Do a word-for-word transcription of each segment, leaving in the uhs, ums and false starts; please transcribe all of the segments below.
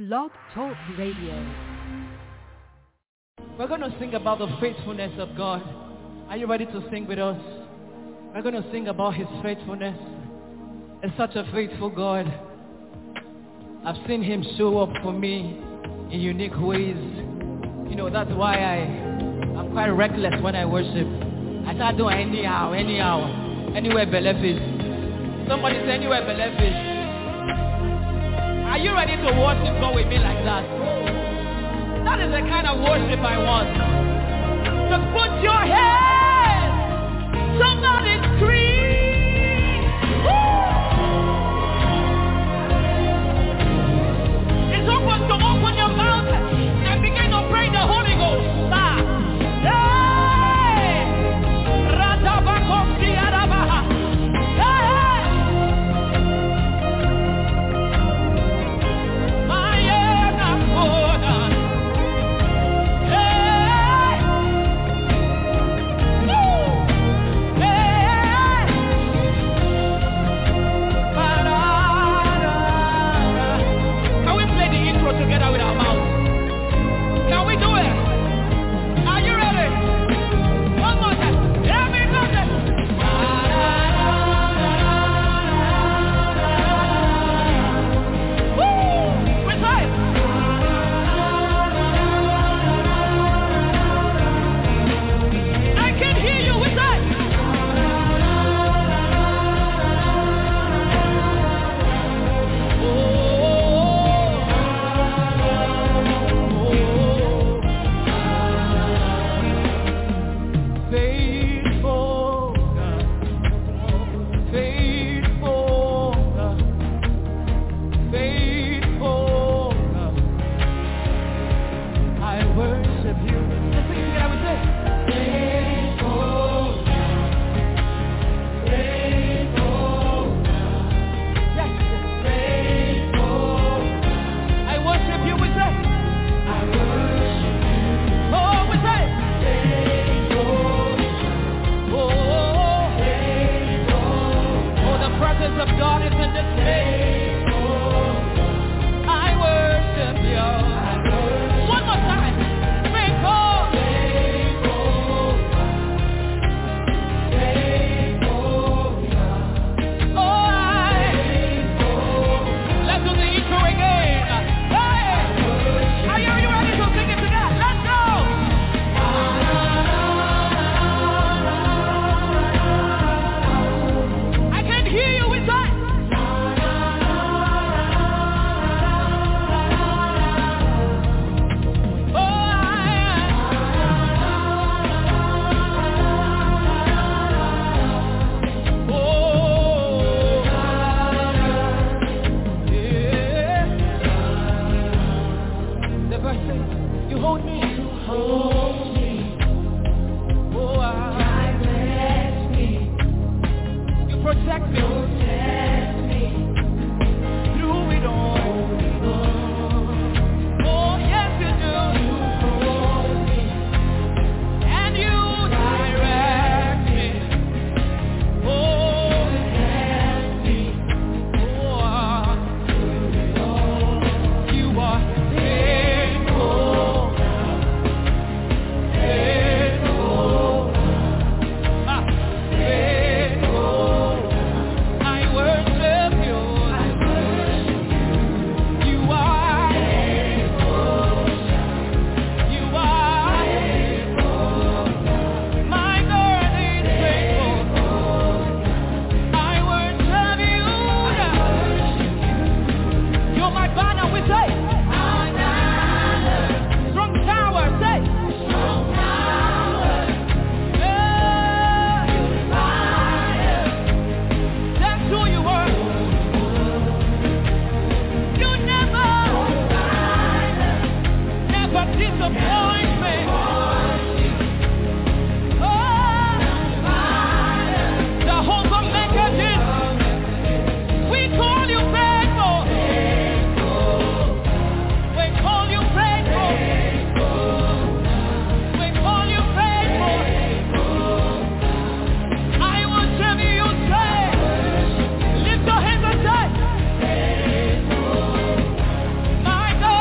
Blog Talk Radio. We're going to sing about the faithfulness of God. Are you ready to sing with us? We're going to sing about his faithfulness. It's such a faithful God. I've seen him show up for me in unique ways. You know, that's why I, I'm quite reckless when I worship. I start doing anyhow, anyhow, anywhere belief is. Somebody say anywhere belief is. Are you ready to worship God with me like that? That is the kind of worship I want. Just put your hands. Somebody scream. Woo! It's open to open your mouth and begin to pray the Holy Ghost. Ah. Hey! Ratabakosi Arabaha. Together with our mouth. Can we do it? Are you ready? One more time. Everybody. Woo! Recite. I can hear you. Recite. Of God is in this place. I worship you. One more time. Faithful. Oh, I. Let's do the intro again. Hey. Are you, are you ready to sing it together? Let's go. I can hear you. You hold me, you hold me. Oh, I direct me. You protect me, protect me. Through it all. Oh, yes you do. You hold me, and you direct me. Oh, protect me. Oh, you are faithful. My God.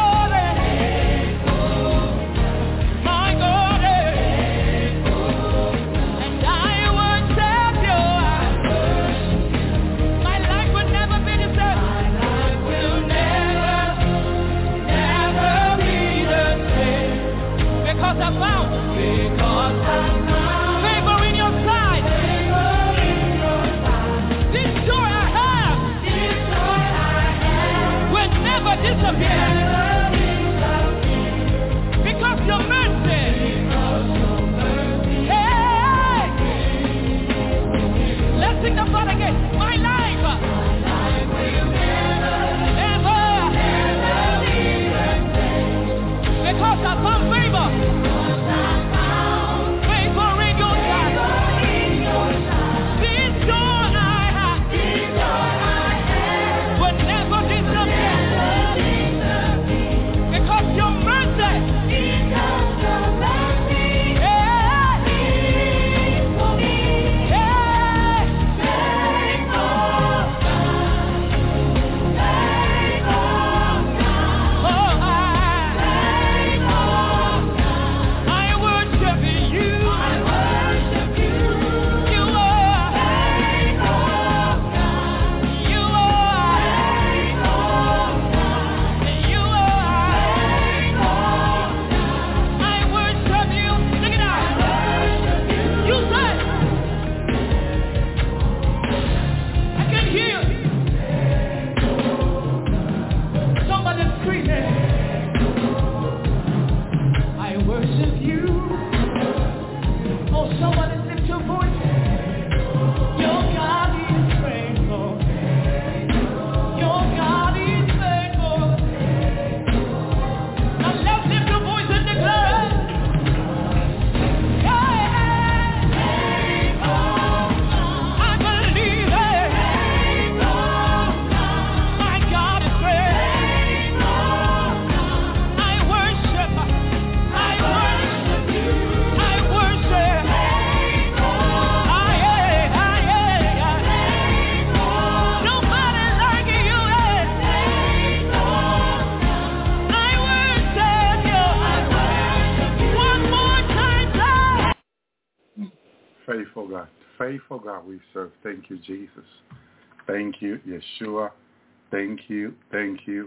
Faithful God, faithful God we serve. Thank you, Jesus. Thank you, Yeshua. Thank you, thank you,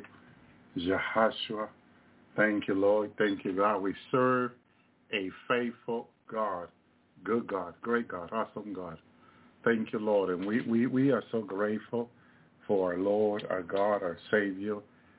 Jehoshua. Thank you, Lord. Thank you, God. We serve a faithful God, good God, great God, awesome God. Thank you, Lord. And we, we, we are so grateful for our Lord, our God, our Savior,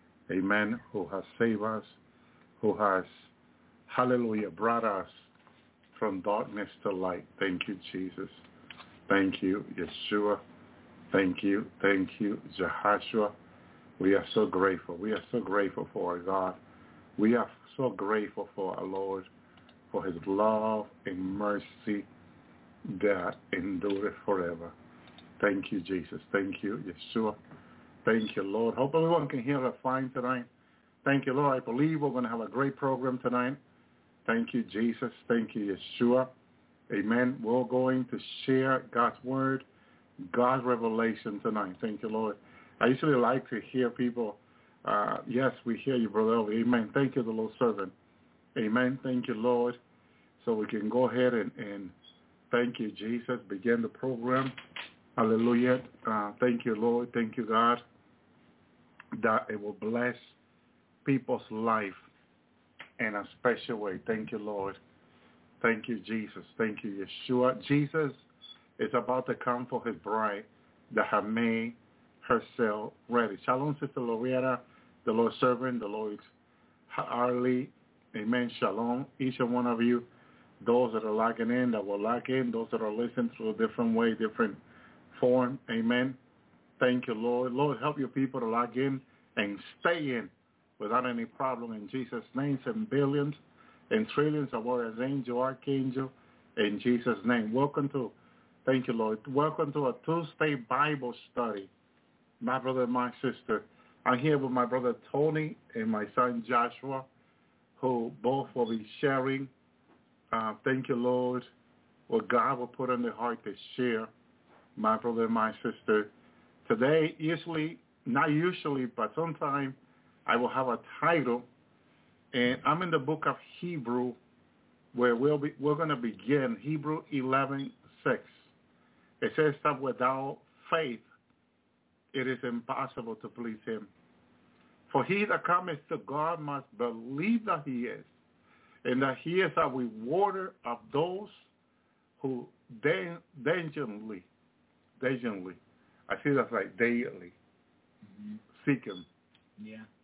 amen, who has saved us, who has, hallelujah, brought us from darkness to light. Thank you, Jesus. Thank you, Yeshua. Thank you, thank you, Jehoshua. We are so grateful. We are so grateful for our God. We are so grateful for our Lord, for his love and mercy that endureth forever. Thank you, Jesus. Thank you, Yeshua. Thank you, Lord. Hope everyone can hear us fine tonight. Thank you, Lord. I believe we're going to have a great program tonight. Thank you, Jesus. Thank you, Yeshua. Amen. We're going to share God's word, God's revelation tonight. Thank you, Lord. I usually like to hear people, uh, yes, we hear you, Brother Elvi. Amen. Thank you, the Lord servant. Amen. Thank you, Lord. So we can go ahead and, and thank you, Jesus. Begin the program. Hallelujah. Uh, thank you, Lord. Thank you, God, that it will bless people's life in a special way. Thank you, Lord. Thank you, Jesus. Thank you, Yeshua. Jesus is about to come for his bride that have made herself ready. Shalom, Sister Loretta, the Lord's servant, the Lord's Arlie. Amen. Shalom. Each and one of you, those that are logging in, that will log in, those that are listening through a different way, different form. Amen. Thank you, Lord. Lord, help your people to log in and stay in without any problem in Jesus' name. And billions and trillions of warriors, angel, archangel, in Jesus' name. Welcome to, thank you, Lord. Welcome to a Tuesday Bible study. My brother and my sister. I'm here with my brother Tony and my son Joshua, who both will be sharing, uh, thank you, Lord, what God will put on their heart to share, my brother and my sister. Today, usually, not usually, but sometimes I will have a title, and I'm in the book of Hebrew, where we'll be, we're going to begin, Hebrew eleven six. It says that without faith, it is impossible to please him. For he that cometh to God must believe that he is, and that he is a rewarder of those who diligently, diligently, I see that's like daily, mm-hmm. seek him. Yeah.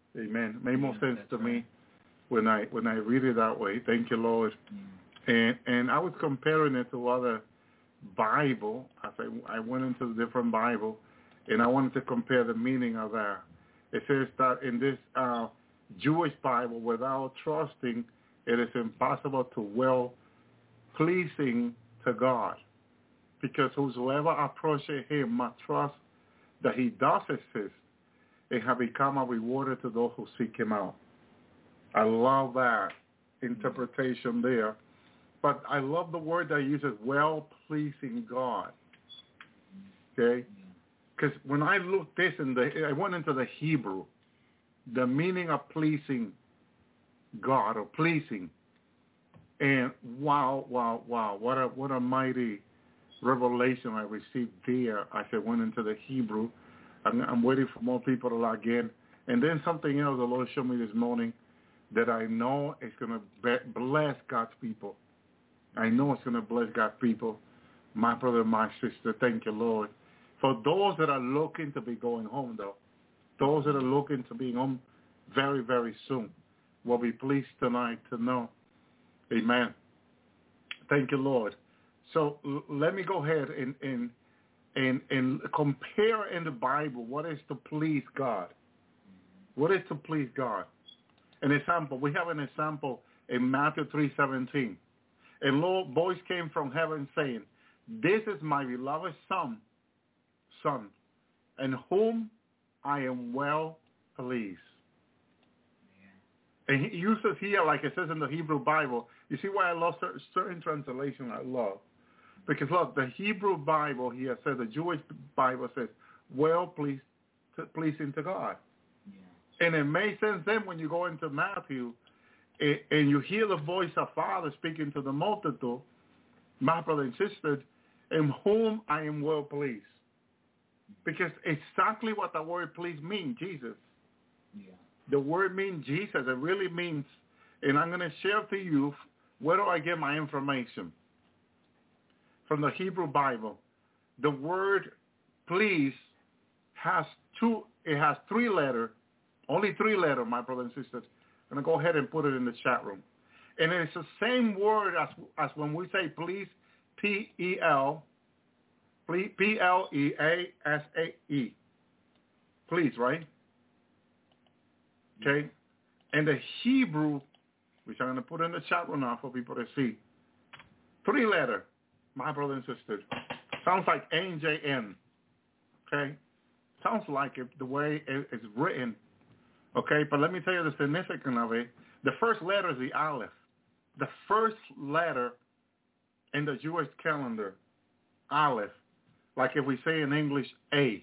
Amen. It made more Yeah, sense that's to right. me when I when I read it that way. Thank you, Lord. Yeah. And and I was comparing it to other Bible. As I, I went into the different Bible, and I wanted to compare the meaning of that. It says that in this uh, Jewish Bible, without trusting, it is impossible to well pleasing to God, because whosoever approaches him must trust that he does exist and have become a rewarder to those who seek him out. I love that interpretation there. But I love the word that uses well-pleasing God. Okay? Because when I looked this in the, I went into the Hebrew, the meaning of pleasing God or pleasing. And wow, wow, wow, what a what a mighty revelation I received there as I went into the Hebrew. I'm, I'm waiting for more people to log in. And then something else the Lord showed me this morning that I know is going to bless God's people. I know it's going to bless God's people. My brother, my sister, thank you, Lord. For those that are looking to be going home, though, those that are looking to be home very, very soon, will be pleased tonight to know. Amen. Thank you, Lord. So l- let me go ahead and, and, and, and compare in the Bible what is to please God. What is to please God? An example. We have an example in Matthew three seventeen. And lo, voice came from heaven saying, this is my beloved son, son, in whom I am well pleased. Yeah. And he uses here, like it says in the Hebrew Bible, you see why I love certain, certain translation I love? Because look, the Hebrew Bible here says, the Jewish Bible says, well pleased, to, pleasing to God. Yeah. And it makes sense then when you go into Matthew, and you hear the voice of Father speaking to the multitude, my brother and sister, in whom I am well pleased. Because exactly what the word please means, Jesus. Yeah. The word means Jesus. It really means, and I'm going to share to you, where do I get my information? From the Hebrew Bible. The word please has two, it has three letters, only three letters, my brother and sisters. I'm going to go ahead and put it in the chat room. And it's the same word as as when we say please, P E L, P L E A S A E. Please, right? Okay? And the Hebrew, which I'm going to put in the chat room now for people to see, three letter, my brother and sister. Sounds like N J N. Okay? Sounds like it the way it's written. Okay, but let me tell you the significance of it. The first letter is the Aleph. The first letter in the Jewish calendar, Aleph. Like if we say in English, A.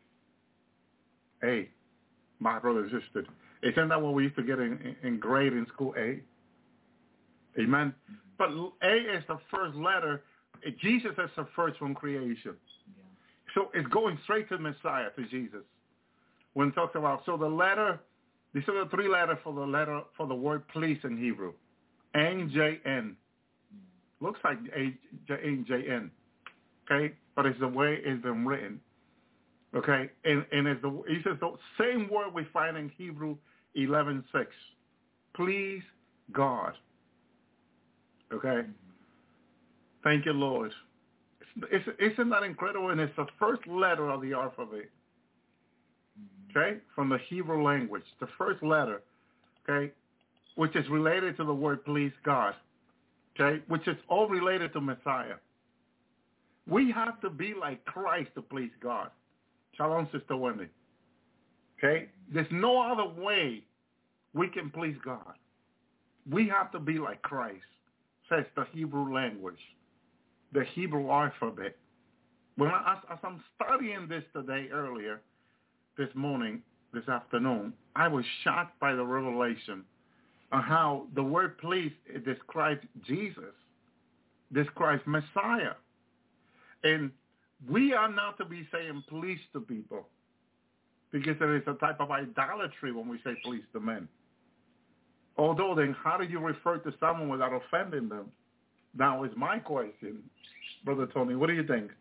A. My brother and sister. Isn't that what we used to get in, in grade in school, A? Amen? But A is the first letter. Jesus is the first from creation. Yeah. So it's going straight to Messiah, to Jesus. When it talks about, so the letter, these are the three letters for the letter, for the word please in Hebrew. N J N. Looks like N J N. Okay? But it's the way it's been written. Okay? And, and it's the, he says the same word we find in Hebrew eleven six. Please God. Okay? Thank you, Lord. It's, it's, isn't that incredible? And it's the first letter of the alphabet. Okay? From the Hebrew language. The first letter. Okay? Which is related to the word please God. Okay? Which is all related to Messiah. We have to be like Christ to please God. Shalom, Sister Wendy. Okay? There's no other way we can please God. We have to be like Christ, says the Hebrew language, the Hebrew alphabet. When I, as, as I'm studying this today earlier, this morning, this afternoon, I was shocked by the revelation on how the word please describes Jesus, describes Messiah. And we are not to be saying please to people, because there is a type of idolatry when we say please to men. Although then how do you refer to someone without offending them? Now is my question, Brother Tony. What do you think?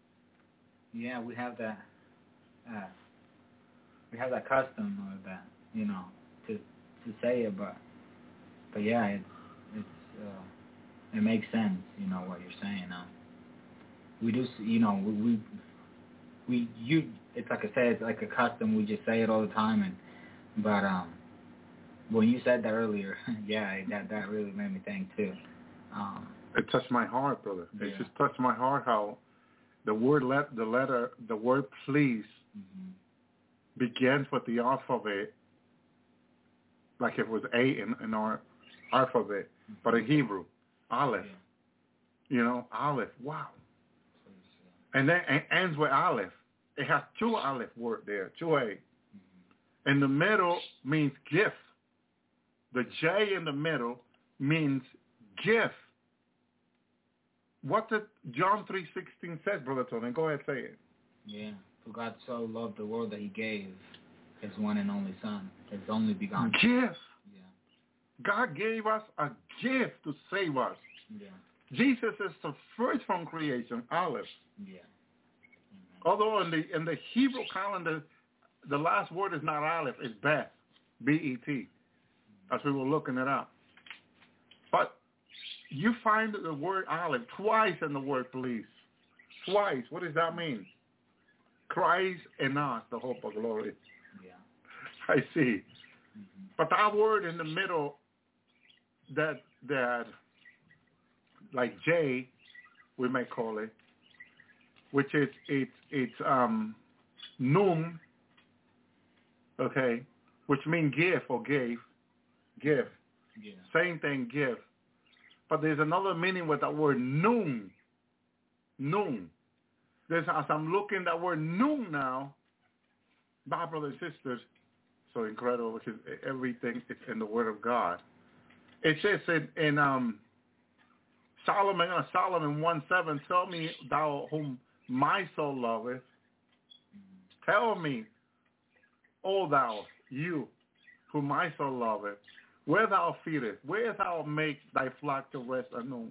Yeah, we have that uh, we have that custom or that you know, to to say it, but but yeah, it's it's uh, it makes sense, you know, what you're saying. Um, we do, you know, we, we we you. It's like I said, it's like a custom. We just say it all the time, and but um, when you said that earlier, yeah, that that really made me think too. Um, it touched my heart, brother. Yeah. It just touched my heart how the word let the letter the word please mm-hmm. begins with the alphabet, like it was A in, in our alphabet, mm-hmm. but in Hebrew, Aleph. Yeah. You know, Aleph. Wow. And then it ends with Aleph. It has two Aleph word there, two A. Mm-hmm. In the middle means gift. The J in the middle means gift. What did John three sixteen says, Brother Tony? Go ahead, say it. Yeah. For God so loved the world that he gave his one and only Son, his only begotten. Gift. Yeah. God gave us a gift to save us. Yeah. Jesus is the first from creation, Aleph. Yeah. Mm-hmm. Although in the in the Hebrew calendar, the last word is not Aleph, it's Bet, B E T, mm-hmm. as we were looking it up. But you find the word Aleph twice in the word please. Twice. What does that mean? Christ in us, the hope of glory. Yeah. I see. Mm-hmm. But that word in the middle, that that like J, we may call it, which is it's it's um num, okay, which means give or gave, give. Yeah. Same thing, give. But there's another meaning with that word noon. Noon. There's, as I'm looking at that word noon now, my brothers and sisters, so incredible because everything is in the Word of God. It says in, in um, Solomon, uh, Solomon one seven, tell me thou whom my soul loveth. Tell me, O thou, you, whom my soul loveth, where thou feedest, where thou make thy flock to rest anew.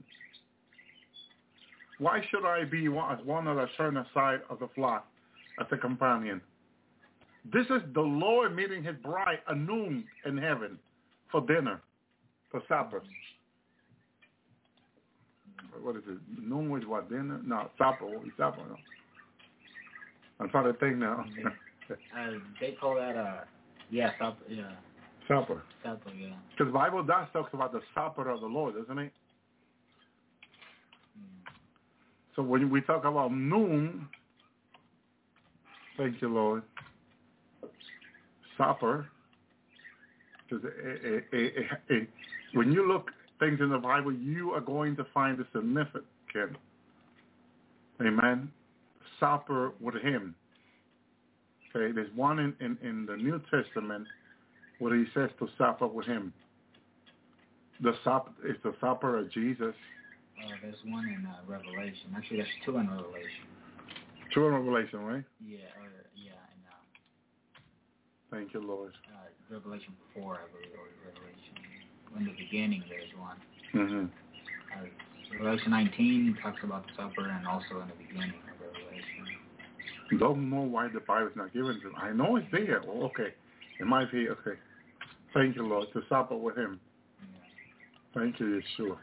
Why should I be one, as one that turn aside of the flock as a companion? This is the Lord meeting his bride anew in heaven for dinner, for supper. What is it? Noon is what, dinner? No, supper. What is supper? No. I'm trying to think now. uh, they call that, uh, yeah, supper, yeah. Supper. Supper, yeah. Because the Bible does talks about the supper of the Lord, doesn't it? Mm. So when we talk about noon, thank you, Lord, supper, because it, it, it, it, when you look things in the Bible, you are going to find the significant. Amen. Supper with him. Okay, there's one in, in, in the New Testament where he says to supper with him. The supper is the supper of Jesus. Uh, there's one in uh, Revelation. Actually, there's two in Revelation. Two in Revelation, right? Yeah, or yeah, and uh, thank you, Lord. Uh, Revelation four, I believe, or Revelation. In the beginning, there's one. Mm-hmm. Uh, Revelation nineteen talks about the supper, and also in the beginning of Revelation. Don't know why the Bible is not given to me. I know it's there. Oh, okay, it might be okay. Thank you, Lord, to supper with him. Yeah. Thank you, Yeshua.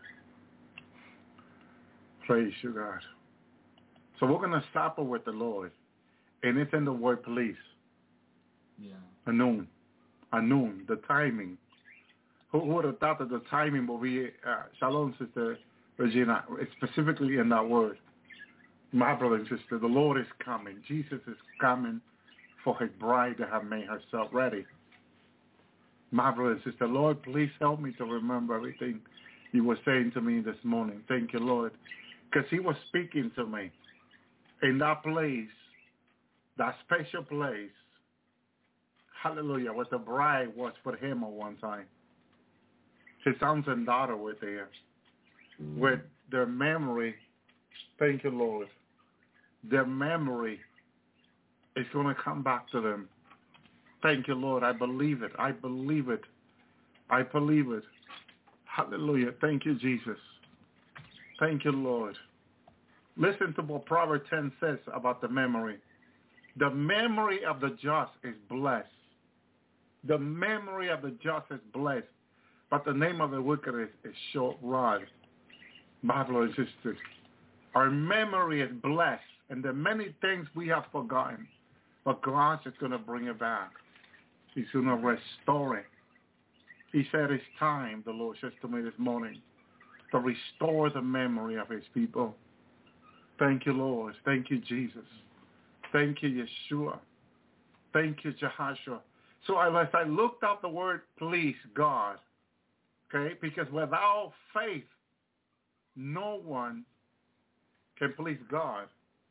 Praise you, God. So we're going to supper with the Lord. And it's in the word please. Yeah. Anon. Anon, the timing. Who, who would have thought that the timing will be, uh, shalom, Sister Regina, specifically in that word. My brother and sister, the Lord is coming. Jesus is coming for his bride to have made herself ready. My brother and sister, Lord, please help me to remember everything you were saying to me this morning. Thank you, Lord. Because he was speaking to me in that place, that special place, hallelujah, what the bride was for him at one time. His sons and daughter were there mm. with their memory. Thank you, Lord. Their memory is going to come back to them. Thank you, Lord. I believe it. I believe it. I believe it. Hallelujah. Thank you, Jesus. Thank you, Lord. Listen to what Proverbs ten says about the memory. The memory of the just is blessed. The memory of the just is blessed, but the name of the wicked is, is short-lived. My brothers and sisters, our memory is blessed, and there are many things we have forgotten, but God's just going to bring it back. He's going to restore it. He said it's time, the Lord says to me this morning, to restore the memory of his people. Thank you, Lord. Thank you, Jesus. Thank you, Yeshua. Thank you, Jehoshua. So as I looked up the word please God, okay, because without faith, no one can please God.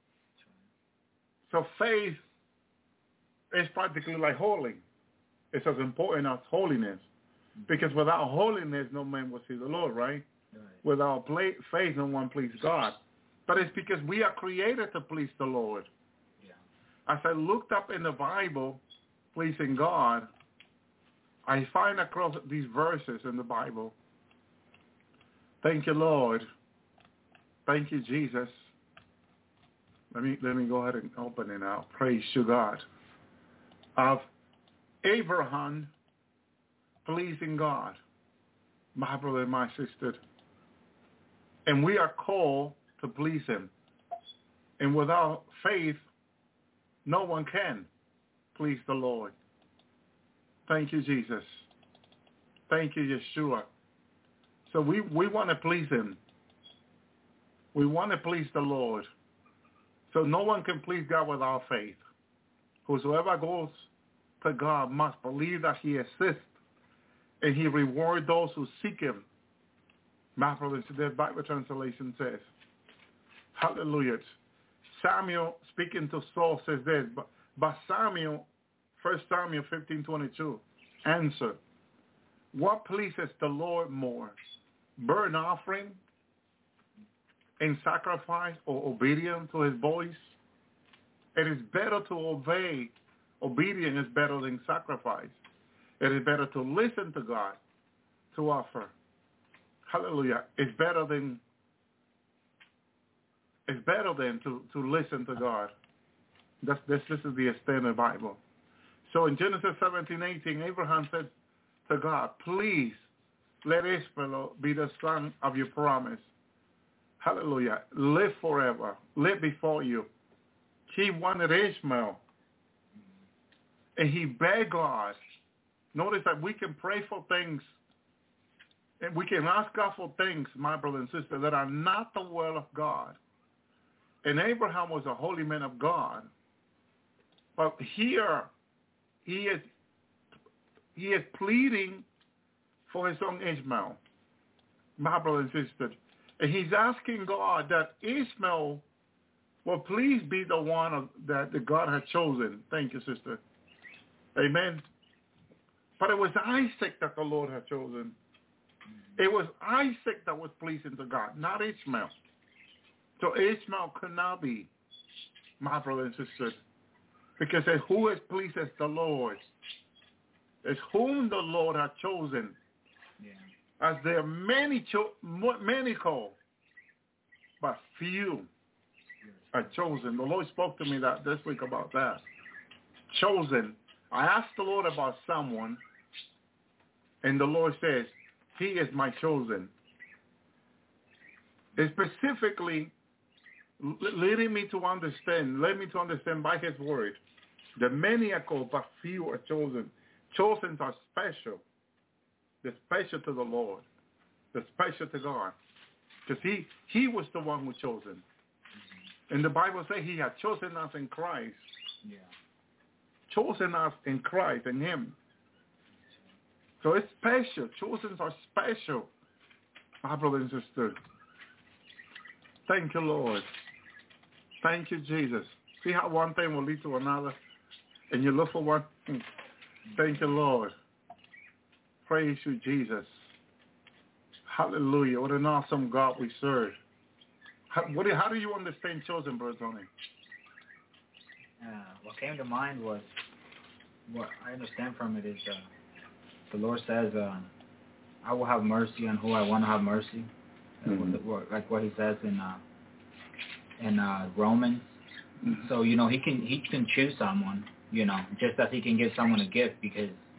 So faith is practically like holy. It's as important as holiness. Because without holiness, no man will see the Lord, right? Right. Without play, faith, no one pleases God. But it's because we are created to please the Lord. Yeah. As I looked up in the Bible, pleasing God, I find across these verses in the Bible. Thank you, Lord. Thank you, Jesus. Let me let me go ahead and open it now. Praise to God. Of Abraham pleasing God, my brother and my sister. And we are called to please him. And without faith, no one can please the Lord. Thank you, Jesus. Thank you, Yeshua. So we, we want to please him. We want to please the Lord. So no one can please God without faith. Whosoever goes to God must believe that he exists, and he rewards those who seek him. My brothers, the Bible translation says, hallelujah. Samuel, speaking to Saul, says this, but, but Samuel, First Samuel fifteen twenty-two, answered, what pleases the Lord more, burnt offering and sacrifice or obedience to his voice? It is better to obey. Obedience is better than sacrifice. It is better to listen to God, to offer. Hallelujah. It's better than it's better than to, to listen to God. That's, this, this is the standard Bible. So in Genesis seventeen eighteen, Abraham said to God, please let Ishmael be the son of your promise. Hallelujah. Live forever. Live before you. He wanted Ishmael. And he begged God. Notice that we can pray for things, and we can ask God for things, my brother and sister, that are not the will of God. And Abraham was a holy man of God. But here, he is he is pleading for his son Ishmael, my brother and sister. And he's asking God that Ishmael will please be the one of, that the God had chosen. Thank you, sister. Amen. But it was Isaac that the Lord had chosen. It was Isaac that was pleasing to God, not Ishmael. So Ishmael could not be, my brother and sister, because it's who is pleases the Lord. It's whom the Lord had chosen. Yeah. As there are many, cho- many called, but few are chosen. The Lord spoke to me that this week about that. Chosen. I asked the Lord about someone, and the Lord says, he is my chosen. It's specifically leading me to understand, led me to understand by his word, that many are called, but few are chosen. Chosen are special. They're special to the Lord. They're special to God. Because he, he was the one who chosen. And the Bible says he had chosen us in Christ. Yeah. Chosen us in Christ, in him. So it's special. Chosen are special, my brothers and sisters. Thank you, Lord. Thank you, Jesus. See how one thing will lead to another, and you look for one? Thank you, Lord. Praise you, Jesus. Hallelujah. What an awesome God we serve. How, what do, how do you understand chosen, Brother Tony? Uh, what came to mind was, what I understand from it is, uh, the Lord says, uh, I will have mercy on who I want to have mercy. Mm-hmm. Uh, like what he says in uh, in uh, Romans. Mm-hmm. So, you know, he can he can choose someone, you know, just as he can give someone a gift, because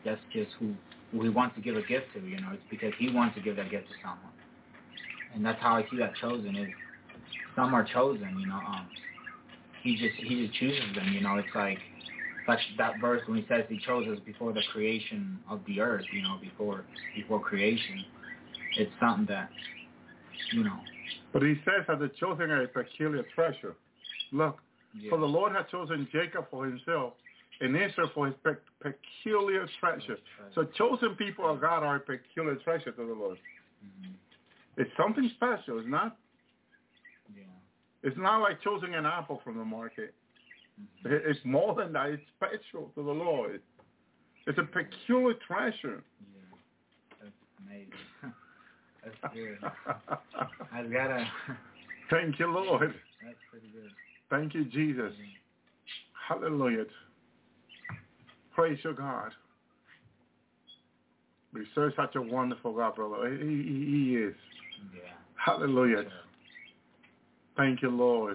that's just who, who he wants to give a gift to, you know. It's because he wants to give that gift to someone. And that's how I see that chosen is some are chosen, you know. Um, he just he just chooses them, you know. It's like like that verse when he says he chose us before the creation of the earth, you know, before before creation. It's something that, you know. But he says that the chosen are a peculiar treasure. Look, Yeah. for the Lord had chosen Jacob for himself and Israel for his pe- peculiar treasure. So chosen people of God are a peculiar treasure to the Lord. Mm-hmm. It's something special, it's not? Yeah. It's not like choosing an apple from the market. Mm-hmm. It's more than that. It's special to the Lord. It's a peculiar treasure. Yeah. That's amazing. That's good. I've got to... Thank you, Lord. That's pretty good. Thank you, Jesus. Mm-hmm. Hallelujah. Praise your God. We serve such a wonderful God, brother. He, he, he is. Yeah. Hallelujah. Sure. Thank you, Lord.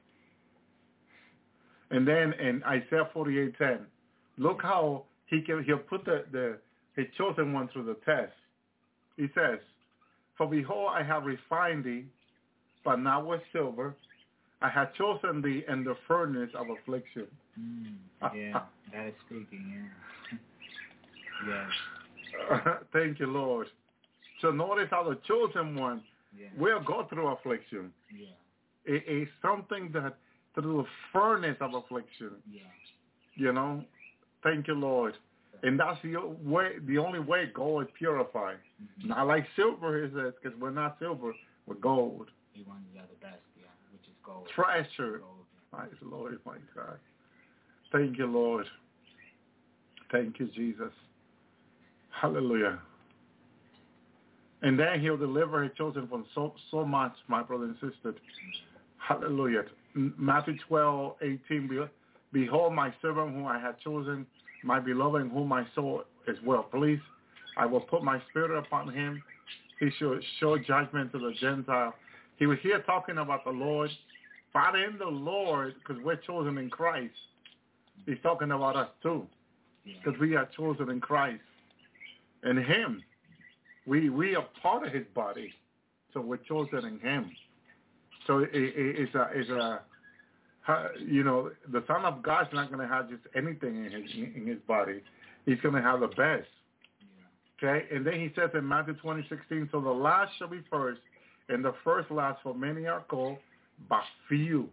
And then in Isaiah forty-eight ten, look how he can he'll put the, the his chosen one through the test. He says, "For behold, I have refined thee, but not with silver. I have chosen thee in the furnace of affliction." Mm, yeah, that is speaking, yeah. Yes. Thank you, Lord. So notice how the chosen one yeah. will go through affliction. Yeah. It is something that through the furnace of affliction. Yeah. You know? Thank you, Lord. Yeah. And that's the way, the only way gold is purified. Mm-hmm. Not like silver is it, because we're not silver, we're gold. The ones that are the best, yeah, which is gold. Treasure. Gold, yeah. Praise the Lord, my God. Thank you, Lord. Thank you, Jesus. Hallelujah. And then he'll deliver his chosen from so so much, my brother and sister. Hallelujah. Matthew twelve, eighteen. Behold my servant whom I have chosen, my beloved in whom my soul is well pleased. I will put my spirit upon him. He shall show judgment to the Gentile. He was here talking about the Lord. But in the Lord, because we're chosen in Christ, he's talking about us too. Because we are chosen in Christ. In him. We we are part of his body, so we're chosen in him. So it, it, it's a it's a you know the Son of God's not going to have just anything in his in his body. He's going to have the best. Yeah. Okay, and then he says in Matthew twenty sixteen, so the last shall be first, and the first last. For many are called, but few.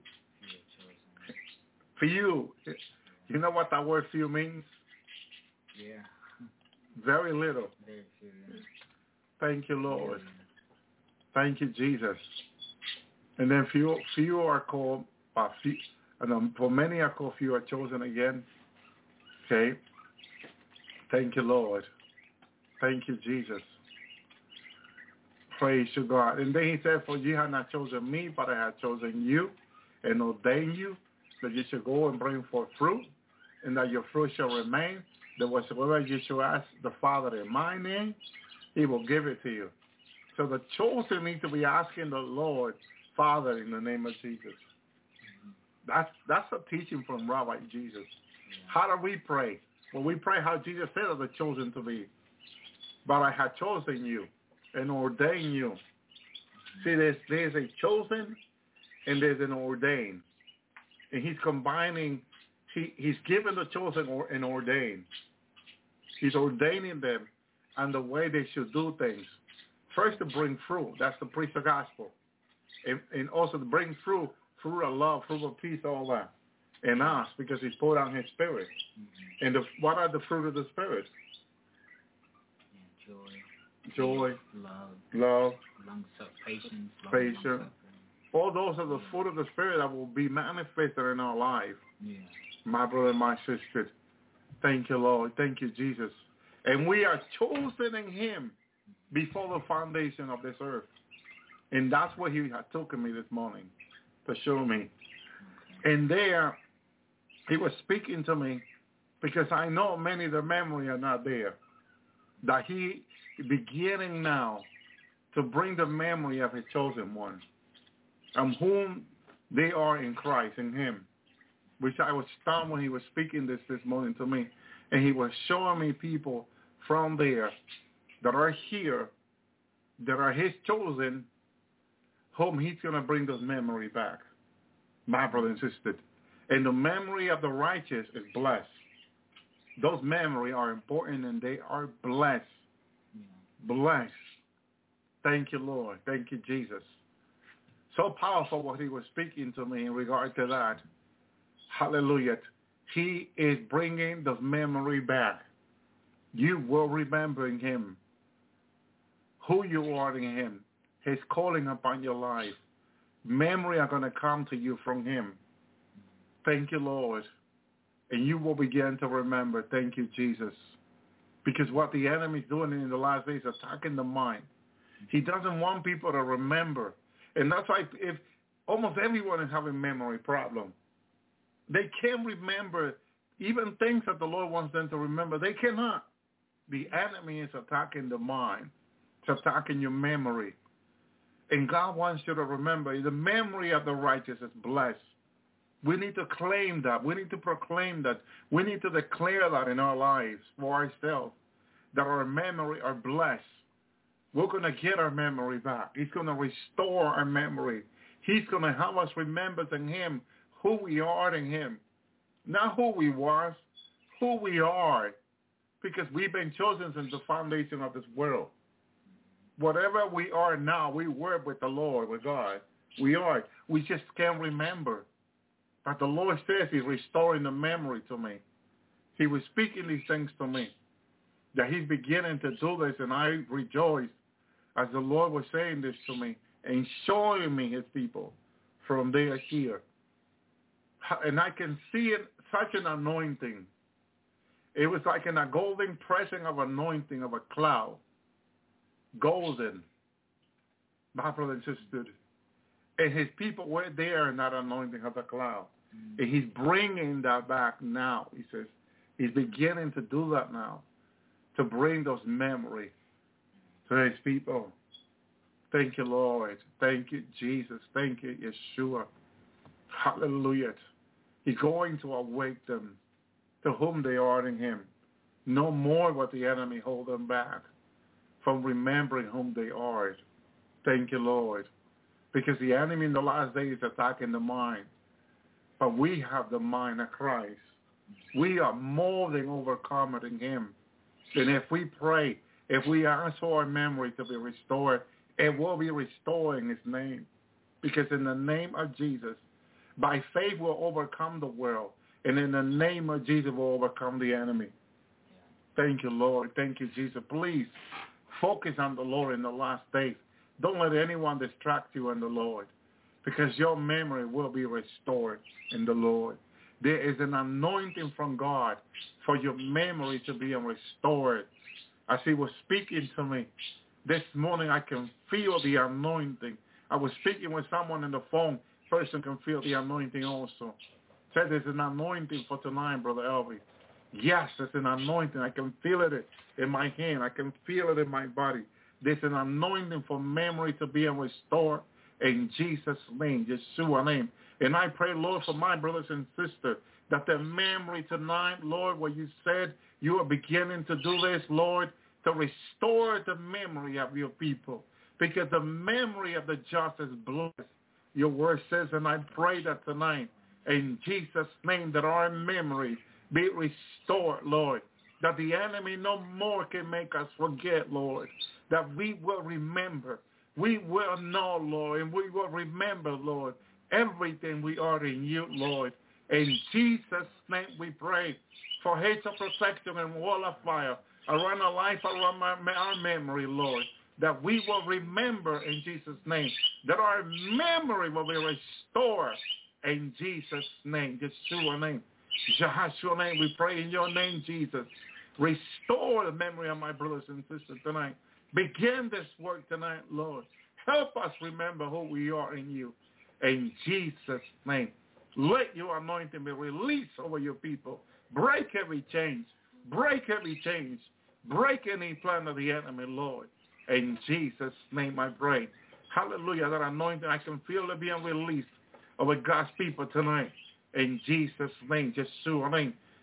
Few. You know what that word "few" means? Yeah. Very little. Very few. Yeah. Thank you, Lord. Thank you, Jesus. And then few, few are called, uh, few, and um, for many are called, few are chosen again. Okay. Thank you, Lord. Thank you, Jesus. Praise you, God. And then he said, for you have not chosen me, but I have chosen you and ordained you that you should go and bring forth fruit, and that your fruit shall remain, that whatsoever you shall ask the Father in my name, he will give it to you. So the chosen need to be asking the Lord, Father, in the name of Jesus. Mm-hmm. That's that's a teaching from Rabbi Jesus. Yeah. How do we pray? Well, we pray how Jesus said of the chosen to be. But I have chosen you and ordained you. Mm-hmm. See, there's, there's a chosen and there's an ordained. And he's combining, he, he's given the chosen or, and ordained. He's ordaining them and the way they should do things. First, to bring fruit. That's to preach the gospel. And, and also to bring fruit, fruit of love, fruit of peace, all that. In us, because he's poured out his spirit. Mm-hmm. And the, what are the fruit of the spirit? Yeah, joy. Joy. Love. Love. Long patience. Patience. All those are the yeah. fruit of the spirit that will be manifested in our life. Yeah. My brother and my sister. Thank you, Lord. Thank you, Jesus. And we are chosen in him before the foundation of this earth. And that's what he had taken me this morning to show me. Okay. And there, he was speaking to me because I know many of the memory are not there. That he beginning now to bring the memory of his chosen one, and whom they are in Christ, in him, which I was stunned when he was speaking this this morning to me. And he was showing me people from there that are here, that are his chosen, whom he's going to bring those memory back, my brother and sister. And the memory of the righteous is blessed. Those memories are important and they are blessed. Yeah. Blessed. Thank you, Lord. Thank you, Jesus. So powerful what he was speaking to me in regard to that. Hallelujah. He is bringing the memory back. You will remember him, who you are in him, his calling upon your life. Memory are going to come to you from him. Thank you, Lord. And you will begin to remember. Thank you, Jesus. Because what the enemy is doing in the last days is attacking the mind. He doesn't want people to remember. And that's why if almost everyone is having memory problem. They can't remember even things that the Lord wants them to remember. They cannot. The enemy is attacking the mind. It's attacking your memory. And God wants you to remember the memory of the righteous is blessed. We need to claim that. We need to proclaim that. We need to declare that in our lives for ourselves, that our memory are blessed. We're going to get our memory back. He's going to restore our memory. He's going to help us remember in him who we are in him. Not who we was, who we are. Because we've been chosen since the foundation of this world. Whatever we are now, we were with the Lord, with God. We are. We just can't remember. But the Lord says he's restoring the memory to me. He was speaking these things to me. That he's beginning to do this, and I rejoice as the Lord was saying this to me and showing me his people from there here. And I can see it, such an anointing. It was like in a golden pressing of anointing of a cloud. Golden. My brother and sister. And his people were there in that anointing of the cloud. Mm-hmm. And he's bringing that back now. He says he's beginning to do that now. To bring those memories to his people. Thank you, Lord. Thank you, Jesus. Thank you, Yeshua. Hallelujah. He's going to awake them to whom they are in him. No more will the enemy hold them back from remembering whom they are. Thank you, Lord. Because the enemy in the last days is attacking the mind. But we have the mind of Christ. We are more than overcomers in him. And if we pray, if we ask for our memory to be restored, it will be restored in his name. Because in the name of Jesus, by faith we'll overcome the world. And in the name of Jesus we'll overcome the enemy. Thank you, Lord. Thank you, Jesus. Please focus on the Lord in the last days. Don't let anyone distract you in the Lord. Because your memory will be restored in the Lord. There is an anointing from God for your memory to be restored. As he was speaking to me this morning, I can feel the anointing. I was speaking with someone on the phone. Person can feel the anointing also. Said there's an anointing for tonight, Brother Elvi. Yes, there's an anointing. I can feel it in my hand. I can feel it in my body. There's an anointing for memory to be restored in Jesus' name, Yeshua name. And I pray, Lord, for my brothers and sisters, that their memory tonight, Lord, where you said you are beginning to do this, Lord, to restore the memory of your people. Because the memory of the just is blessed. Your word says, and I pray that tonight, in Jesus' name, that our memory be restored, Lord. That the enemy no more can make us forget, Lord. That we will remember. We will know, Lord, and we will remember, Lord, everything we are in you, Lord. In Jesus' name we pray for hedge of protection and wall of fire around our life, around our memory, Lord. That we will remember in Jesus' name. That our memory will be restored in Jesus' name. Yeshua name. Jehoshua name. We pray in your name, Jesus. Restore the memory of my brothers and sisters tonight. Begin this work tonight, Lord. Help us remember who we are in you. In Jesus' name. Let your anointing be released over your people. Break every chain. Break every chain. Break any plan of the enemy, Lord. In Jesus' name I pray. Hallelujah. That anointing, I can feel it being released over God's people tonight. In Jesus' name, Yeshua name.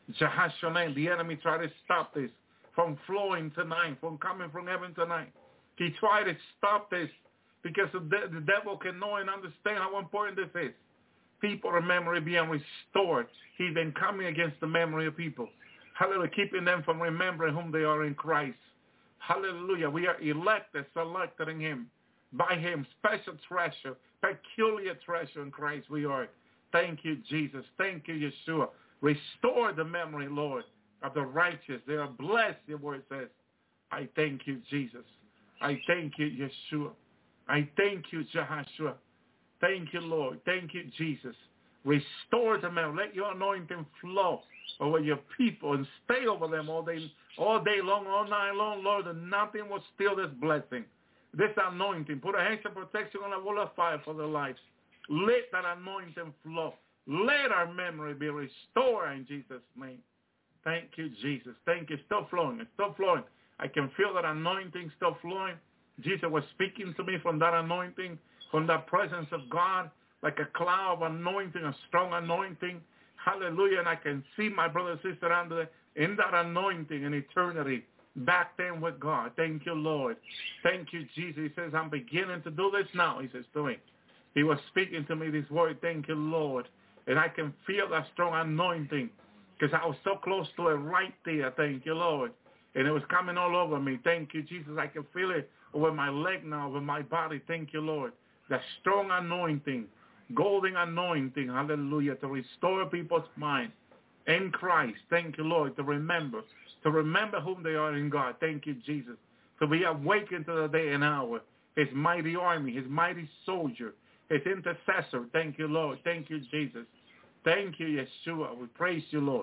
Jehoshua name, the enemy tried to stop this from flowing tonight, from coming from heaven tonight. He tried to stop this because the, the devil can know and understand how important this is. People, memory being restored. He's been coming against the memory of people. Hallelujah, keeping them from remembering whom they are in Christ. Hallelujah, we are elected, selected in him, by him, special treasure, peculiar treasure in Christ we are. Thank you, Jesus. Thank you, Yeshua. Restore the memory, Lord, of the righteous. They are blessed, your word says. I thank you, Jesus. I thank you, Yeshua. I thank you, Jehoshua. Thank you, Lord. Thank you, Jesus. Restore the memory. Let your anointing flow over your people and stay over them all day, all day long, all night long, Lord, and nothing will steal this blessing, this anointing. Put a hedge of protection on a wall of fire for their lives. Let that anointing flow. Let our memory be restored in Jesus' name. Thank you, Jesus. Thank you. Still flowing. It's still flowing. I can feel that anointing still flowing. Jesus was speaking to me from that anointing, from the presence of God, like a cloud of anointing, a strong anointing. Hallelujah. And I can see my brother and sister under in that anointing in eternity, back then with God. Thank you, Lord. Thank you, Jesus. He says, I'm beginning to do this now. He says to me. He was speaking to me this word. Thank you, Lord. And I can feel that strong anointing because I was so close to it right there. Thank you, Lord. And it was coming all over me. Thank you, Jesus. I can feel it over my leg now, over my body. Thank you, Lord. That strong anointing, golden anointing, hallelujah, to restore people's mind in Christ. Thank you, Lord, to remember, to remember whom they are in God. Thank you, Jesus. To be awakened to the day and hour, his mighty army, his mighty soldier, his intercessor. Thank you, Lord. Thank you, Jesus. Thank you, Yeshua. We praise you, Lord.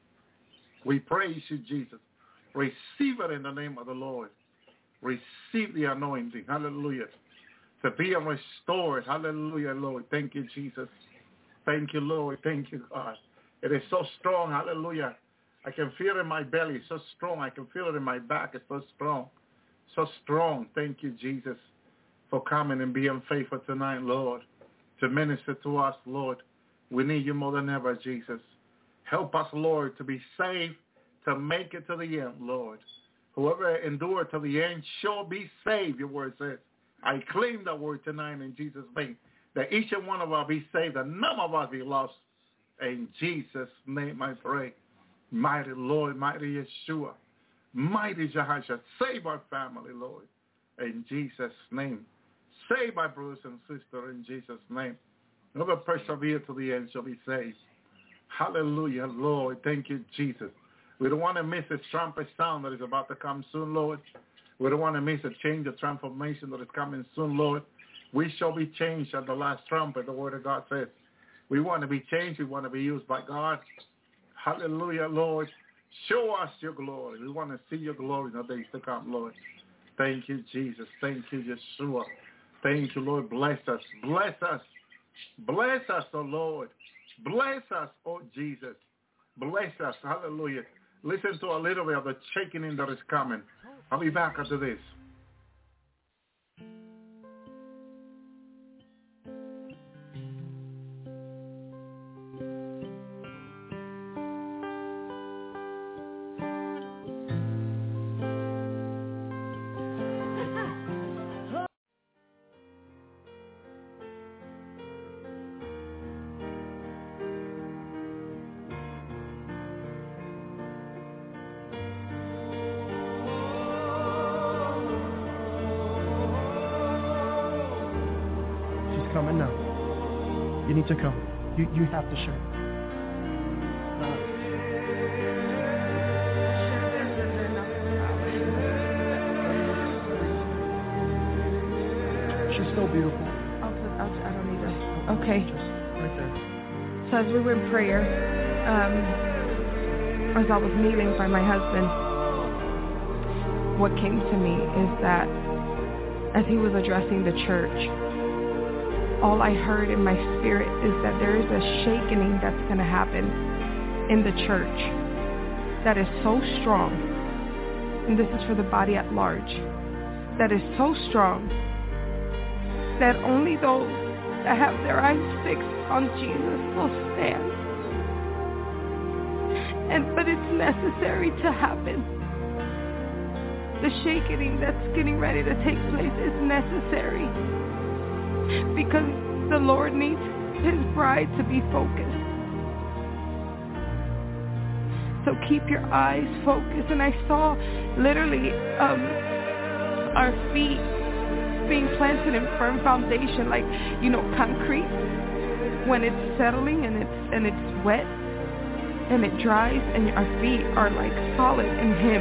We praise you, Jesus. Receive it in the name of the Lord. Receive the anointing. Hallelujah. To be restored. Hallelujah, Lord. Thank you, Jesus. Thank you, Lord. Thank you, God. It is so strong. Hallelujah. I can feel it in my belly. So strong. I can feel it in my back. It's so strong. So strong. Thank you, Jesus, for coming and being faithful tonight, Lord, to minister to us, Lord. We need you more than ever, Jesus. Help us, Lord, to be saved, to make it to the end, Lord. Whoever endured to the end shall be saved, your word says. I claim that word tonight in Jesus' name, that each and one of us be saved and none of us be lost. In Jesus' name I pray. Mighty Lord, mighty Yeshua, mighty Jehoshua, save our family, Lord, in Jesus' name. Save my brothers and sisters in Jesus' name. Whoever persevere to the end shall be saved. Hallelujah, Lord. Thank you, Jesus. We don't want to miss the trumpet sound that is about to come soon, Lord. We don't want to miss a change, a transformation that is coming soon, Lord. We shall be changed at the last trumpet, the word of God says. We want to be changed. We want to be used by God. Hallelujah, Lord. Show us your glory. We want to see your glory in the days to come, Lord. Thank you, Jesus. Thank you, Yeshua. Thank you, Lord. Bless us. Bless us. Bless us, oh Lord. Bless us, oh Jesus. Bless us. Hallelujah. Listen to a little bit of the shaking that is coming. I'll be back after this. Coming now. You need to come. You you have to share. She's so beautiful. I'll, I'll, I don't need to. Okay. Just right there. So as we were in prayer, um, as I was kneeling by my husband, what came to me is that as he was addressing the church, all I heard in my spirit is that there is a shaking that's going to happen in the church that is so strong, and this is for the body at large, that is so strong that only those that have their eyes fixed on Jesus will stand. And but it's necessary to happen. The shaking that's getting ready to take place is necessary because the Lord needs his bride to be focused. So keep your eyes focused. And I saw literally um, our feet being planted in firm foundation, like, you know, concrete. When it's settling and it's and it's wet and it dries, and our feet are like solid in him.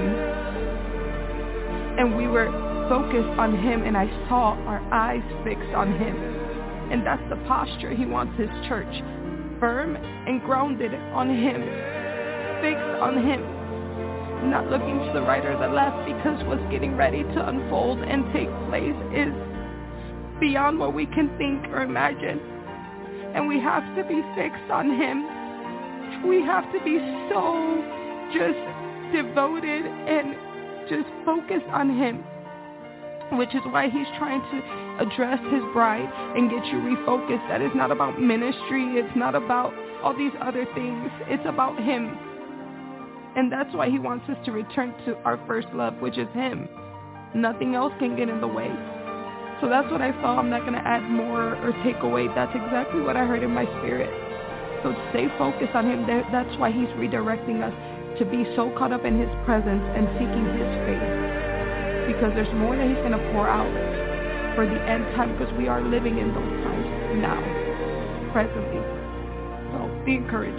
And we were focused on him, and I saw our eyes fixed on him. And that's the posture he wants his church, firm and grounded on him, fixed on him, not looking to the right or the left, because what's getting ready to unfold and take place is beyond what we can think or imagine. And we have to be fixed on him. We have to be so just devoted and just focused on him, which is why he's trying to address his bride and get you refocused. That is not about ministry. It's not about all these other things. It's about him. And that's why he wants us to return to our first love, which is him. Nothing else can get in the way. So that's what I saw. I'm not going to add more or take away. That's exactly what I heard in my spirit. So stay focused on him. That's why he's redirecting us to be so caught up in his presence and seeking his face. Because there's more that he's going to pour out for the end time, because we are living in those times now, presently. So be encouraged.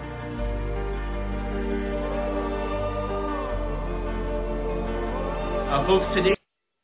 Our folks today.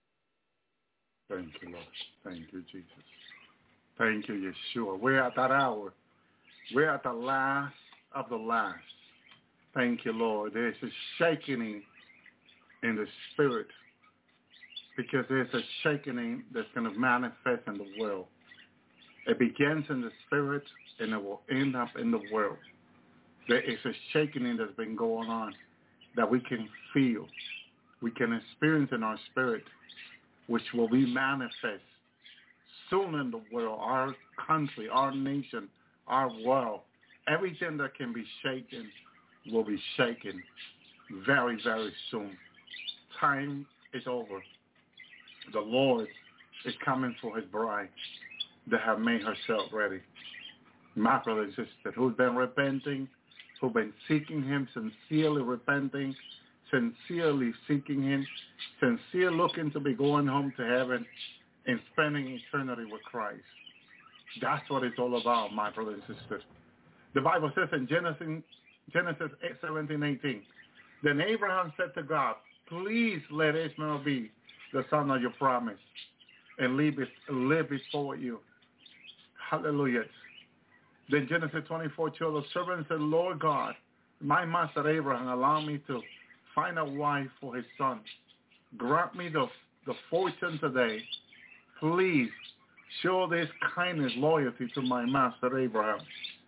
Thank you, Lord. Thank you, Jesus. Thank you, Yeshua. We're at that hour. We're at the last of the last. Thank you, Lord. There's a shaking in the spirit, because there's a shaking that's going to manifest in the world. It begins in the spirit and it will end up in the world. There is a shaking that's been going on that we can feel, we can experience in our spirit, which will be manifest soon in the world, our country, our nation, our world. Everything that can be shaken will be shaken very, very soon. Time is over. The Lord is coming for his bride that have made herself ready. My brother and sister, who've been repenting, who've been seeking him, sincerely repenting, sincerely seeking him, sincerely looking to be going home to heaven and spending eternity with Christ. That's what it's all about, my brother and sister. The Bible says in Genesis, Genesis seventeen, eighteen, then Abraham said to God, please let Ishmael be the son of your promise and live, live before you. Hallelujah. Then Genesis twenty-four, two, the servant said, Lord God, my master Abraham, allow me to find a wife for his son. Grant me the, the fortune today. Please show this kindness, loyalty to my master Abraham.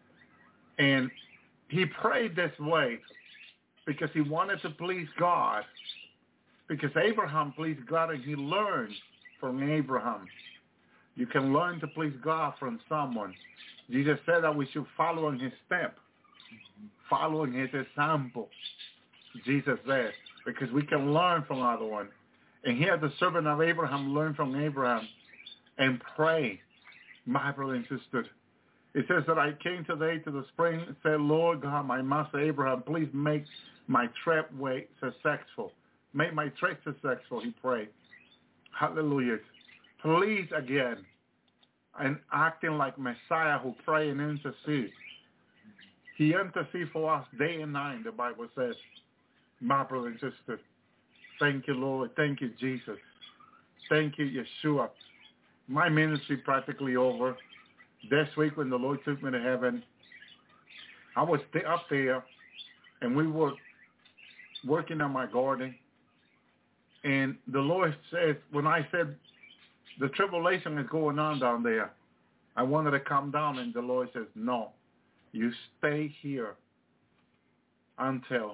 And he prayed this way because he wanted to please God. Because Abraham pleased God and he learned from Abraham. You can learn to please God from someone. Jesus said that we should follow in his step, following his example. Jesus said, because we can learn from other one. And here the servant of Abraham learned from Abraham and pray. My brother and sister, it says that I came today to the spring and said, Lord God, my master Abraham, please make my trip way successful. Make my trip successful, he prayed. Hallelujah. Please again, and acting like Messiah who pray and intercede. He intercedes for us day and night, the Bible says. My brother and sister, thank you, Lord. Thank you, Jesus. Thank you, Yeshua. My ministry practically over. This week when the Lord took me to heaven, I was up there and we were working on my garden. And the Lord says, when I said the tribulation is going on down there, I wanted to come down, and the Lord says, no, you stay here until,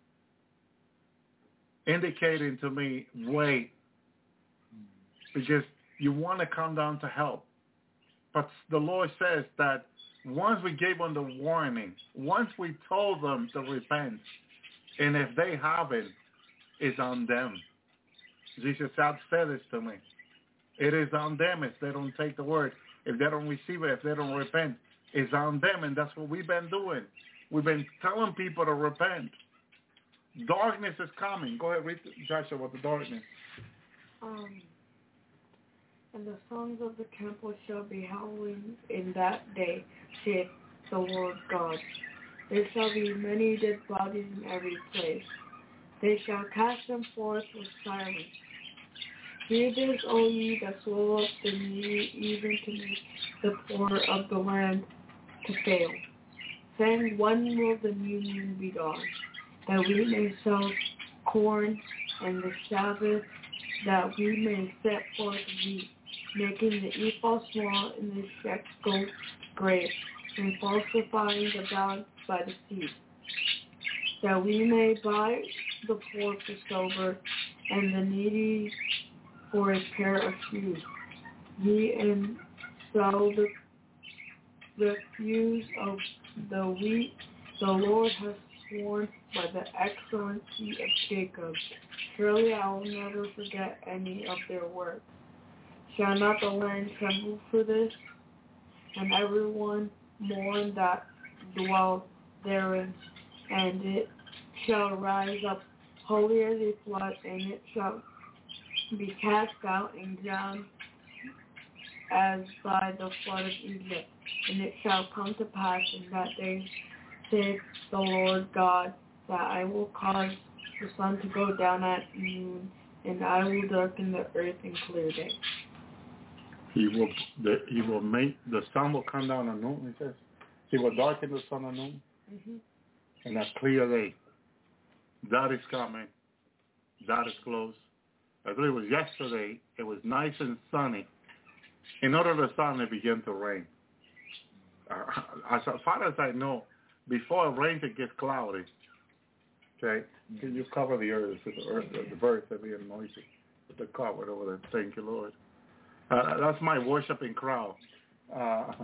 indicating to me, wait, because you want to come down to help. But the Lord says that once we gave them the warning, once we told them to repent, and if they haven't, it's on them. Jesus said this to me. It is on them if they don't take the word, if they don't receive it, if they don't repent. It's on them, and that's what we've been doing. We've been telling people to repent. Darkness is coming. Go ahead, read Joshua about the darkness. Um, and the songs of the temple shall be howling in that day, saith the Lord God. There shall be many dead bodies in every place. They shall cast them forth with silence. Hear this, O ye that swallow up the needy, even to make the poor of the land to fail. Saying, when will the new moon be gone, that we may sow corn, and the Sabbath, that we may set forth wheat, making the ephah small and the shekel great, and falsifying the balance by the seed, that we may buy the poor for silver, and the needy for a pair of shoes. Ye and sell the refuse of the wheat. The Lord has sworn by the excellency of Jacob. Surely I will never forget any of their work. Shall not the land tremble for this, and everyone mourn that dwell therein? And it shall rise up holy as a flood, and it shall be cast out and drowned as by the flood of Egypt. And it shall come to pass in that day, saith the Lord God, that I will cause the sun to go down at noon, and I will darken the earth in clear day. He will, the, he will make, the sun will come down at noon, he says. He will darken the sun at noon. Mm-hmm. And a clear day. That is coming. That is close. I believe it was yesterday. It was nice and sunny. In order the sun, it began to rain. Uh, as far as I know, before it rains, it gets cloudy. Okay? Can you cover the earth so the earth, the birds are being noisy with the cover over there? Thank you, Lord. Uh, that's my worshiping crowd. Uh,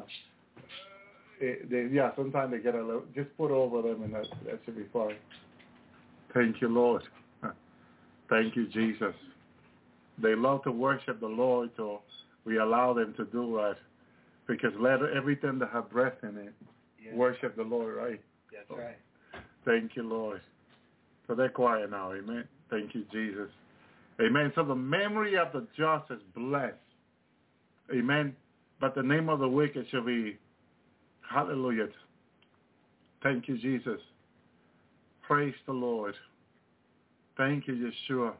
it, they, yeah, sometimes they get a little, just put over them and that, that should be fine. Thank you, Lord. Thank you, Jesus. They love to worship the Lord, so we allow them to do that. Because let everything that have breath in it yes. worship the Lord, right? That's so, right. Thank you, Lord. So they're quiet now, amen. Thank you, Jesus. Amen. So the memory of the just is blessed. Amen. But the name of the wicked shall be, hallelujah. Thank you, Jesus. Praise the Lord. Thank you, Yeshua.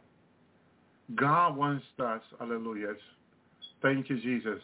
God wants us, hallelujah. Thank you, Jesus.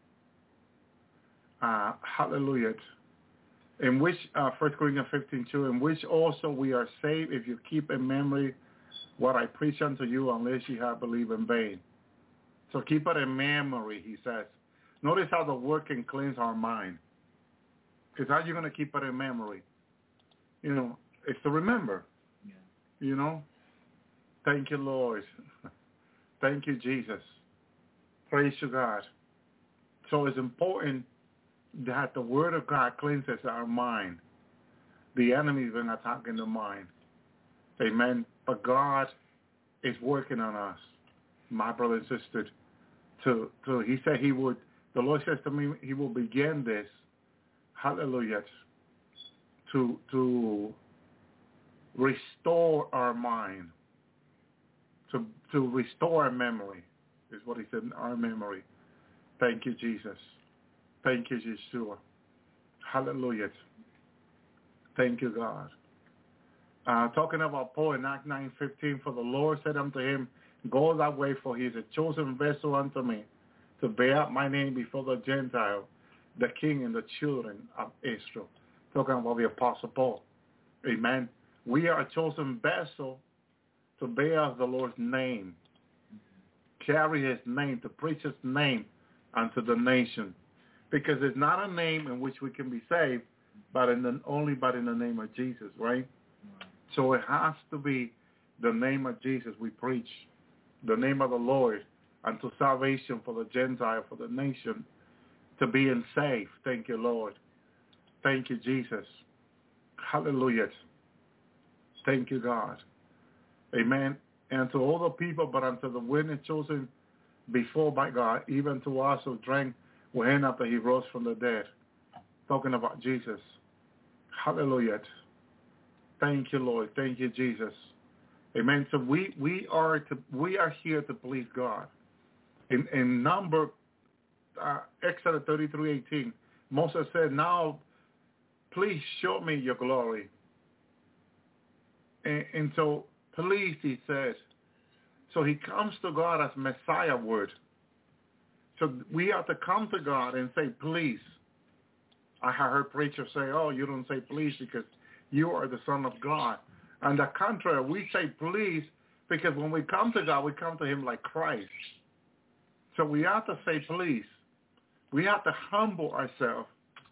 Uh, hallelujah. In which, uh, First Corinthians fifteen two, in which also we are saved if you keep in memory what I preach unto you, unless you have believed in vain. So keep it in memory, he says. Notice how the word can cleanse our mind. Because how are you going to keep it in memory? You know, it's to remember. Yeah. You know? Thank you, Lord. Thank you, Jesus. Praise to God. So it's important that the Word of God cleanses our mind. The enemy's been attacking the mind. Amen. But God is working on us, my brother and sister. To, to, he said he would, the Lord says to me, he will begin this, hallelujah, to, to restore our mind, to, to restore our memory, is what he said, our memory. Thank you, Jesus. Thank you, Yeshua. Hallelujah. Thank you, God. Uh, talking about Paul in Acts nine fifteen, for the Lord said unto him, go that way, for he is a chosen vessel unto me, to bear up my name before the Gentile, the king and the children of Israel. Talking about the Apostle Paul. Amen. We are a chosen vessel to bear the Lord's name, carry his name, to preach his name unto the nation. Because it's not a name in which we can be saved, but in the, only but in the name of Jesus, right? So it has to be the name of Jesus we preach, the name of the Lord, unto salvation for the Gentile, for the nation. to being safe. Thank you, Lord. Thank you, Jesus. Hallelujah. Thank you, God. Amen. And to all the people, but unto the witness chosen before by God, even to us who drank wine after he rose from the dead. Talking about Jesus. Hallelujah. Thank you, Lord. Thank you, Jesus. Amen. So we, we are to we are here to please God. In in number uh, Exodus thirty-three eighteen, Moses said, "Now, please show me your glory." And, and so, please, he says. So he comes to God as Messiah word. So we have to come to God and say, please. I have heard preachers say, oh, you don't say please because you are the Son of God. On the contrary, we say please because when we come to God, we come to him like Christ. So we have to say please. We have to humble ourselves.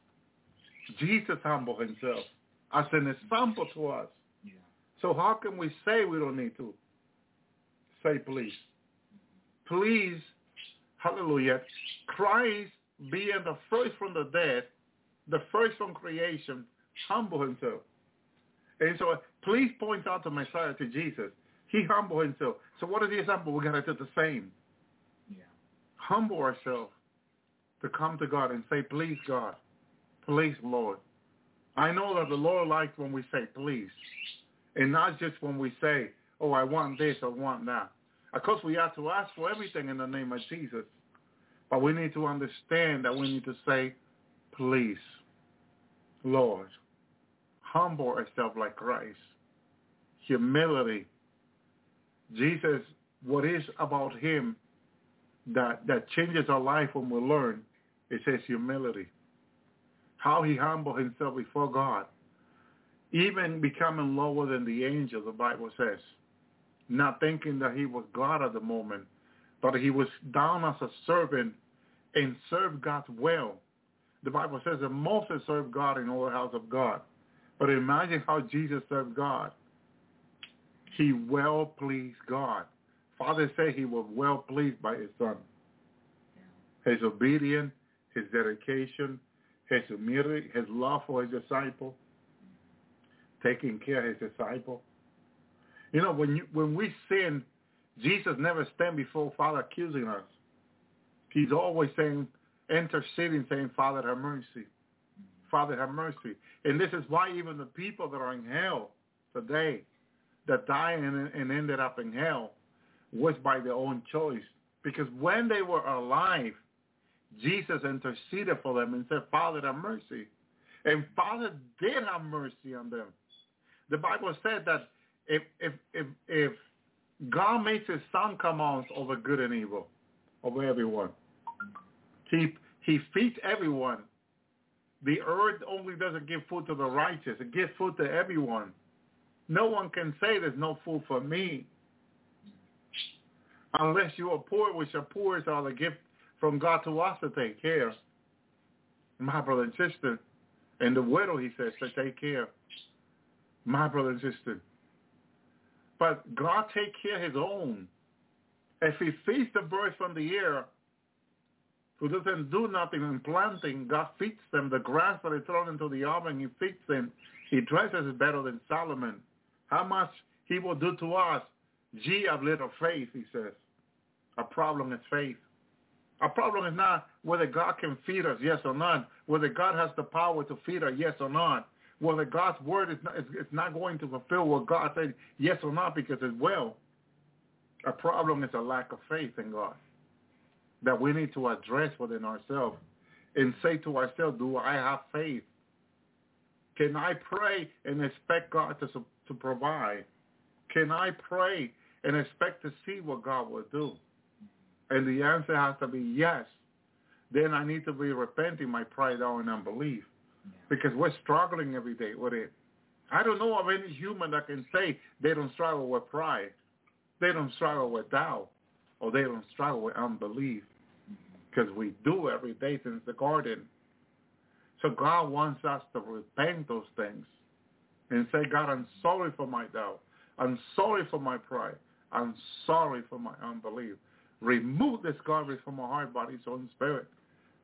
Jesus humbled himself as an example to us. Yeah. So how can we say we don't need to? Say please. Please, hallelujah, Christ being the first from the dead, the first from creation, humble himself. And so please point out the Messiah to Jesus. He humbled himself. So what is the example? We got to do the same. Yeah. Humble ourselves to come to God and say, please, God. Please, Lord. I know that the Lord likes when we say please. And not just when we say, oh, I want this, I want that. Of course, we have to ask for everything in the name of Jesus. But we need to understand that we need to say, please, Lord, humble ourselves like Christ. Humility. Jesus, what is about him that, that changes our life when we learn, it says humility. How he humbled himself before God. Even becoming lower than the angels, the Bible says. Not thinking that he was God at the moment, but he was down as a servant and served God well. The Bible says that Moses served God in all the house of God. But imagine how Jesus served God. He well pleased God. Father said he was well pleased by his son. His obedience, his dedication, his humility, his love for his disciple, taking care of his disciple. You know, when you, when we sin, Jesus never stand before Father accusing us. He's always saying, interceding, saying, Father, have mercy. Father, have mercy. And this is why even the people that are in hell today, that died and, and ended up in hell, was by their own choice. Because when they were alive, Jesus interceded for them and said, Father, have mercy. And Father did have mercy on them. The Bible said that if if if, if God makes his son come on over good and evil, over everyone, he he feeds everyone. The earth only doesn't give food to the righteous. It gives food to everyone. No one can say there's no food for me. Unless you are poor, which are poor are the gift from God to us to take care. My brother and sister. And the widow, he says, to take care. My brother and sister. But God take care of his own. If he feeds the birds from the air, who doesn't do nothing in planting, God feeds them. The grass that is thrown into the oven, he feeds them. He dresses better than Solomon. How much he will do to us? Ye of little faith, he says. Our problem is faith. Our problem is not whether God can feed us, yes or not. Whether God has the power to feed us, yes or not. Whether God's word is not, is not going to fulfill what God said, yes or not, because it will. Our problem is a lack of faith in God that we need to address within ourselves and say to ourselves, do I have faith? Can I pray and expect God to, to provide? Can I pray and expect to see what God will do? And the answer has to be yes. Then I need to be repenting my pride, doubt, and unbelief. Yeah. Because we're struggling every day with it. I don't know of any human that can say they don't struggle with pride. They don't struggle with doubt. Or they don't struggle with unbelief. Because we do every day since the garden. So God wants us to repent those things. And say, God, I'm sorry for my doubt. I'm sorry for my pride. I'm sorry for my unbelief. Remove this garbage from my heart, body, soul, and spirit.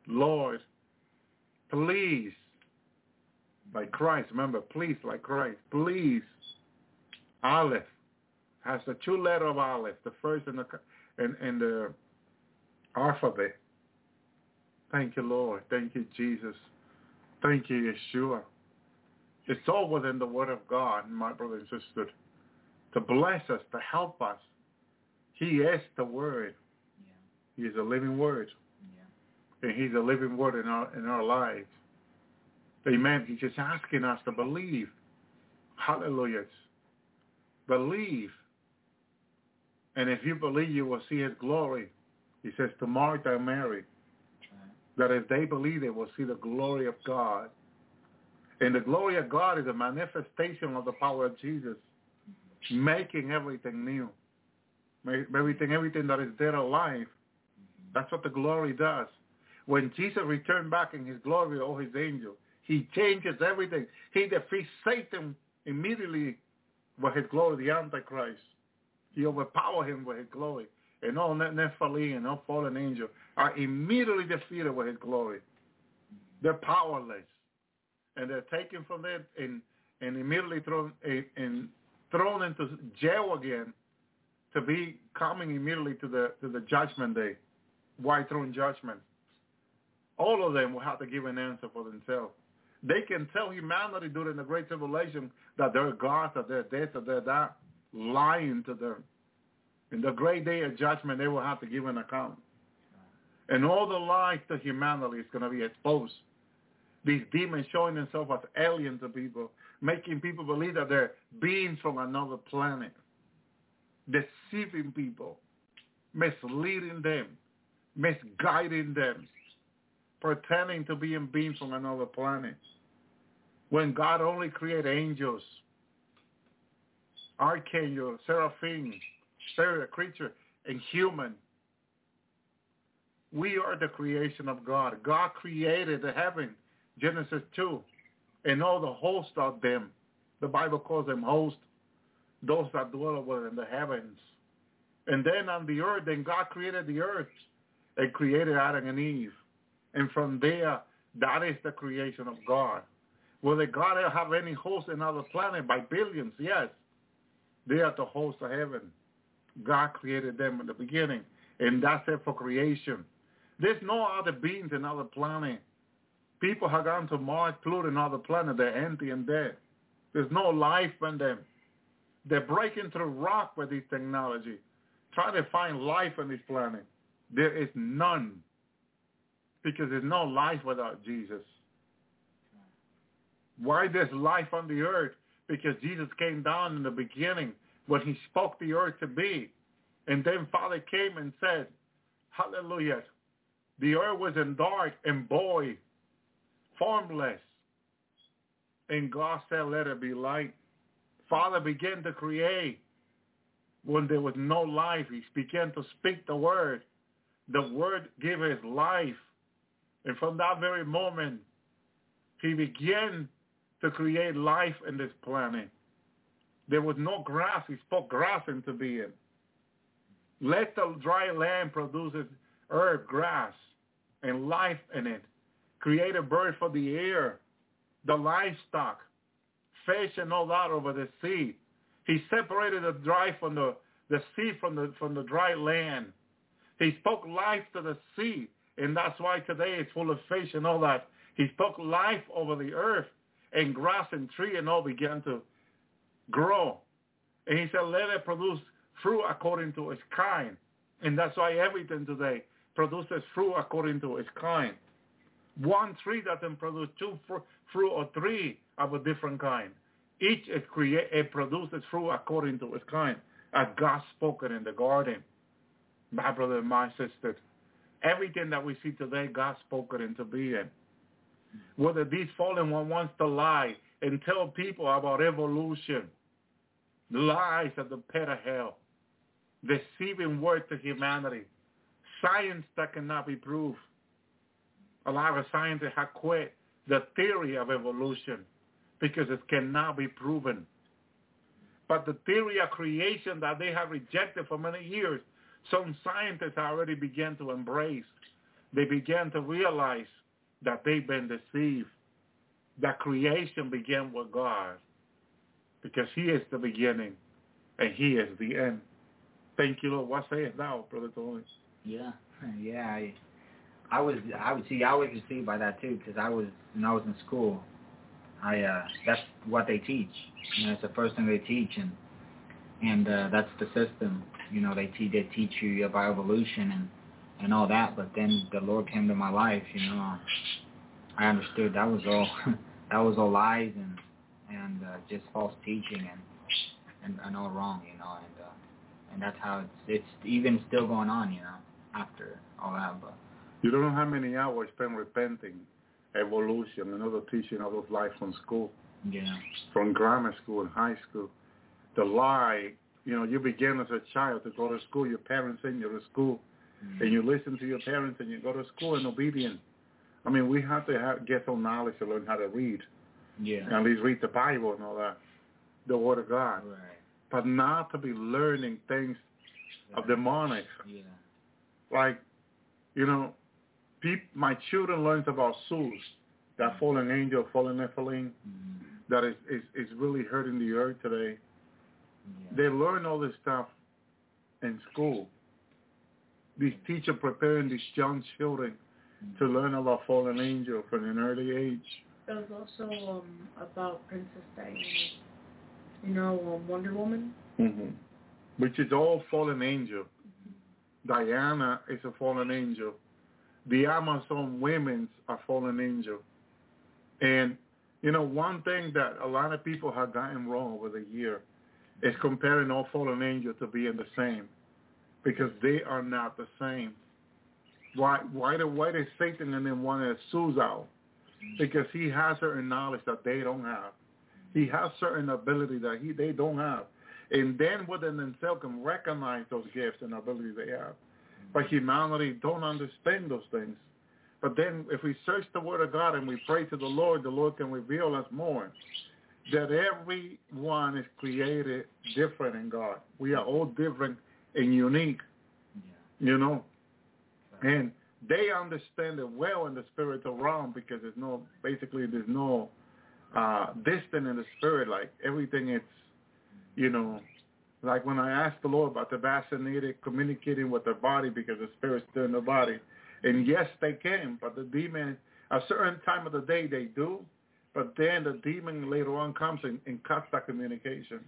Lord, please, like Christ, remember, please, like Christ, please, Aleph, has the two letter of Aleph, the first in the, in, in the alphabet. Thank you, Lord. Thank you, Jesus. Thank you, Yeshua. It's all within the Word of God, my brother and sister, to bless us, to help us. He is the Word. Yeah. He is a living Word. Yeah. And He's a living Word in our in our lives. Amen. He's just asking us to believe. Hallelujah. Believe. And if you believe, you will see His glory. He says to Martha and Mary, that if they believe, they will see the glory of God. And the glory of God is a manifestation of the power of Jesus, making everything new. Everything, everything that is dead alive. That's what the glory does. When Jesus returned back in His glory, all His angels, He changes everything. He defeats Satan immediately with His glory, the Antichrist. He overpowered him with His glory. And all Nephilim and all fallen angels are immediately defeated with His glory. They're powerless. And they're taken from there and, and immediately thrown, and thrown into jail again to be coming immediately to the to the judgment day, white throne judgment. All of them will have to give an answer for themselves. They can tell humanity during the Great Tribulation that they're gods, that they're this, that they're that, lying to them. In the great day of judgment, they will have to give an account. And all the lies to humanity is going to be exposed. These demons showing themselves as aliens to people, making people believe that they're beings from another planet, deceiving people, misleading them, misguiding them, pretending to be beings from another planet. When God only created angels, archangels, seraphim, spirit, creature, and human. We are the creation of God. God created the heaven, Genesis two, and all the host of them. The Bible calls them host, those that dwell within the heavens. And then on the earth, then God created the earth and created Adam and Eve. And from there, that is the creation of God. Will the God have any host in other planet? By billions, yes. They are the host of heaven. God created them in the beginning, and that's it for creation. There's no other beings in other planets. People have gone to Mars, Pluto, and other planets. They're empty and dead. There's no life in them. They're breaking through rock with this technology, trying to find life on this planet. There is none, because there's no life without Jesus. Why there's life on the earth? Because Jesus came down in the beginning when He spoke the earth to be. And then Father came and said, hallelujah, the earth was in dark and void, formless. And God said, let it be light. Father began to create when there was no life. He began to speak the word. The word gave His life. And from that very moment, He began to create life in this planet. There was no grass. He spoke grass into being. Let the dry land produce herb, grass, and life in it. Create a bird for the air, the livestock, fish and all that over the sea. He separated the dry from the, the sea from the from the dry land. He spoke life to the sea, and that's why today it's full of fish and all that. He spoke life over the earth, and grass and tree and all began to grow. And He said, let it produce fruit according to its kind. And that's why everything today produces fruit according to its kind. One tree doesn't produce two fr- fruit or three of a different kind. Each is create, it produces fruit according to its kind, as God spoken in the garden. My brother and my sister, everything that we see today, God spoken into being. Whether these fallen one wants to lie and tell people about evolution, lies of the pit of hell, deceiving word to humanity, science that cannot be proved. A lot of scientists have quit the theory of evolution because it cannot be proven. But the theory of creation that they have rejected for many years, some scientists already began to embrace. they began to realize that they've been deceived, that creation began with God, because he is the beginning and he is the end. Thank you, Lord. What say it now, Brother Tony? Yeah, yeah. I, I was, I would see, I was deceived by that too, because I was, when I was in school, I, uh, that's what they teach. You know, it's the first thing they teach, and and uh, that's the system. You know, they teach, they teach you about evolution and and all that. But then the Lord came to my life. You know, I understood that was all, that was all lies and and uh, just false teaching and, and and all wrong. You know, and uh, and that's how it's it's even still going on. You know, after all that, but. You don't know how many hours spent repenting, evolution, and other teaching of those life from school, yeah, from grammar school and high school. The lie, you know, you begin as a child to go to school. Your parents send you to school, mm-hmm. and you listen to your parents, and you go to school in obedience. I mean, we have to have, get some knowledge to learn how to read. Yeah, and at least read the Bible and all that, the Word of God. Right. But not to be learning things yeah. of demonic. Yeah. Like, you know. Peop, my children learn about Zeus, that fallen angel, fallen Nephilim, mm-hmm. that is, is, is really hurting the earth today. Yeah. They learn all this stuff in school. These teachers preparing these young children mm-hmm. to learn about fallen angel from an early age. There's also um, about Princess Diana, you know, um, Wonder Woman. Mm-hmm. Which is all fallen angel. Mm-hmm. Diana is a fallen angel. The Amazon women's are fallen angel. And, you know, one thing that a lot of people have gotten wrong over the year is comparing all fallen angels to being the same, because they are not the same. Why Why do why does Satan and then want to Zeus out? Because he has certain knowledge that they don't have. He has certain ability that he they don't have. And then within themselves can recognize those gifts and abilities they have. But humanity don't understand those things. But then if we search the Word of God and we pray to the Lord, the Lord can reveal us more that everyone is created different in God. We are all different and unique, yeah. you know. And they understand it well in the spiritual realm, because there's no, basically there's no uh, distance in the spirit. Like everything is, you know, like when I asked the Lord about the vaccinated communicating with their body because the spirit's still in the body. And yes, they can, but the demon, a certain time of the day they do, but then the demon later on comes and, and cuts that communication.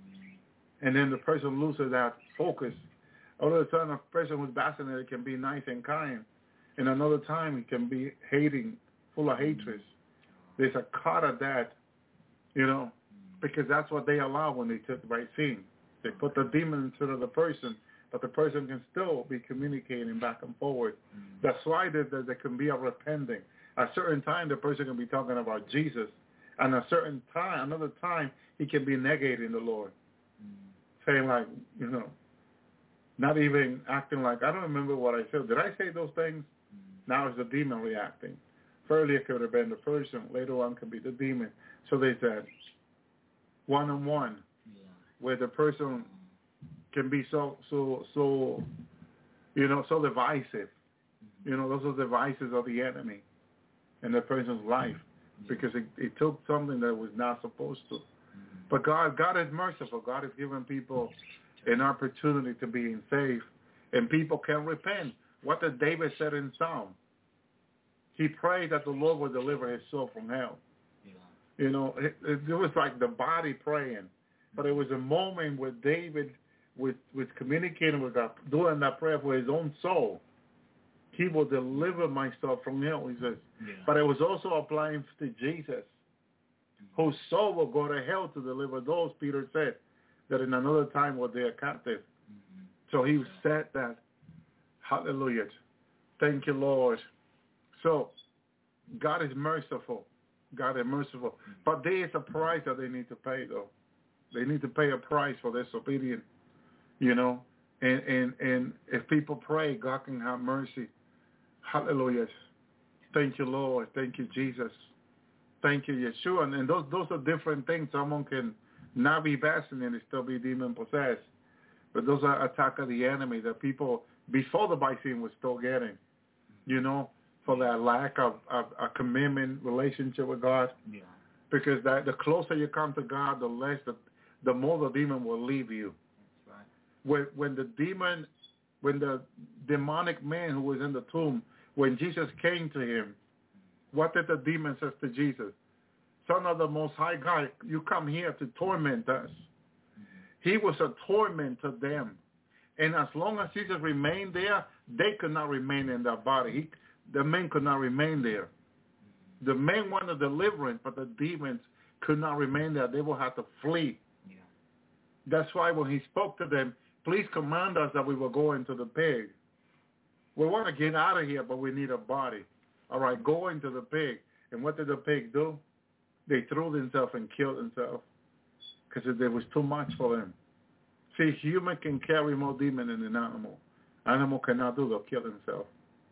And then the person loses that focus. All of a sudden, a person who's vaccinated can be nice and kind. And another time, he can be hating, full of hatred. There's a cut of that, you know, because that's what they allow when they took the vaccine. They put the demon into the person, but the person can still be communicating back and forward. Mm-hmm. That's why there, there, there can be a repenting. At a certain time, the person can be talking about Jesus. And a certain time, another time, he can be negating the Lord. Mm-hmm. Saying like, you know, not even acting like, I don't remember what I said. Did I say those things? Mm-hmm. Now it's the demon reacting. Earlier it could have been the person. Later on could be the demon. So they said, one-on-one. Where the person can be so, so, so, you know, so divisive. You know, those are devices of the enemy in the person's life, because it, it took something that was not supposed to. But God, God is merciful. God has given people an opportunity to be saved, and people can repent. What did David said in Psalm? He prayed that the Lord would deliver his soul from hell. Yeah. You know, it, it, it was like the body praying. But it was a moment where David was, was communicating with God, doing that prayer for his own soul. He will deliver my soul from hell, he says. Yeah. But it was also applying to Jesus, mm-hmm. whose soul will go to hell to deliver those, Peter said, that in another time were they captive. Mm-hmm. So he yeah. said that. Hallelujah. Thank you, Lord. So God is merciful. God is merciful. Mm-hmm. But there is a price that they need to pay, though. They need to pay a price for disobedience, you know. And, and and if people pray, God can have mercy. Hallelujah. Thank you, Lord. Thank you, Jesus. Thank you, Yeshua. And, and those those are different things. Someone can not be vaccinated and still be demon-possessed. But those are attack of the enemy that people, before the vaccine, was still getting. you know, for that lack of, of a commitment relationship with God. Yeah. Because that the closer you come to God, the less the, the more the demon will leave you. That's right. When when the demon, when the demonic man who was in the tomb, when Jesus came to him, what did the demon say to Jesus? Son of the Most High God, you come here to torment us. He was a torment to them. And as long as Jesus remained there, they could not remain in their body. He, the men could not remain there. The men wanted deliverance, but the demons could not remain there. They will have to flee. Yeah. That's why when he spoke to them, please command us that we will go into the pig. We want to get out of here, but we need a body. All right, go into the pig. And what did the pig do? They threw themselves and killed themselves because it was too much for them. See, human can carry more demon than an animal. Animal cannot do. They'll kill themselves.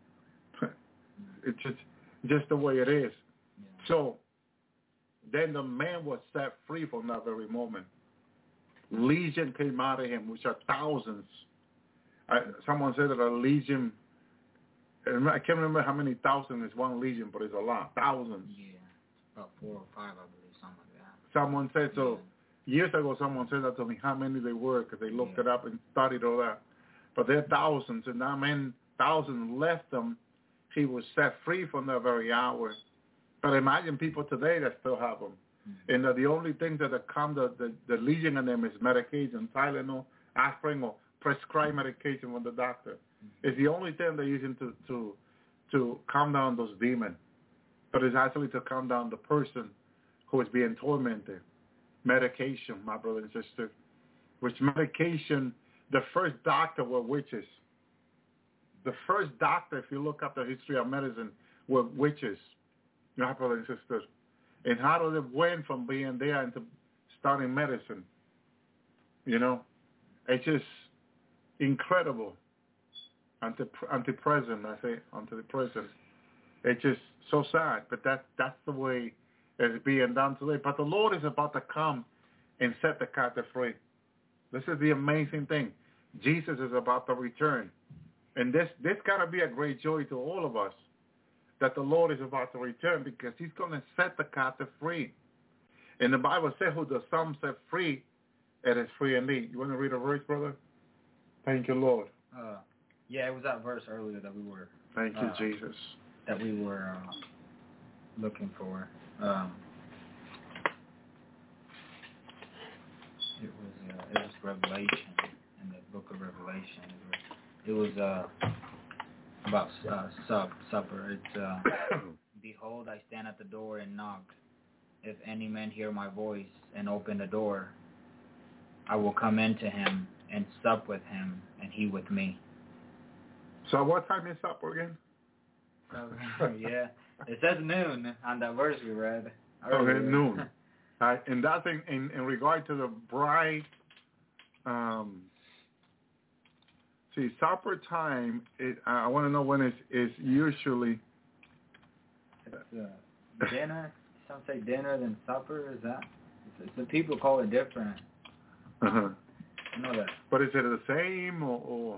It's just, just the way it is. Yeah. So then the man was set free from that very moment. Legion came out of him, which are thousands. I, someone said that a legion, I can't remember how many thousand is one legion, but it's a lot. Thousands. Yeah. About four or five, I believe, something like that. Someone said so. Yeah. Years ago, someone said that to me, how many they were, because they looked Yeah. it up and studied all that. But they're thousands, and that man, thousands left them. He was set free from that very hour. But imagine people today that still have them. Mm-hmm. And uh, the only thing that come the, the, the legion in them is medication, Tylenol, aspirin, or prescribed medication from the doctor. Mm-hmm. It's the only thing they're using to, to, to calm down those demons. But it's actually to calm down the person who is being tormented. Medication, my brother and sister. Which medication, the first doctor were witches. The first doctor, if you look up the history of medicine, were witches, my brother and sister. And how do they went from being there into starting medicine? You know, it's just incredible. Anti antidepressant, I say antidepressant. It's just so sad, but that that's the way it's being done today. But the Lord is about to come and set the captive free. This is the amazing thing. Jesus is about to return. And this this got to be a great joy to all of us, that the Lord is about to return, because he's going to set the captive free. And the Bible says, who the Son set free, it is free indeed. You want to read a verse, brother? Thank you, Lord. Uh, yeah, it was that verse earlier that we were. Thank you, uh, Jesus. That we were uh, looking for. Um, it was uh, it was Revelation, in the book of Revelation. It was, it was uh, about uh, sup, supper. It's uh, behold, I stand at the door and knock. If any man hear my voice and open the door, I will come into him and sup with him, and he with me. So what time is supper again? Yeah, it says noon on that verse we read. Okay, noon. Uh, and that's in, in, in regard to the bride. Um, see, supper time, it, I want to know when it's, it's usually... It's uh, dinner. Some say dinner than supper. Is that? It's, it's, the people call it different. Uh-huh. I know that. But is it the same or... or...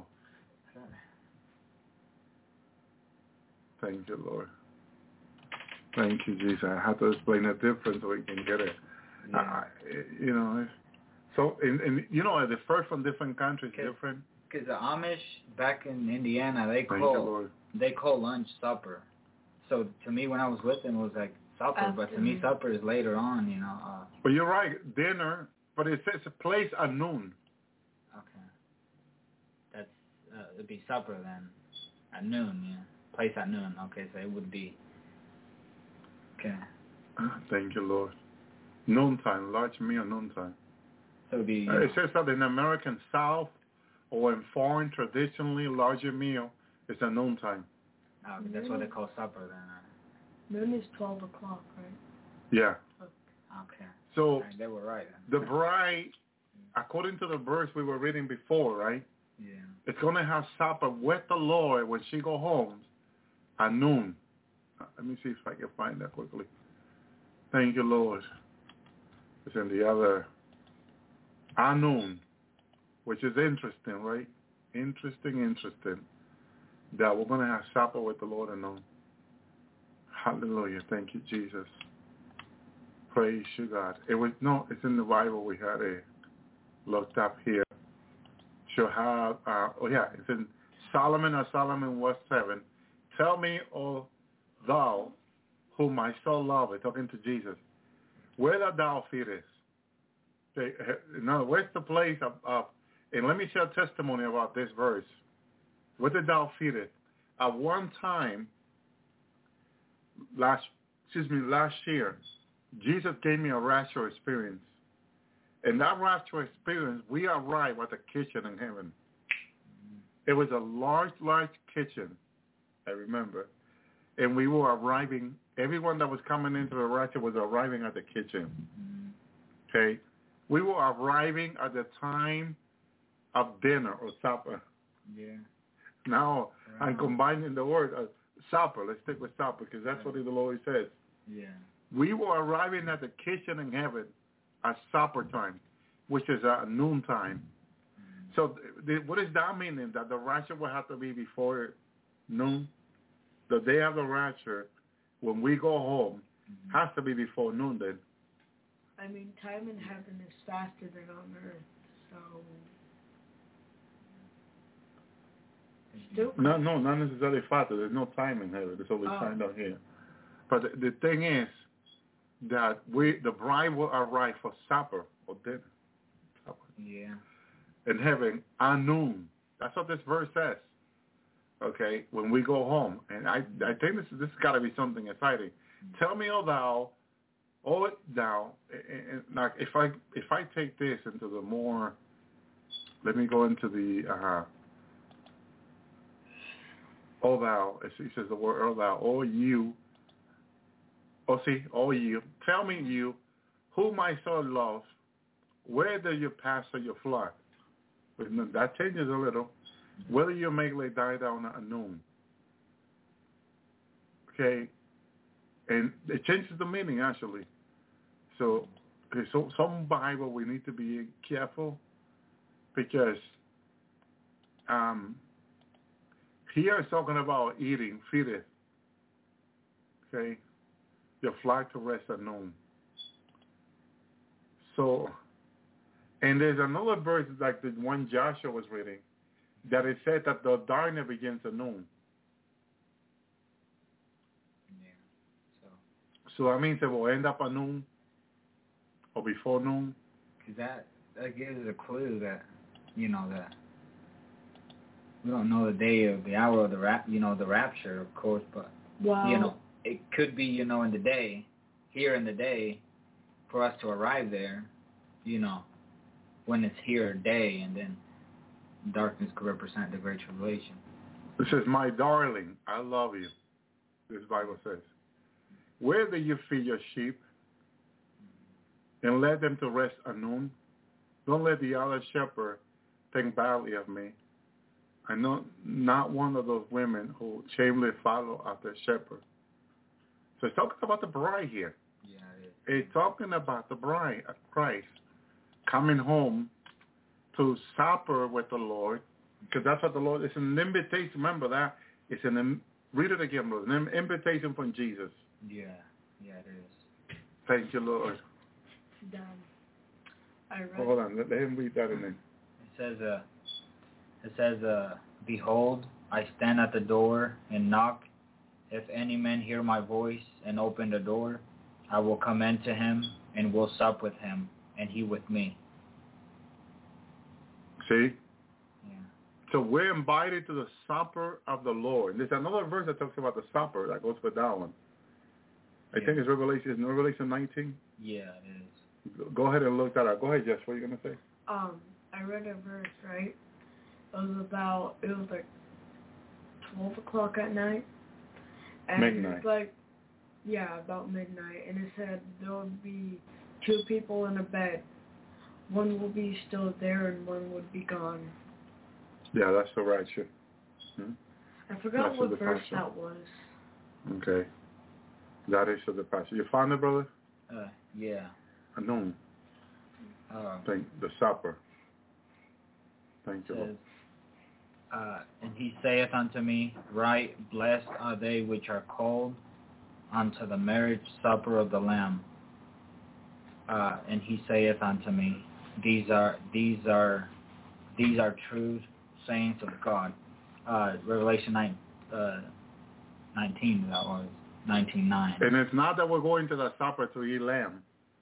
Thank you, Lord. Thank you, Jesus. I have to explain the difference so we can get it. Yeah. Uh, you know, so, and, and you know, the first from different countries different. Because the Amish back in Indiana, they Thank call you, Lord. they call lunch supper. So to me, when I was with them, it was like supper. Afternoon. But to me, supper is later on. You know. Uh, But you're right, dinner. But it says a place at noon. okay. That's uh, it'd be supper then, at noon. Yeah. Place at noon. Okay, so it would be. Okay. Thank you, Lord. Noontime, large meal, noontime. So it'd be. Uh, it says that in the American South or in foreign, traditionally, larger meal is at noontime. Oh, that's what they call supper then. Noon is twelve o'clock, right? Yeah. Okay. So Right, they were right. the bride, according to the verse we were reading before, right? Yeah. It's going to have supper with the Lord when she go home at noon. Let me see if I can find that quickly. Thank you, Lord. It's in the other, at noon, which is interesting, right? Interesting, interesting. that we're going to have supper with the Lord alone. Hallelujah. Thank you, Jesus. Praise you, God. It was, no, it's in the Bible. We had it looked up here. Shall have, uh, oh yeah, it's in Solomon or Solomon was seven. Tell me, O thou, whom my soul loveth, talking to Jesus, where that thou feedest. No, where's the place of, of, and let me share testimony about this verse. Where did thou feedest? At one time, last, excuse me, last year, Jesus gave me a rapture experience. In that rapture experience, we arrived at the kitchen in heaven. It was a large, large kitchen, I remember. And we were arriving, everyone that was coming into the rapture was arriving at the kitchen. Okay? We were arriving at the time of dinner or supper. Yeah. Now, Right. I'm combining the word uh, supper. Let's stick with supper because that's what the Lord says. Yeah. We were arriving at the kitchen in heaven at supper time, which is at noon time. Mm-hmm. So the, what does that mean? That the rapture will have to be before noon? The day of the rapture, when we go home, mm-hmm. has to be before noon then. I mean, time in heaven is faster than on earth, so... Still no, no, not necessarily faster. There's no time in heaven. It's only oh. time down here. But the, the thing is that we, the bride will arrive for supper or dinner. Supper. Yeah. In heaven at noon. That's what this verse says. Okay, when we go home. And I, I think this, this has got to be something exciting. Mm-hmm. Tell me, O thou, O thou, and, and, like if I if I take this into the more, let me go into the, uh, O thou, it says the word O thou, O you, oh see, O you, tell me you, who my soul loves, where do you pasture your flock? That changes a little. Whether you make lay die down at noon. Okay? And it changes the meaning, actually. So, okay, so some Bible, we need to be careful because um, here it's talking about eating, feeding. Okay? Your flock to rest at noon. So, and there's another verse like the one Joshua was reading, that it said that the darkness begins at noon. Yeah. So. So that means it will end up at noon or before noon. Because that, that gives a clue that, you know, that we don't know the day or the hour of the rap, you know, the rapture, of course, but, wow. you know, it could be, you know, in the day, here in the day, for us to arrive there, you know, when it's here day, and then darkness could represent the Great Tribulation. It says, my darling, I love you, this Bible says. Where do you feed your sheep and let them to rest at noon? Don't let the other shepherd think badly of me. I know not one of those women who shamelessly follow after a shepherd. So it's talking about the bride here. Yeah, it is. It's talking about the bride of Christ coming home to supper with the Lord, because that's what the Lord, it's an invitation. Remember that? It's an, read it again, brother. An invitation from Jesus. Yeah, yeah, it is. Thank you, Lord. Done. I read Hold on, let, let him read that in there. It says, uh, it says, uh, behold, I stand at the door and knock. If any man hear my voice and open the door, I will come into him and will sup with him, and he with me. See? Yeah. So we're invited to the supper of the Lord. There's another verse that talks about the supper that goes with that one. I yeah. think it's Revelation, is it Revelation nineteen? Yeah, it is. Go ahead and look that up. Go ahead, Jess. What are you going to say? Um, I read a verse, right? It was about, it was like twelve o'clock at night. And Midnight. It's like, yeah, about midnight. And it said there would be two people in a bed. One will be still there and one would be gone. Yeah, that's the rapture. Hmm? I forgot That's what the verse passion. that was. Okay. That is the passion. You found it, brother? Uh, yeah. I know. Uh, Thank the supper. Thank you, says, Lord. Uh, and he saith unto me, right, blessed are they which are called unto the marriage supper of the Lamb. Uh, and he saith unto me, these are these are these are true sayings of God. Uh, Revelation nine, uh, nineteen, that was nineteen nine. And it's not that we're going to the supper to eat lamb.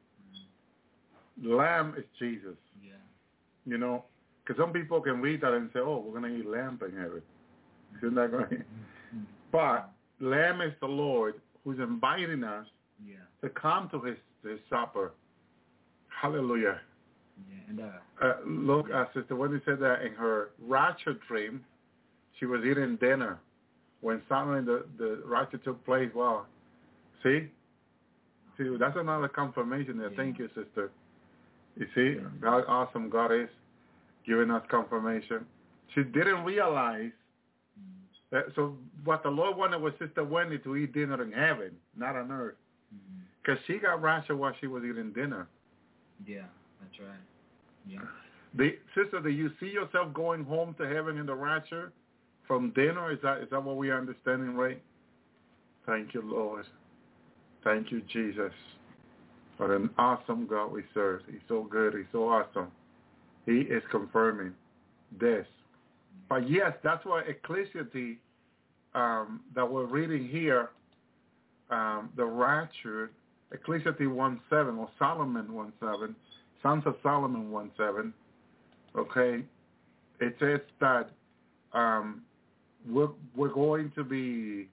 Mm-hmm. Lamb is Jesus. Yeah. You know, because some people can read that and say, "Oh, we're going to eat lamb in heaven." Isn't that going? Mm-hmm. But lamb is the Lord who's inviting us yeah. to come to his, his supper. Hallelujah. Yeah, and, uh, uh, look, uh, Sister Wendy said that in her rapture dream, she was eating dinner when suddenly the, the rapture took place. Wow. See? See, that's another confirmation there. Yeah. Thank you, Sister. You see yeah. how awesome God is giving us confirmation. She didn't realize mm. that. So what the Lord wanted was Sister Wendy to eat dinner in heaven, not on earth. Because mm. she got raptured while she was eating dinner. Yeah, that's right. Yeah. The, sister, do you see yourself going home to heaven in the rapture from dinner? Is that is that what we are understanding, right? Thank you, Lord. Thank you, Jesus. What an awesome God we serve. He's so good. He's so awesome. He is confirming this. But yes, that's why Ecclesiastes um, that we're reading here, um, the rapture, Ecclesiastes one seven or Solomon one seven, Sons of Solomon one seven, okay, it says that um, we're, we're going to be,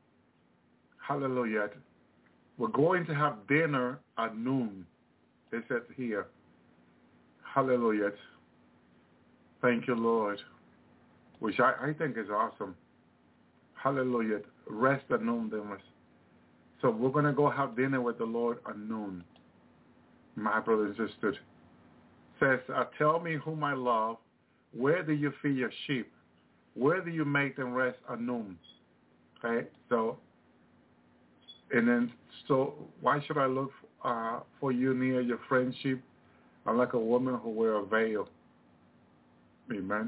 hallelujah, we're going to have dinner at noon. It says here, hallelujah. Thank you, Lord, which I, I think is awesome. Hallelujah. Rest at noon, then. So we're going to go have dinner with the Lord at noon. My brothers and sisters. Says, uh, tell me whom I love. Where do you feed your sheep? Where do you make them rest at noon? Okay, so, and then, so why should I look uh, for you near your friendship? I'm like a woman who wear a veil. Amen.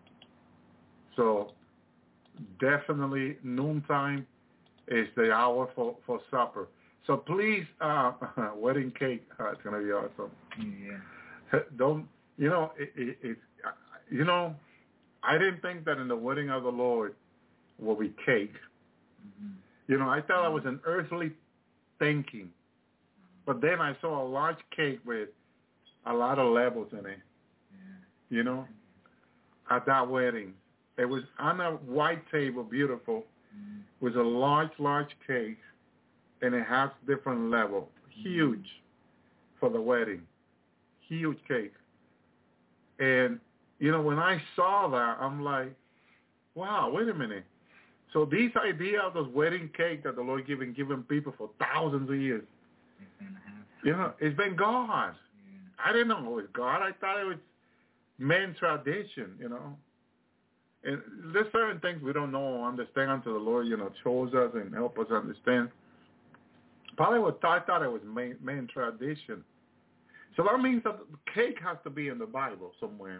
So, definitely noontime is the hour for, for supper. So please, uh, wedding cake, uh, it's going to be awesome. Yeah. Don't, you know, it, it, it, you know, I didn't think that in the wedding of the Lord will be cake. Mm-hmm. You know, I thought I was an earthly thinking. But then I saw a large cake with a lot of levels in it. Yeah. You know, at that wedding. It was on a white table, beautiful, mm. with a large, large cake, and it has different level. Huge mm. for the wedding. Huge cake. And, you know, when I saw that, I'm like, wow, wait a minute. So this idea of this wedding cake that the Lord given given people for thousands of years, you know, it's been gone. Yeah. I didn't know it was God. I thought it was man's tradition, you know. And there's certain things we don't know or understand until the Lord, you know, shows us and help us understand. Probably what I thought it was main, main tradition. So that means that the cake has to be in the Bible somewhere.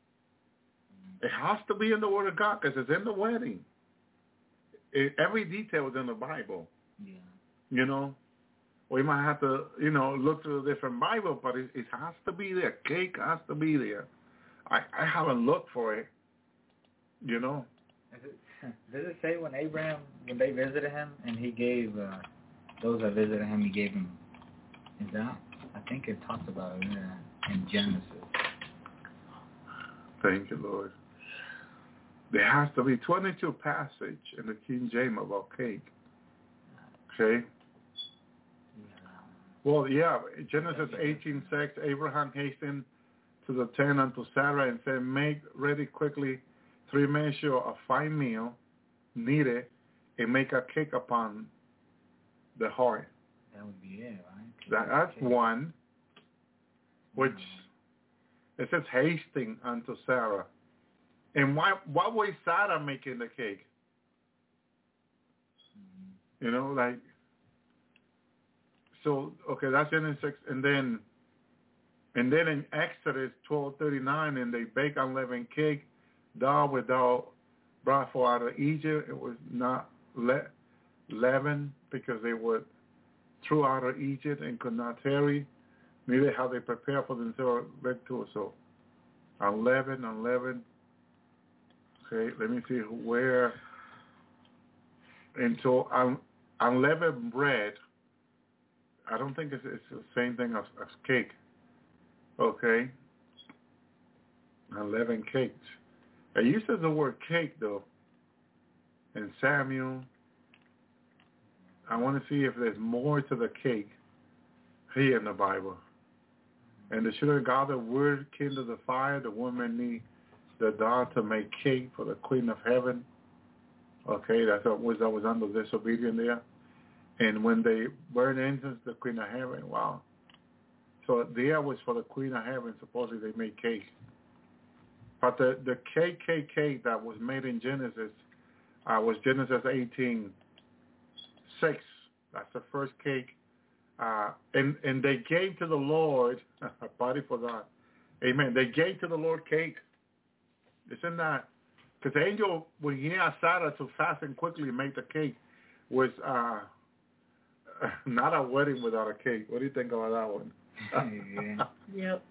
It has to be in the Word of God because it's in the wedding. It, every detail is in the Bible. Yeah. You know, we might have to, you know, look through a different Bible, but it, it has to be there. Cake has to be there. I, I haven't looked for it. You know. Does it, does it say when Abraham, when they visited him, and he gave uh, those that visited him, he gave them? Is that? I think it talks about it uh, in Genesis. Thank you, Lord. There has to be twenty-two passage in the King James about cake. Okay. Well, yeah, Genesis eighteen six, Abraham hastened to the tent unto Sarah and said, make ready quickly three measure of fine meal, knead it, and make a cake upon the hearth. That would be it, right? That, that's one, which it says hasting unto Sarah. And why why was Sarah making the cake? Mm-hmm. You know, like, so, okay, that's Genesis six. And then, and then in Exodus twelve thirty-nine, and they bake unleavened cake thou without brought forth out of Egypt, it was not le- leavened, because they were through out of Egypt and could not tarry, neither how they prepare for themselves victuals. So unleavened, unleavened. Okay, let me see where. And so un, unleavened bread, I don't think it's, it's the same thing as, as cake. Okay. Unleavened cakes. It uses the word cake, though, in Samuel. I want to see if there's more to the cake here in the Bible. And the children of God, the word kindled the fire, the woman need the dough to make cake for the queen of heaven. Okay, that's what was, that was under disobedience there. And when they burned incense, the queen of heaven, wow. So there was for the queen of heaven, supposedly they made cake. But the, the K K K that was made in Genesis uh, was Genesis eighteen six. That's the first cake. Uh, and, and they gave to the Lord, a body for God. Amen. They gave to the Lord cake. Isn't that? Because the angel, when he asked Sarah to fast and quickly make the cake, was uh, not a wedding without a cake. What do you think about that one? Yep.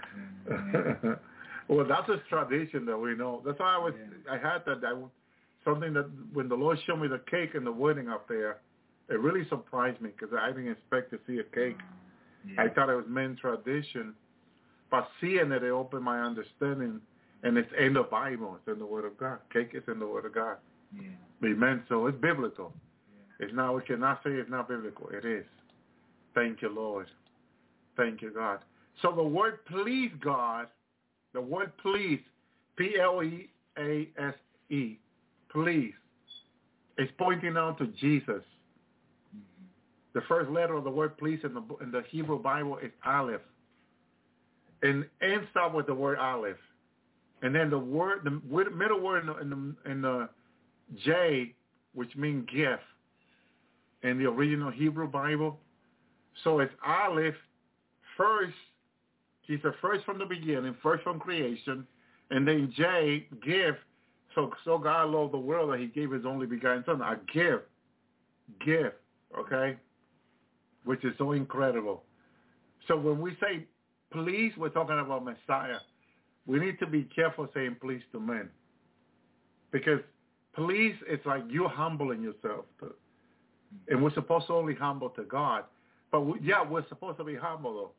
Well, that's a tradition that we know. That's why I was. Yeah. I had that. I, something that when the Lord showed me the cake and the wedding up there, it really surprised me because I didn't expect to see a cake. Yeah. I thought it was men's tradition, but seeing it, it opened my understanding. And it's in the Bible. It's in the Word of God. Cake is in the Word of God. Yeah. Amen. So it's biblical. Yeah. It's not. We cannot say it's not biblical. It is. Thank you, Lord. Thank you, God. So the word please God. The word please, P L E A S E, please, is pointing out to Jesus. Mm-hmm. The first letter of the word please in the in the Hebrew Bible is Aleph. And ends up with the word Aleph. And then the word, the middle word in the, in the, in the J, which means gift, in the original Hebrew Bible. So it's Aleph, first. He's the first from the beginning, first from creation, and then J, gift. So, so God loved the world that he gave his only begotten son, a gift, gift, okay, which is so incredible. So when we say please, we're talking about Messiah. We need to be careful saying please to men, because please, it's like you're humbling yourself, to, and we're supposed to only humble to God. But we, yeah, we're supposed to be humble though.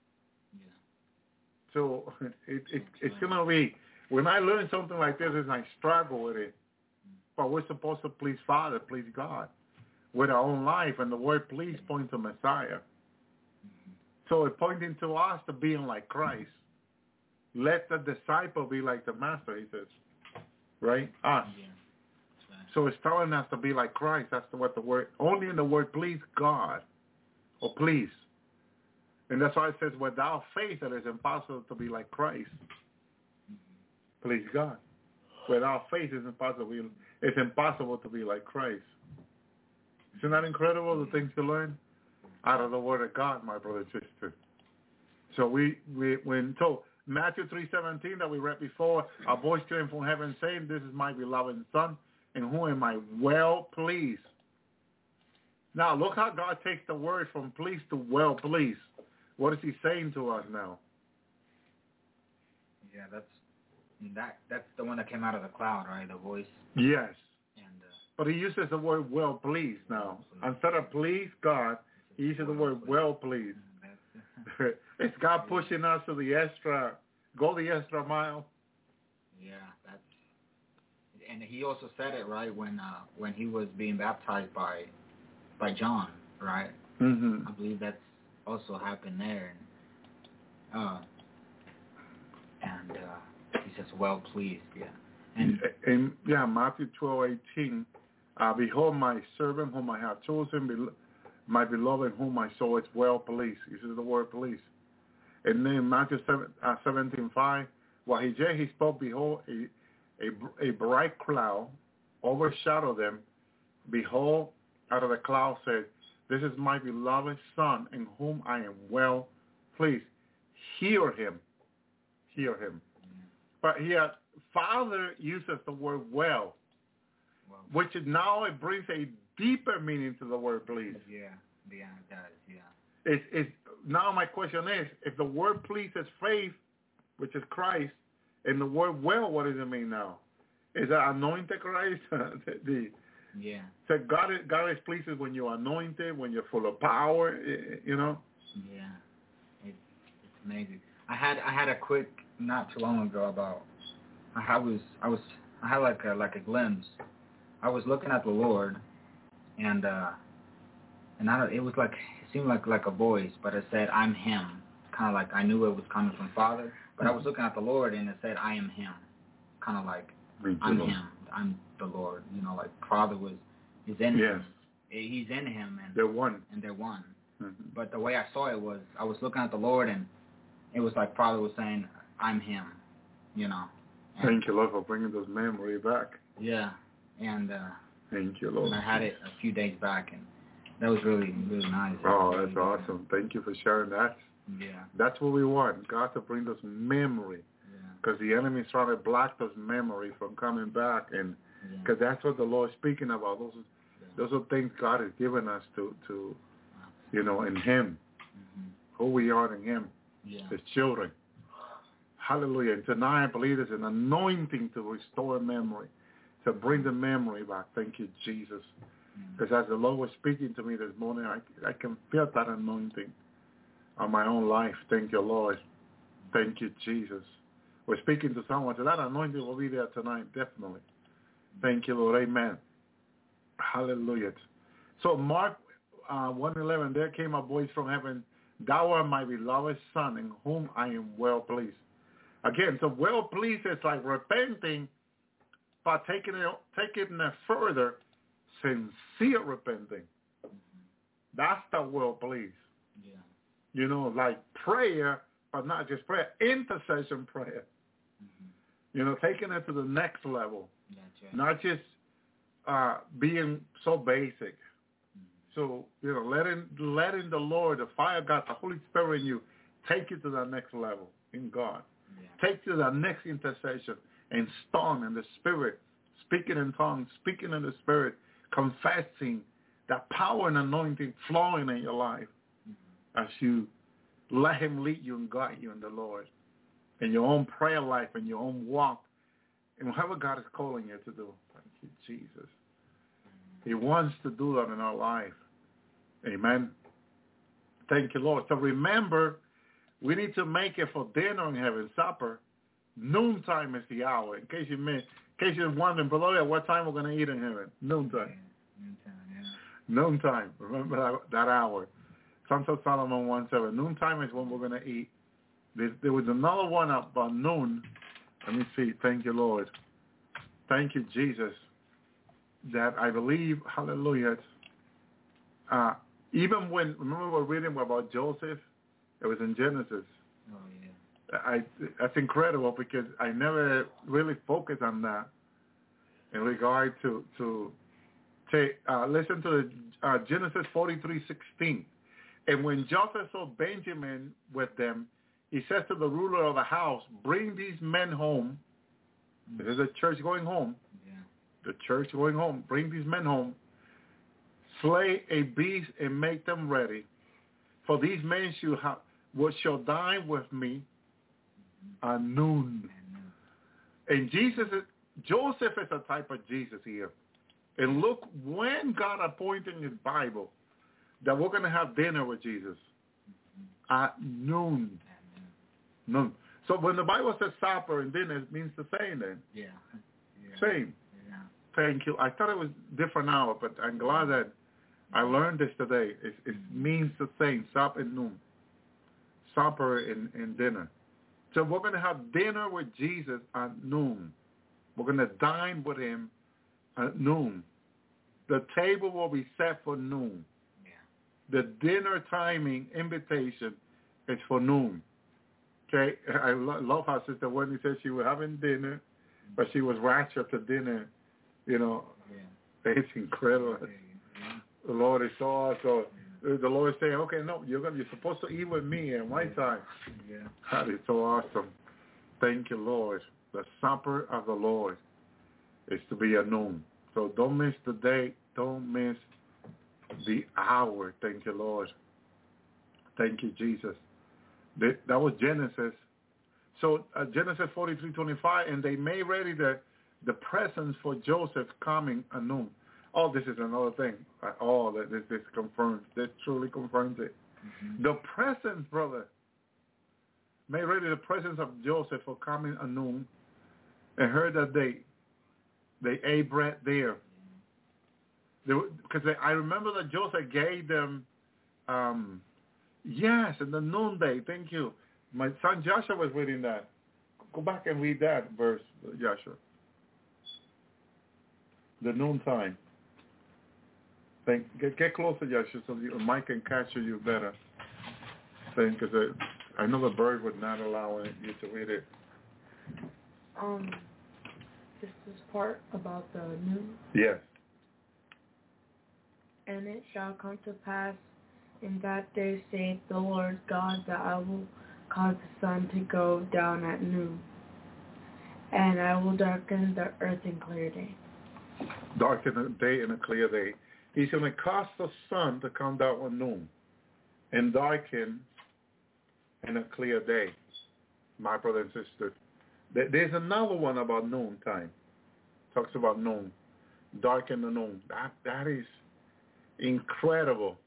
So it, it, it's going to be, when I learn something like this, it's I struggle with it. But we're supposed to please Father, please God, with our own life. And the word please points to Messiah. So it's pointing to us to being like Christ. Let the disciple be like the master, he says. Right? Us. So it's telling us to be like Christ. That's what the word, only in the word please God, or please. And that's why it says, without faith, it is impossible to be like Christ. Please God. Without faith, it's impossible. It's impossible to be like Christ. Isn't that incredible, the things to learn out of the Word of God, my brother and sister? So we, we when so Matthew three seventeen that we read before, a voice came from heaven saying, this is my beloved Son, in whom am I well pleased. Now, look how God takes the word from pleased to well pleased. What is he saying to us now? Yeah, that's that. That's the one that came out of the cloud, right? The voice. Yes. And, uh, but he uses the word well pleased now. Well, instead of please God, he uses the word well pleased. It's God pushing us to the extra, go the extra mile. Yeah, that's. And he also said it right when uh, when he was being baptized by by John, right? Mm-hmm. I believe that's also happened there, and uh, and uh, he says, "Well pleased," yeah. And, and yeah, Matthew twelve eighteen, uh, behold my servant whom I have chosen, be, my beloved whom I saw is well pleased. This is the word pleased. And then Matthew seventeen five, while he yet he spoke, behold, a, a a bright cloud overshadowed them. Behold, out of the cloud said, this is my beloved Son, in whom I am well pleased. Hear him. Hear him. Mm-hmm. But here, Father uses the word well, Well, which is now it brings a deeper meaning to the word please. yeah, yeah, it does, yeah. It's, it's, now my question is, if the word please is faith, which is Christ, and the word well, what does it mean now? Is that anointed Christ? the, the, Yeah. so God is, God is pleased when you're anointed, when you're full of power, you know? Yeah. It, it's amazing. I had I had a quick not too long ago about I was I was I had like a like a glimpse. I was looking at the Lord, and uh, and I don't, it was like it seemed like like a voice, but it said I'm Him. Kind of like I knew it was coming from Father, but I was looking at the Lord, and it said I am Him. Kind of like I'm Him. I'm the Lord. You know, like Father was is in yes. Him. He's in Him, and they're one. And they're one. Mm-hmm. But the way I saw it was I was looking at the Lord, and it was like Father was saying I'm Him. You know. And thank you, Lord, for bringing those memories back. Yeah, and uh, thank you, Lord. and I had it a few days back, and that was really, really nice. Oh, really that's good. awesome. Thank you for sharing that. Yeah. That's what we want, God to bring those memory. Because Yeah. the enemy is trying to block those memories from coming back. And because Yeah. that's what the Lord is speaking about. Those, Yeah. those are things God has given us to, to you know, in Him. Mm-hmm. Who we are in Him. Yeah. His children. Hallelujah. And tonight I believe there's an anointing to restore memory, to bring the memory back. Thank you, Jesus. Because as the Lord was speaking to me this morning, I, I can feel that anointing on my own life. Thank you, Lord. Thank you, Jesus. We're speaking to someone, so that anointing will be there tonight, definitely. Thank you, Lord. Amen. Hallelujah. So Mark uh, one eleven, there came a voice from heaven, thou art my beloved Son, in whom I am well pleased. Again, so well pleased is like repenting, but taking it, taking it further, sincere repenting. That's the well pleased. Yeah. You know, like prayer, but not just prayer, intercession prayer. Mm-hmm. You know, taking it to the next level. That's right. Not just uh, being so basic. Mm-hmm. So, you know, letting letting the Lord, the fire of God, the Holy Spirit in you, take you to the next level in God. Yeah. Take you to the next intercession and tongue in the Spirit, speaking in tongues, speaking in the Spirit, confessing that power and anointing flowing in your life Mm-hmm. as you let Him lead you and guide you in the Lord, in your own prayer life, in your own walk, and whatever God is calling you to do. Thank you, Jesus. He wants to do that in our life. Amen. Thank you, Lord. So remember, we need to make it for dinner in heaven, supper. Noontime is the hour. In case you may, in case you're wondering, below there, what time we're going to eat in heaven? Noontime. Yeah. Noontime, yeah. Noontime. Remember that, that hour. Sons of Solomon one seven. Noontime is when we're going to eat. There, there was another one about noon. Let me see. Thank you, Lord. Thank you, Jesus. That I believe, hallelujah, uh, even when, remember we're reading about Joseph? It was in Genesis. Oh, yeah. I, that's incredible because I never really focused on that in regard to, to take, uh, listen to the, uh, Genesis forty-three sixteen. And when Joseph saw Benjamin with them, he says to the ruler of the house, bring these men home. Mm. This is the church going home. Yeah. The church going home. Bring these men home. Slay a beast and make them ready. For these men shall, have, shall dine with me at noon. And Jesus, is, Joseph is a type of Jesus here. And look, when God appointed in His Bible that we're going to have dinner with Jesus at noon. Noon. So when the Bible says supper and dinner, it means the same then. Yeah. yeah. Same. Yeah. Thank you. I thought it was different now, but I'm glad that I learned this today. It, it means the same, supper and noon. Supper and, and dinner. So we're going to have dinner with Jesus at noon. We're going to dine with Him at noon. The table will be set for noon. The dinner timing invitation is for noon. Okay? I lo- love how Sister Wendy said she was having dinner, but she was raptured to dinner. You know, yeah. It's incredible. Yeah. The Lord is so awesome. Yeah. The Lord is saying, okay, no, you're gonna, you're supposed to eat with me at my time. Yeah. That is so awesome. Thank you, Lord. the supper of the Lord is to be at noon. So don't miss the date. Don't miss the hour. Thank you, Lord. Thank you, Jesus. That, that was Genesis. So uh, Genesis forty-three twenty-five, and they made ready the, the presents for Joseph coming at noon. Oh, this is another thing. Uh, oh, this, this confirms. This truly confirms it. Mm-hmm. The presents, brother, made ready the presents of Joseph for coming at noon, and heard that they they ate bread there. Because I remember that Joseph gave them, um, yes, in the noonday. Thank you. My son Joshua was reading that. Go back and read that verse, Joshua. The noontime. Thank, get, get closer, Joshua, so the mic can capture you better. Because I, I know the bird would not allow you to read it. Um, this is part about the noon. Yes. And it shall come to pass in that day, saith the Lord God, that I will cause the sun to go down at noon, and I will darken the earth in clear day. Darken a day in a clear day. He's going to cause the sun to come down at noon and darken in a clear day, my brother and sister. There's another one about noon time. Talks about noon. Darken the noon. That That is incredible.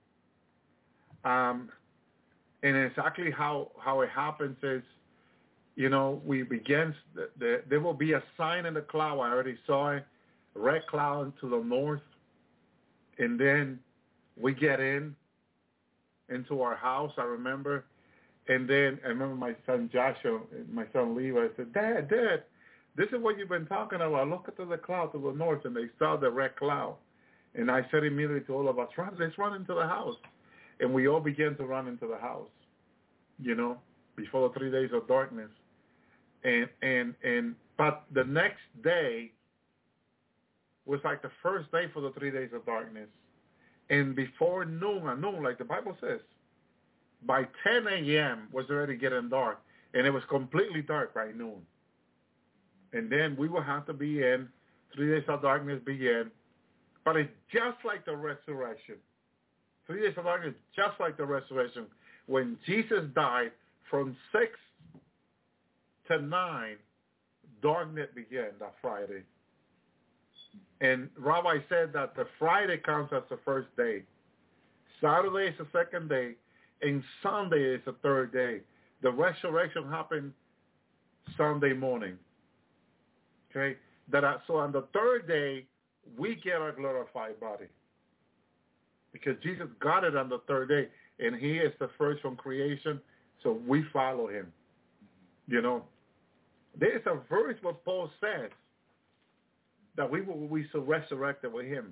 Um, and exactly how, how it happens is, you know, we begin, the, the, there will be a sign in the cloud. I already saw it, red cloud to the north. And then we get in, into our house, I remember. And then I remember my son Joshua, my son Levi said, Dad, Dad, this is what you've been talking about. Look at the cloud to the north. And they saw the red cloud. And I said immediately to all of us, run, let's run into the house. And we all began to run into the house, you know, before the three days of darkness. And, and, and, but the next day was like the first day for the three days of darkness. And before noon, at noon, like the Bible says, by ten a.m. was already getting dark. And it was completely dark by noon. And then we will have to be in, three days of darkness began. But it's just like the resurrection. Three days of darkness, just like the resurrection. When Jesus died, from six to nine, darkness began that Friday. And Rabbi said that the Friday counts as the first day. Saturday is the second day. And Sunday is the third day. The resurrection happened Sunday morning. Okay? That I, so on the third day, we get our glorified body. Because Jesus got it on the third day. And he is the first from creation. So we follow him. You know. There's a verse where Paul says that we will be so resurrected with him.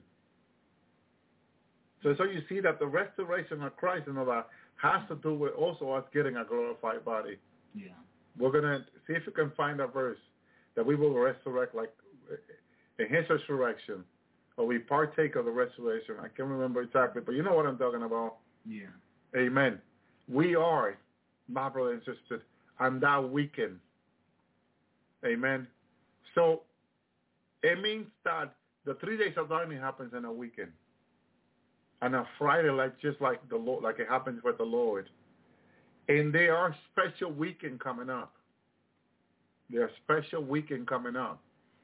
So, so you see that the restoration of Christ and all that has to do with also us getting a glorified body. Yeah. We're going to see if we can find a verse that we will resurrect like in his resurrection, or we partake of the resurrection. I can't remember exactly, but you know what I'm talking about. Yeah. Amen. We are, my brother and sister, on that weekend. Amen. So it means that the three days of darkness happens in a weekend. And a Friday, like just like the Lord, like it happens with the Lord. And there are special weekend coming up. There are special weekend coming up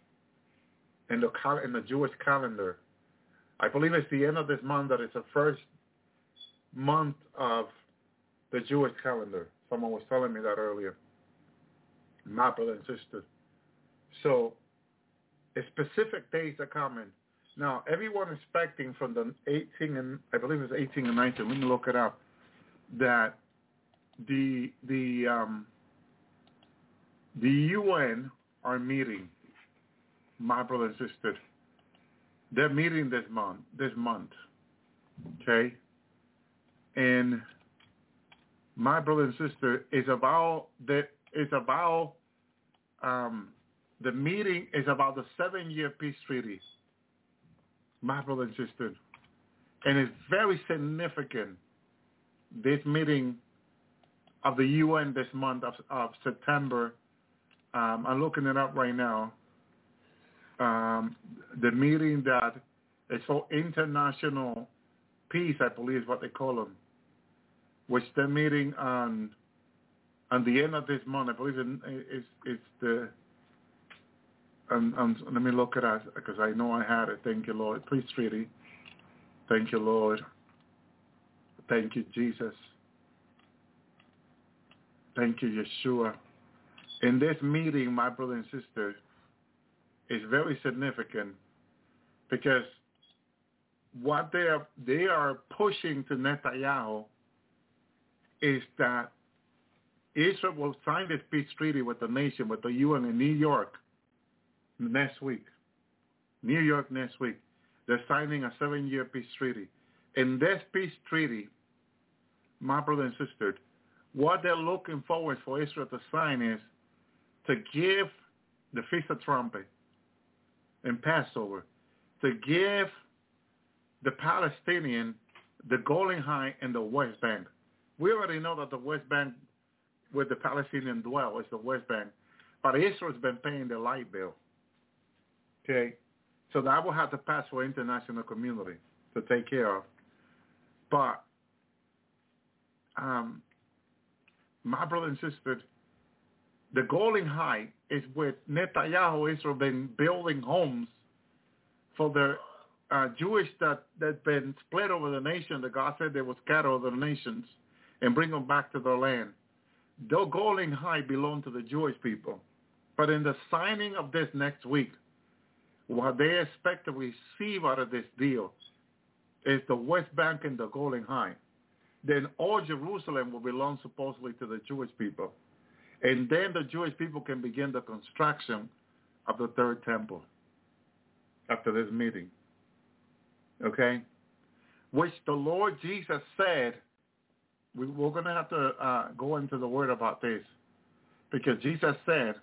in the cal- in the Jewish calendar. I believe it's the end of this month that it's the first month of the Jewish calendar. Someone was telling me that earlier. My brother and sister. So, a specific days are coming. Now, everyone expecting from the eighteen and I believe it's eighteen and nineteen. We can look it up. That the the um, the U N are meeting. My brother and sister, they're meeting this month. This month, okay. And my brother and sister is about that. Is about um, the meeting is about the seven-year peace treaty. My brother and sister. And it's very significant, this meeting of the U N this month of, of September Um, I'm looking it up right now. Um, the meeting that is for international peace, I believe is what they call them, which they're meeting on on the end of this month. I believe it's, it's the, um, um, let me look at it because I know I had it. Thank you, Lord. Peace Treaty. Thank you, Lord. Thank you, Jesus. Thank you, Yeshua. In this meeting, my brother and sister, is very significant because what they are they are pushing to Netanyahu is that Israel will sign this peace treaty with the nation, with the U N in New York next week. New York next week. They're signing a seven-year peace treaty. In this peace treaty, my brother and sister, what they're looking forward for Israel to sign is to give the Feast of Trumpet and Passover, to give the Palestinian the Golan Heights and the West Bank. We already know that the West Bank, where the Palestinians dwell, is the West Bank. But Israel's been paying the light bill. Okay? So that will have to pass for international community to take care of. But um, my brother and sister, the Golan Heights is with Netanyahu. Israel been building homes for the uh, Jewish that that been split over the nation. That God said they would scatter over the nations and bring them back to their land. The Golan Heights belong to the Jewish people. But in the signing of this next week, what they expect to receive out of this deal is the West Bank and the Golan Heights. Then all Jerusalem will belong supposedly to the Jewish people. And then the Jewish people can begin the construction of the third temple after this meeting. Okay? Which the Lord Jesus said, we, we're going to have to uh, go into the word about this. Because Jesus said,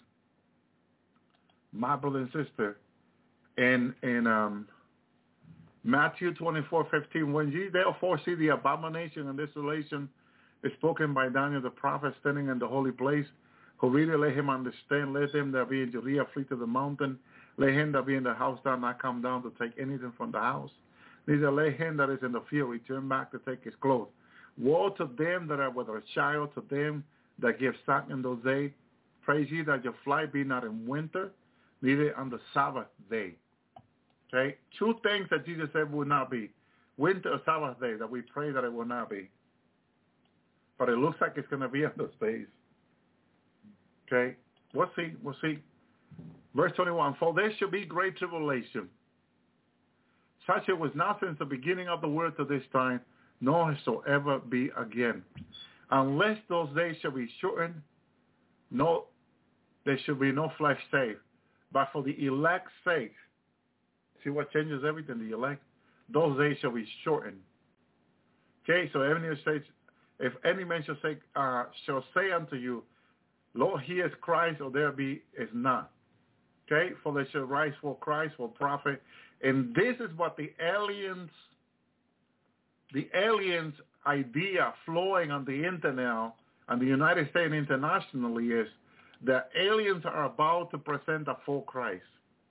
my brother and sister, in, in um, Matthew twenty-four fifteen, when ye therefore see the abomination and desolation is spoken by Daniel the prophet standing in the holy place, who really let him understand, let them that be in Judea flee to the mountain, let him that be in the house down not come down to take anything from the house, neither let him that is in the field return back to take his clothes. Woe to them that are with a child, to them that give sack in those days. Praise ye that your flight be not in winter, neither on the Sabbath day. Okay? Two things that Jesus said will not be. Winter or Sabbath day, that we pray that it will not be. But it looks like it's going to be on those days. Okay? We'll see. We'll see. Verse twenty-one, for there shall be great tribulation. Such it was not since the beginning of the world to this time, nor shall ever be again. Unless those days shall be shortened, no, there shall be no flesh saved. But for the elect's sake, see what changes everything, the elect? Those days shall be shortened. Okay, so any says, if any man shall say, uh, shall say unto you, Lo, he is Christ, or there be is not. Okay, for they shall rise for Christ, for prophet. And this is what the aliens, the aliens idea flowing on the internet, on the United States internationally, is that aliens are about to present a full Christ.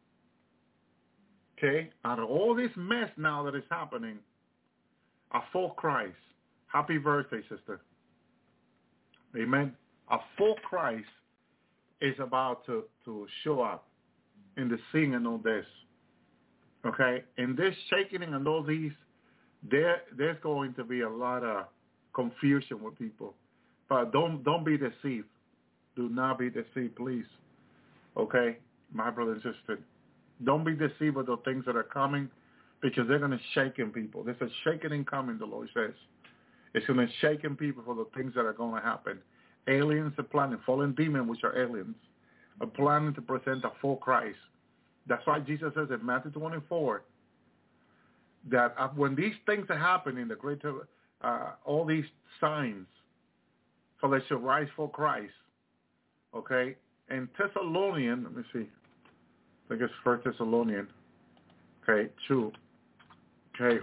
Okay, out of all this mess now that is happening, a full Christ. Happy birthday, sister. Amen. A full Christ is about to, to show up in the scene and all this. Okay, in this shaking and all these, there there's going to be a lot of confusion with people. But don't don't be deceived. Do not be deceived, please. Okay, my brother and sister. Don't be deceived with the things that are coming, because they're going to shake in people. There's a shaking coming, the Lord says. It's going to shake in people for the things that are going to happen. Aliens are planning, fallen demons, which are aliens, are planning to present a full Christ. That's why Jesus says in Matthew twenty-four that when these things are happening, the great, uh, all these signs, for they shall rise for Christ. Okay? And Thessalonian, let me see. I think it's First Thessalonian. Okay, two. Okay.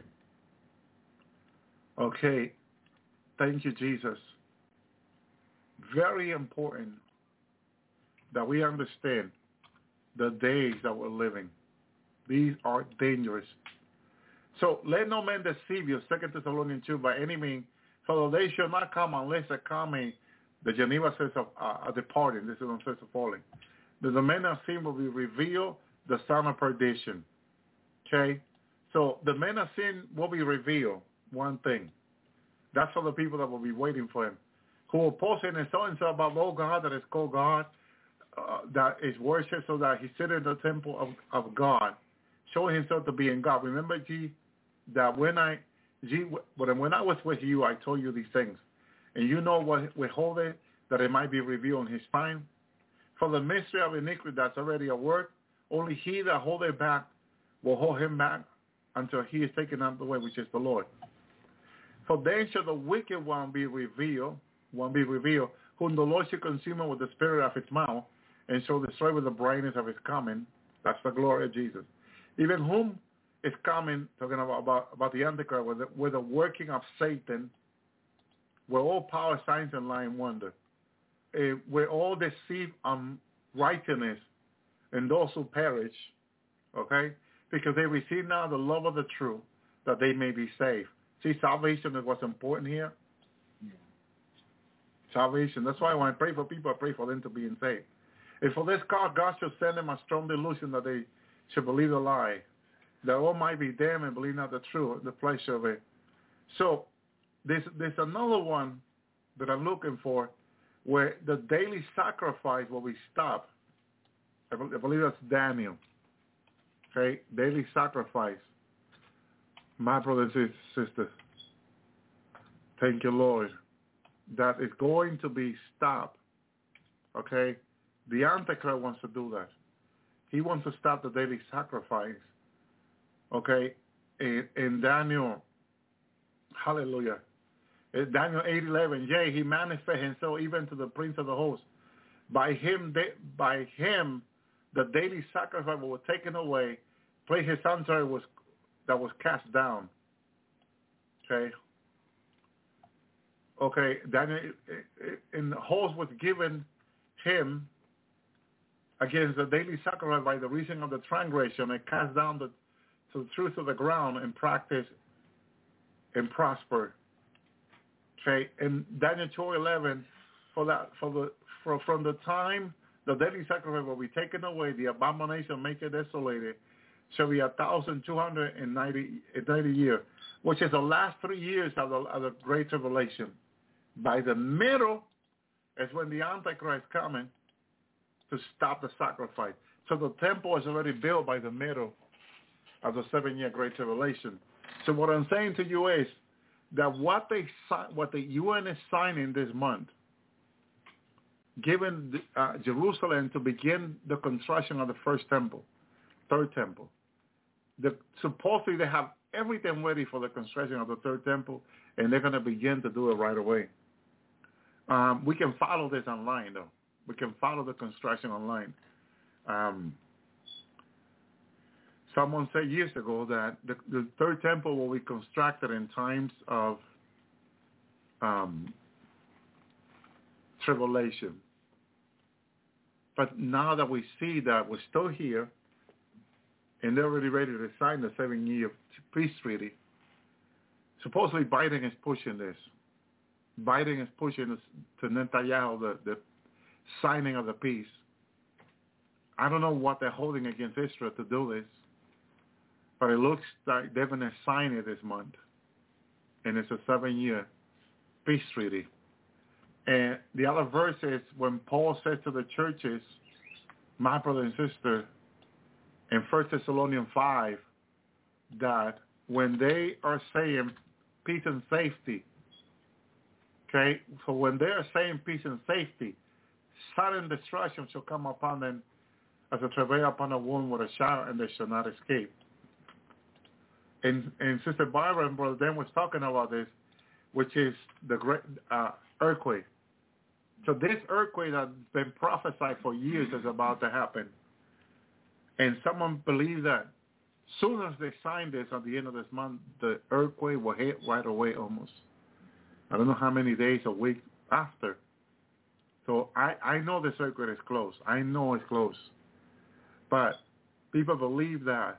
Okay. Thank you, Jesus. Very important that we understand the days that we're living. These are dangerous. So let no man deceive you, Second Thessalonians two, by any means, for they shall not come unless they come in, the Geneva says of uh, departing. This is on says of falling. The, the men of sin will be revealed, the son of perdition. Okay? So the men of sin will be revealed, one thing. That's for the people that will be waiting for him. Who will post in and so and so about no God that is called God, uh, that is worshipped, so that he sit in the temple of, of God, showing himself to be in God. Remember, G, that when I, G, when I was with you, I told you these things. And you know what we hold it, that it might be revealed in his time. For the mystery of iniquity that's already at work, only he that hold it back will hold him back until he is taken out of the way, which is the Lord. For then shall the wicked one be revealed, one be revealed, whom the Lord shall consume with the spirit of his mouth, and shall destroy with the brightness of his coming. That's the glory of Jesus. Even whom is coming, talking about, about, about the Antichrist, with the, with the working of Satan, where all power, signs, and lying wonder, uh, where all deceive unrighteousness, and those who perish, okay, because they receive now the love of the truth, that they may be saved. See, salvation is what's important here. Yeah. Salvation. That's why when I pray for people, I pray for them to be saved. And for this cause, God shall send them a strong delusion that they should believe the lie, that all might be damned and believe not the truth, the pleasure of it. So there's, there's another one that I'm looking for where the daily sacrifice will be stopped. I believe that's Daniel. Okay, daily sacrifice. My brothers and sisters, thank you, Lord, that is going to be stopped. Okay, the Antichrist wants to do that. He wants to stop the daily sacrifice. Okay, in, in Daniel, hallelujah, in Daniel eight eleven, yea, he manifested himself even to the prince of the host. By him, they, by him, the daily sacrifice was taken away. Place his sanctuary was that was cast down. Okay. Okay. Daniel, in the host was given him against the daily sacrifice by the reason of the transgression, and cast down the, to the truth of the ground, and practice and prosper. Okay. In Daniel two eleven, for that, for the for from the time the daily sacrifice will be taken away, the abomination make it desolated, shall be a thousand two hundred and ninety, ninety years, which is the last three years of the, of the Great Tribulation. By the middle is when the Antichrist is coming to stop the sacrifice. So the temple is already built by the middle of the seven-year Great Tribulation. So what I'm saying to you is that what they what the U N is signing this month, given uh, Jerusalem to begin the construction of the first temple, third temple. The, supposedly they have everything ready for the construction of the third temple, and they're going to begin to do it right away. Um, we can follow this online, though. We can follow the construction online. Um, someone said years ago that the, the third temple will be constructed in times of um, tribulation. But now that we see that we're still here, and they're already ready to sign the seven-year peace treaty, supposedly Biden is pushing this. Biden is pushing this to Netanyahu, the, the signing of the peace. I don't know what they're holding against Israel to do this, but it looks like they're going to sign it this month. And it's a seven-year peace treaty. And the other verse is when Paul says to the churches, my brother and sister, in First Thessalonians five, that when they are saying peace and safety, okay, so when they are saying peace and safety, sudden destruction shall come upon them as a travail upon a wound with a shout, and they shall not escape. And, and Sister Barbara and Brother Dan was talking about this, which is the great uh, earthquake. So this earthquake that's been prophesied for years is about to happen. And someone believes that as soon as they sign this at the end of this month, the earthquake will hit right away almost. I don't know how many days, a week after. So I, I know the circuit is close. I know it's close. But people believe that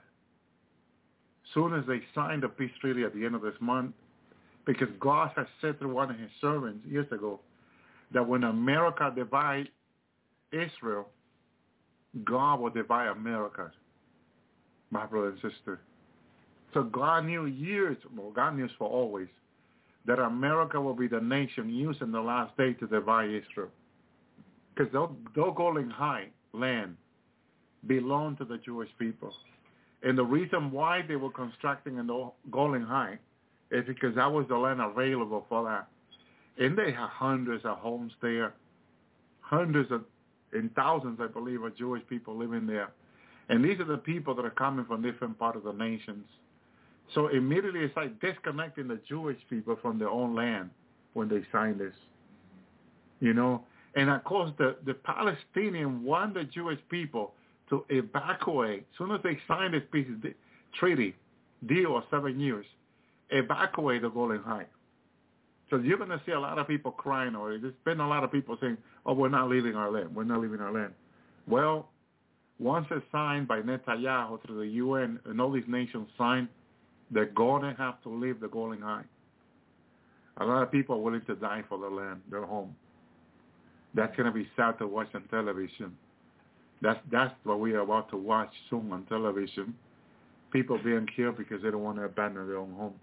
as soon as they sign the peace treaty at the end of this month, because God has said through one of his servants years ago that when America divides Israel, God will divide America, my brother and sister. So God knew years, well, God knew for always, that America will be the nation used in the last day to divide Israel. Because those Golden Heights land belong to the Jewish people. And the reason why they were constructing in the Golden Heights is because that was the land available for that. And they have hundreds of homes there, hundreds of, and thousands, I believe, of Jewish people living there. And these are the people that are coming from different parts of the nations. So immediately it's like disconnecting the Jewish people from their own land when they sign this, you know. And of course, the, the Palestinians want the Jewish people to evacuate. As soon as they sign this peace treaty, deal of seven years, evacuate the Golden Heights. So you're going to see a lot of people crying, or there's been a lot of people saying, oh, we're not leaving our land. We're not leaving our land. Well, once it's signed by Netanyahu through the U N and all these nations sign, they're going to have to leave the Golden Heights. A lot of people are willing to die for their land, their home. That's going to be sad to watch on television. That's that's what we are about to watch soon on television. People being killed because they don't want to abandon their own home.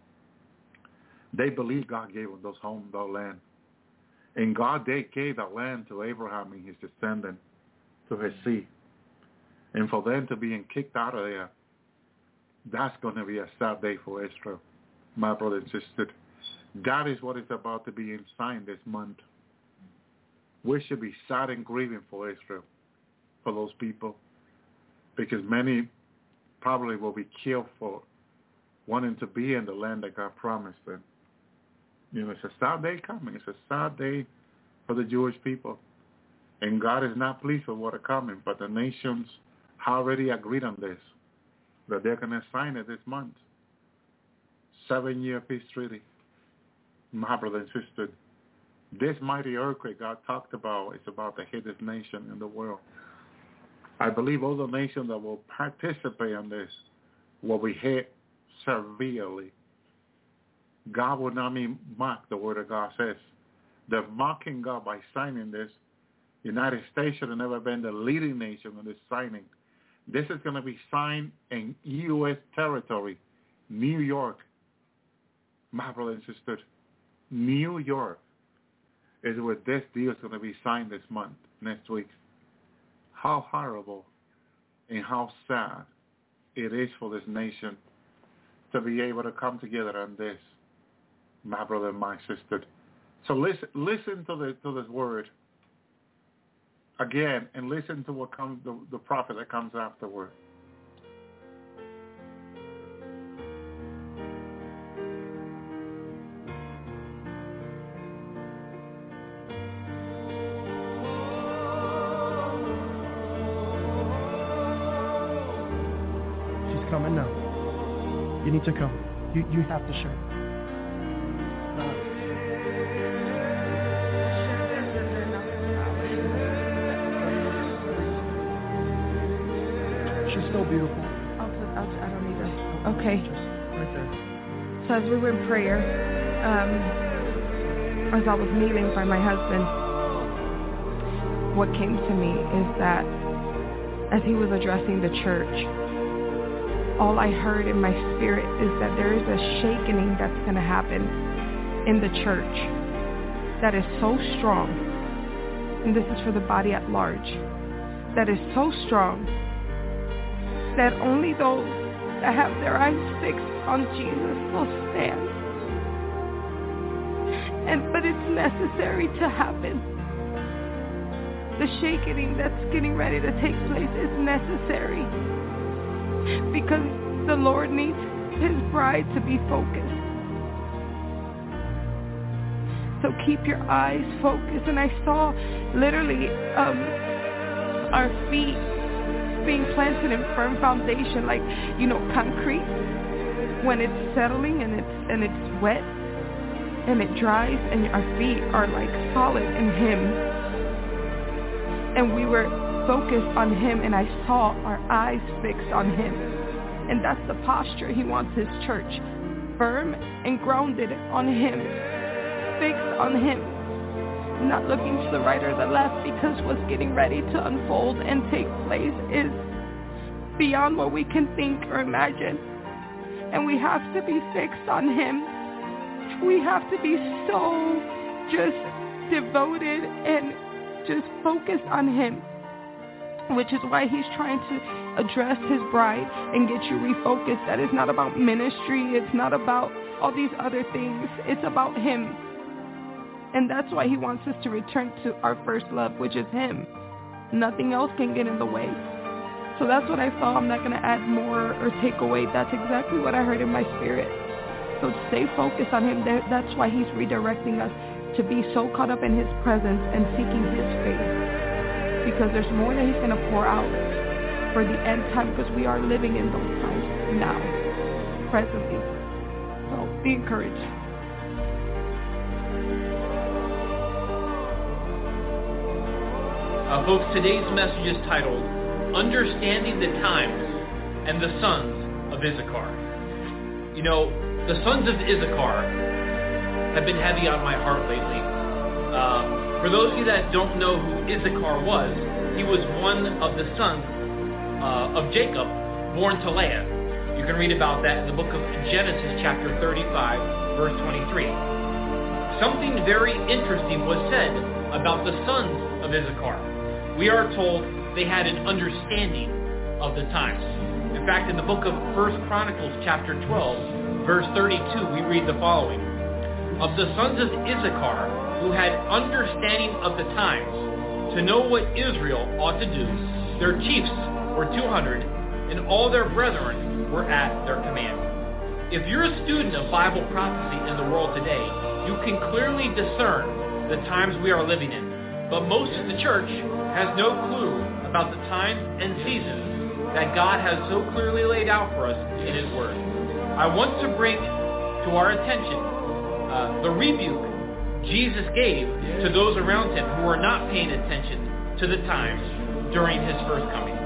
They believe God gave them those homes, that land. And God, they gave that land to Abraham and his descendant, to his seed. And for them to be kicked out of there, that's going to be a sad day for Israel, my brother and sister. That is what is about to be signed this month. We should be sad and grieving for Israel, for those people, because many probably will be killed for wanting to be in the land that God promised them. You know, it's a sad day coming. It's a sad day for the Jewish people. And God is not pleased with what is coming, but the nations already agreed on this, that they're going to sign it this month. Seven-year peace treaty. My brother and sister, this mighty earthquake God talked about is about to hit this nation in the world. I believe all the nations that will participate in this will be hit severely. God will not be mocked, the word of God says. They're mocking God by signing this. United States should have never been the leading nation in this signing. This is going to be signed in U S territory, New York. My brother and sister, New York is where this deal is going to be signed this month, next week. How horrible and how sad it is for this nation to be able to come together on this, my brother and my sister. So listen, listen to the to this word again, and listen to what comes the, the prophet that comes afterward. She's coming now. You need to come. You you have to share. So beautiful. I'll put, I'll, I don't need that. Okay. Right there. So as we were in prayer, um, as I was kneeling by my husband, what came to me is that as he was addressing the church, all I heard in my spirit is that there is a shaking that's going to happen in the church that is so strong, and this is for the body at large, that is so strong that only those that have their eyes fixed on Jesus will stand. And but it's necessary to happen. The shaking that's getting ready to take place is necessary because the Lord needs his bride to be focused. So keep your eyes focused. And I saw literally um, our feet being planted in firm foundation, like, you know, concrete when it's settling and it's and it's wet and it dries, and our feet are like solid in him. And we were focused on him, and I saw our eyes fixed on him. And that's the posture he wants his church. Firm and grounded on him. Fixed on him. Not looking to the right or the left, because what's getting ready to unfold and take place is beyond what we can think or imagine. And we have to be fixed on him. We have to be so just devoted and just focused on him, which is why he's trying to address his bride and get you refocused. That is not about ministry. It's not about all these other things. It's about him. And that's why he wants us to return to our first love, which is him. Nothing else can get in the way. So that's what I saw. I'm not going to add more or take away. That's exactly what I heard in my spirit. So stay focused on him. That's why he's redirecting us to be so caught up in his presence and seeking his face. Because there's more that he's going to pour out for the end time, because we are living in those times now, presently. So be encouraged. Uh, folks, today's message is titled, Understanding the Times and the Sons of Issachar. You know, the sons of Issachar have been heavy on my heart lately. Um, for those of you that don't know who Issachar was, he was one of the sons uh, of Jacob, born to Leah. You can read about that in the book of Genesis, chapter thirty-five, verse twenty-three. Something very interesting was said about the sons of Issachar. We are told they had an understanding of the times. In fact, in the book of First Chronicles, chapter twelve, verse thirty-two, we read the following. Of the sons of Issachar, who had understanding of the times, to know what Israel ought to do, their chiefs were two hundred, and all their brethren were at their command. If you're a student of Bible prophecy in the world today, you can clearly discern the times we are living in. But most of the church has no clue about the times and seasons that God has so clearly laid out for us in his word. I want to bring to our attention Uh, the rebuke Jesus gave to those around him who were not paying attention to the times during his first coming.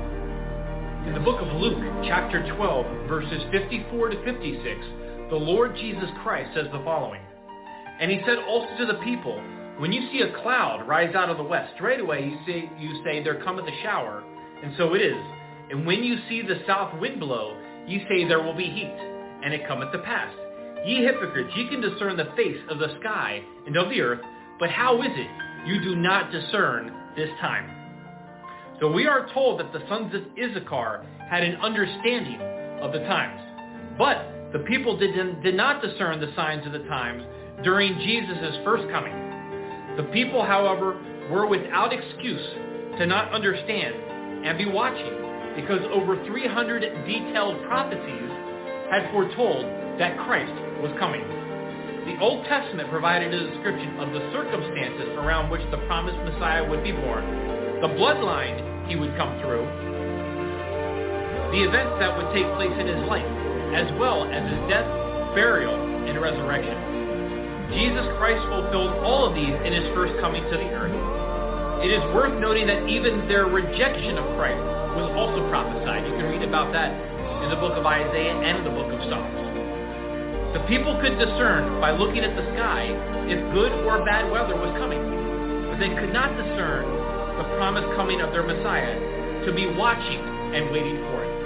In the book of Luke, chapter twelve, verses fifty-four to fifty-six, the Lord Jesus Christ says the following. And he said also to the people, when you see a cloud rise out of the west, straight away you say, you say there cometh a shower, and so it is. And when you see the south wind blow, you say there will be heat, and it cometh to pass. Ye hypocrites, ye can discern the face of the sky and of the earth, but how is it you do not discern this time? So we are told that the sons of Issachar had an understanding of the times. But the people did, did not discern the signs of the times during Jesus' first coming. The people, however, were without excuse to not understand and be watching, because over three hundred detailed prophecies had foretold that Christ was coming. The Old Testament provided a description of the circumstances around which the promised Messiah would be born, the bloodline he would come through, the events that would take place in his life, as well as his death, burial, and resurrection. Jesus Christ fulfilled all of these in his first coming to the earth. It is worth noting that even their rejection of Christ was also prophesied. You can read about that in the book of Isaiah and in the book of Psalms. The people could discern by looking at the sky if good or bad weather was coming, but they could not discern the promised coming of their Messiah to be watching and waiting for it.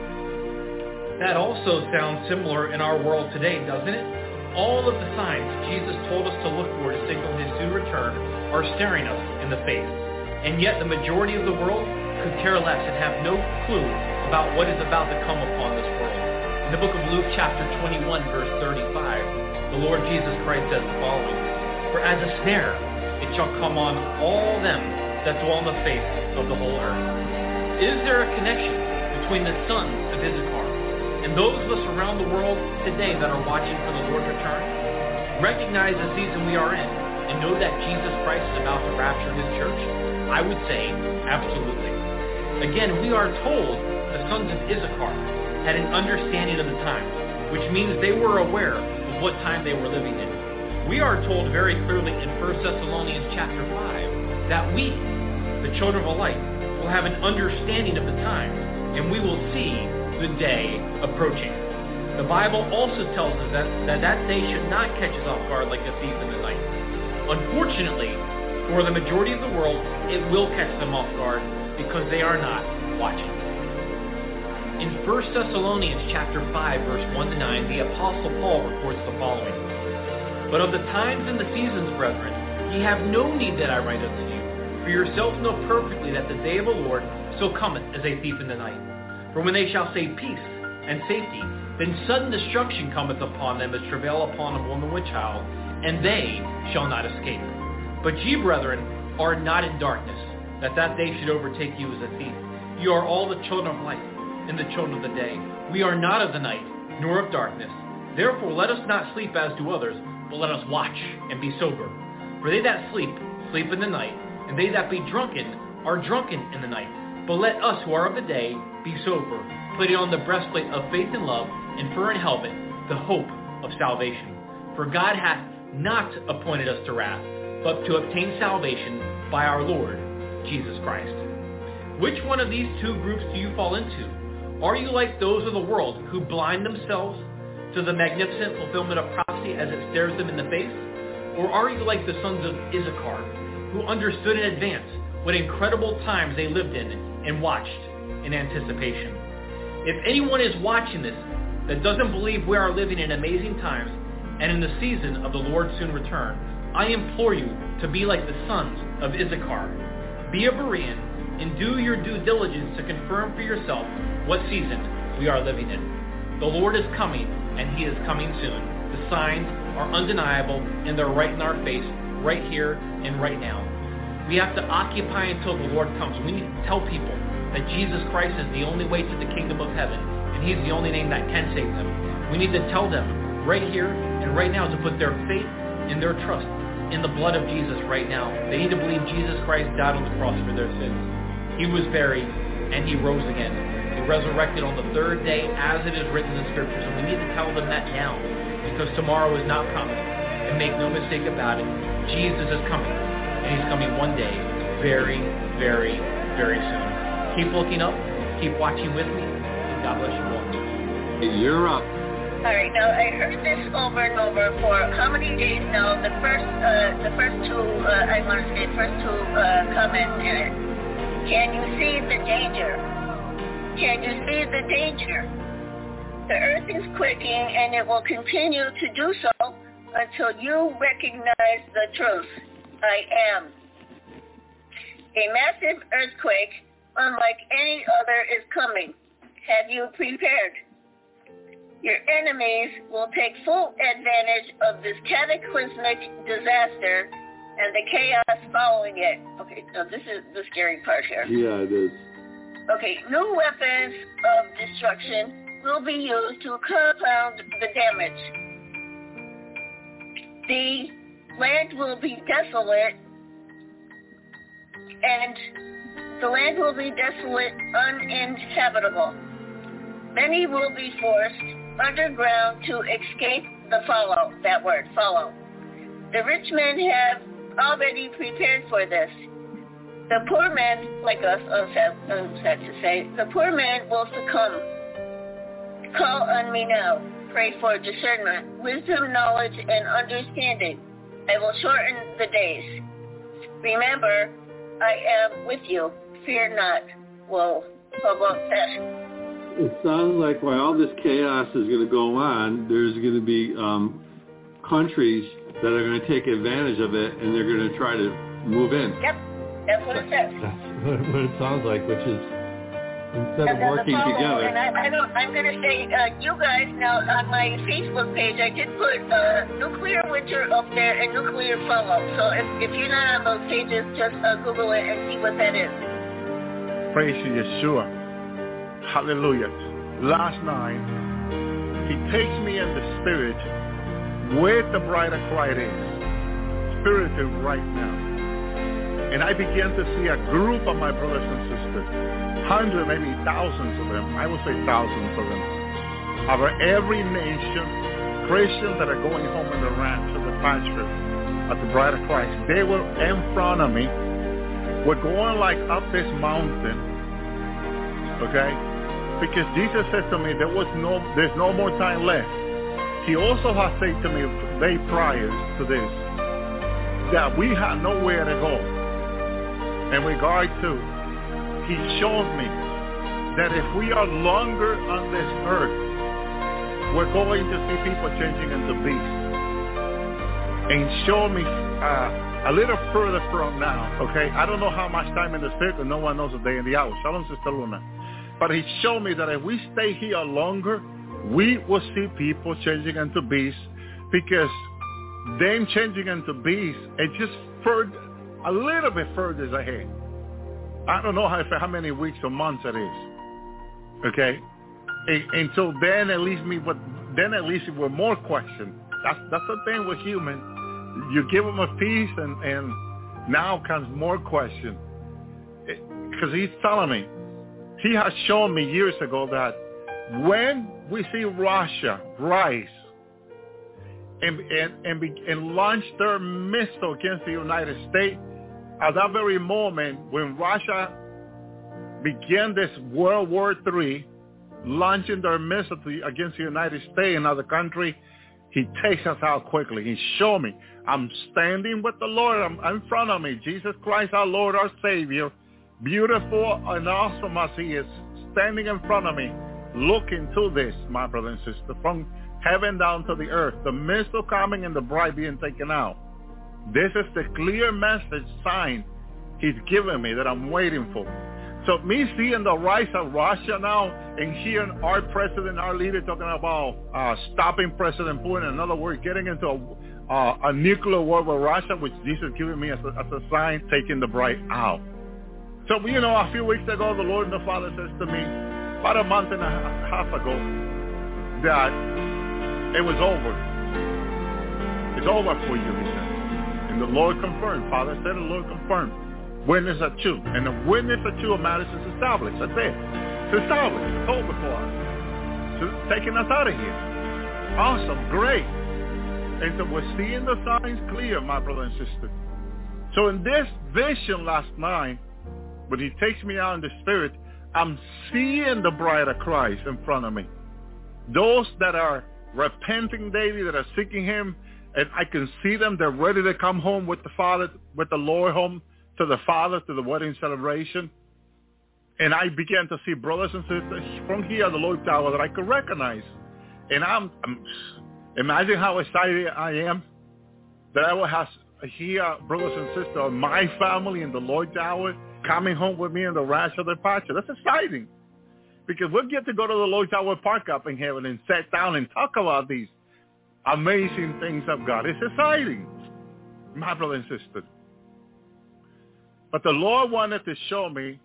That also sounds similar in our world today, doesn't it? All of the signs Jesus told us to look for to signal his soon return are staring us in the face. And yet the majority of the world could care less and have no clue about what is about to come upon this world. In the book of Luke chapter twenty-one, verse thirty-five, the Lord Jesus Christ says the following, For as a snare it shall come on all them that dwell on the face of the whole earth. Is there a connection between the sons of Issachar and those of us around the world today that are watching for the Lord's return? Recognize the season we are in and know that Jesus Christ is about to rapture his church? I would say absolutely. Again, we are told the sons of Issachar had an understanding of the times, which means they were aware of what time they were living in. We are told very clearly in First Thessalonians chapter five that we, the children of light, will have an understanding of the times, and we will see the day approaching. The Bible also tells us that, that that day should not catch us off guard like a thief in the night. Unfortunately, for the majority of the world, it will catch them off guard because they are not watching. In First Thessalonians chapter five, verse one to nine, the Apostle Paul reports the following. But of the times and the seasons, brethren, ye have no need that I write unto you. For yourselves know perfectly that the day of the Lord so cometh as a thief in the night. For when they shall say peace and safety, then sudden destruction cometh upon them as travail upon a woman with child, and they shall not escape. But ye, brethren, are not in darkness, that that day should overtake you as a thief. You are all the children of light, and the children of the day. We are not of the night, nor of darkness. Therefore let us not sleep as do others, but let us watch and be sober. For they that sleep, sleep in the night, and they that be drunken are drunken in the night. But let us who are of the day be sober, putting on the breastplate of faith and love, and for an helmet, the hope of salvation. For God hath not appointed us to wrath, but to obtain salvation by our Lord Jesus Christ. Which one of these two groups do you fall into? Are you like those of the world who blind themselves to the magnificent fulfillment of prophecy as it stares them in the face? Or are you like the sons of Issachar, who understood in advance what incredible times they lived in and watched in anticipation? If anyone is watching this that doesn't believe we are living in amazing times and in the season of the Lord's soon return, I implore you to be like the sons of Issachar. Be a Berean and do your due diligence to confirm for yourself what season we are living in. The Lord is coming, and he is coming soon. The signs are undeniable, and they're right in our face, right here and right now. We have to occupy until the Lord comes. We need to tell people that Jesus Christ is the only way to the kingdom of heaven, and he's the only name that can save them. We need to tell them right here and right now to put their faith and their trust in the blood of Jesus right now. They need to believe Jesus Christ died on the cross for their sins. He was buried, and he rose again. He resurrected on the third day, as it is written in the Scriptures, and we need to tell them that now, because tomorrow is not promised. And make no mistake about it, Jesus is coming, and he's coming one day, very, very, very soon. Keep looking up, keep watching with me, and God bless you all. You're up. All right, now I heard this over and over for how many days now? The first, uh, the first two, uh, I want to say, first two uh, comments in it. Can you see the danger? Can you see the danger? The earth is quaking, and it will continue to do so until you recognize the truth. I am. A massive earthquake, unlike any other, is coming. Have you prepared? Your enemies will take full advantage of this cataclysmic disaster and the chaos following it. Okay, so this is the scary part here. Yeah, it is. Okay, new weapons of destruction will be used to compound the damage. The land will be desolate, and the land will be desolate, uninhabitable. Many will be forced underground to escape the follow, that word, follow. The rich men have already prepared for this. The poor man, like us, I'm sad, I'm sad to say, the poor man will succumb. Call on me now. Pray for discernment, wisdom, knowledge, and understanding. I will shorten the days. Remember, I am with you. Fear not. Whoa, how about that? It sounds like while all this chaos is going to go on, there's going to be um, countries that are going to take advantage of it, and they're going to try to move in. Yep, that's what it says. That's what it sounds like, which is instead and of working follow, together. And I, I don't, I'm going to say, uh, you guys, now on my Facebook page, I did put uh, nuclear winter up there and nuclear follow. So if, if you're not on those pages, just uh, Google it and see what that is. Praise you, Yeshua. Hallelujah. Last night, he takes me in the spirit where the bride of Christ is, spirited right now. And I began to see a group of my brothers and sisters, hundreds, maybe thousands of them, I would say thousands of them, over every nation, Christians that are going home in the ranch of the pasture of the bride of Christ. They were in front of me, We're going like up this mountain, okay? Because Jesus said to me, there was no, there's no more time left. He also has said to me day prior to this, that we have nowhere to go. In regard to, he showed me that if we are longer on this earth, we're going to see people changing into beasts. And show me uh, a little further from now, okay? I don't know how much time in the spirit, and no one knows the day and the hour. Shalom, Sister Luna. But he showed me that if we stay here longer, we will see people changing into beasts, because them changing into beasts, it just further, a little bit further ahead. I don't know how, how many weeks or months it is, okay? And, until then, it leaves me with, then it leaves me with more questions. That's that's the thing with humans. You give them a piece, and, and now comes more question. Because he's telling me, he has shown me years ago that when we see Russia rise and and and, be, and launch their missile against the United States, at that very moment when Russia began this World War Three, launching their missile to, against the United States and other country, he takes us out quickly. He showed me. I'm standing with the Lord. I'm in front of me. Jesus Christ, our Lord, our Savior, beautiful and awesome as he is, standing in front of me, looking to this, my brother and sister, from heaven down to the earth, the missile coming and the bride being taken out. This is the clear message sign he's given me that I'm waiting for. So me seeing the rise of Russia now and hearing our president, our leader talking about uh, stopping President Putin, in other words, getting into a, uh, a nuclear war with Russia, which Jesus giving me as a, as a sign, taking the bride out. So, you know, a few weeks ago, the Lord and the Father says to me, about a month and a half ago, that it was over. It's over for you, he said. And the Lord confirmed. Father said, the Lord confirmed. Witness are two. And the witness are two of matters is established. That's it. It's established. It's over for us. It's taking us out of here. Awesome. Great. And so we're seeing the signs clear, my brother and sister. So in this vision last night, when he takes me out in the spirit, I'm seeing the bride of Christ in front of me. Those that are repenting daily, that are seeking him, and I can see them. They're ready to come home with the Father, with the Lord, home to the Father, to the wedding celebration. And I began to see brothers and sisters from here at the Lloyd Tower that I could recognize. And I'm, I'm imagine how excited I am that I will have here brothers and sisters of my family in the Lloyd Tower coming home with me in the rapture departure. That's exciting, because we'll get to go to the Lloyd Tower Park up in heaven and sit down and talk about these amazing things of God. It's exciting, my brother and sister. But the Lord wanted to show me,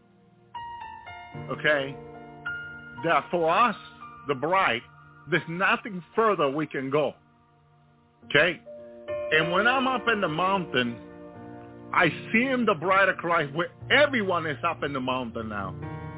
okay, that for us, the bride, there's nothing further we can go, okay? And when I'm up in the mountain, I see him, the bride of Christ, where everyone is up in the mountain now.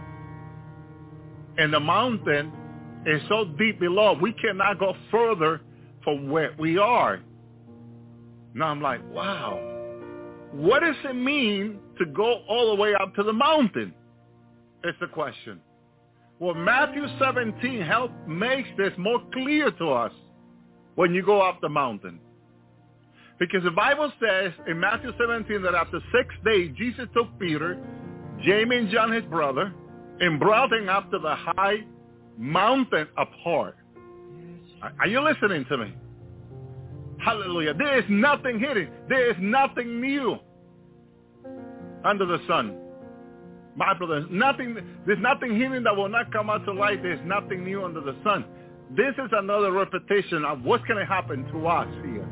And the mountain is so deep below, we cannot go further from where we are. Now I'm like, wow. What does it mean to go all the way up to the mountain? It's the question. Well, Matthew seventeen help makes this more clear to us when you go up the mountain. Because the Bible says in Matthew seventeen that after six days, Jesus took Peter, James and John, his brother, and brought him up to the high mountain apart. Are you listening to me? Hallelujah. There is nothing hidden. There is nothing new under the sun. My brothers, nothing, there's nothing hidden that will not come out to light. There's nothing new under the sun. This is another repetition of what's going to happen to us here.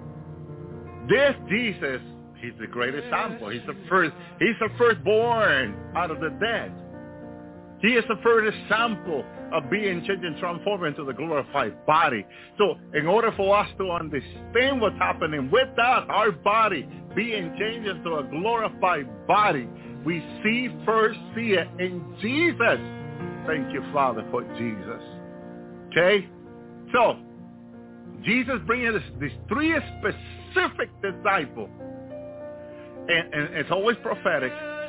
This Jesus, he's the great example. He's the first, he's the firstborn out of the dead. He is the first example of being changed and transformed into the glorified body. So in order for us to understand what's happening with us, our body being changed into a glorified body, we see first see it in Jesus. Thank you, Father, for Jesus. Okay? So, Jesus bringing us these three specific disciples. And, and it's always prophetic.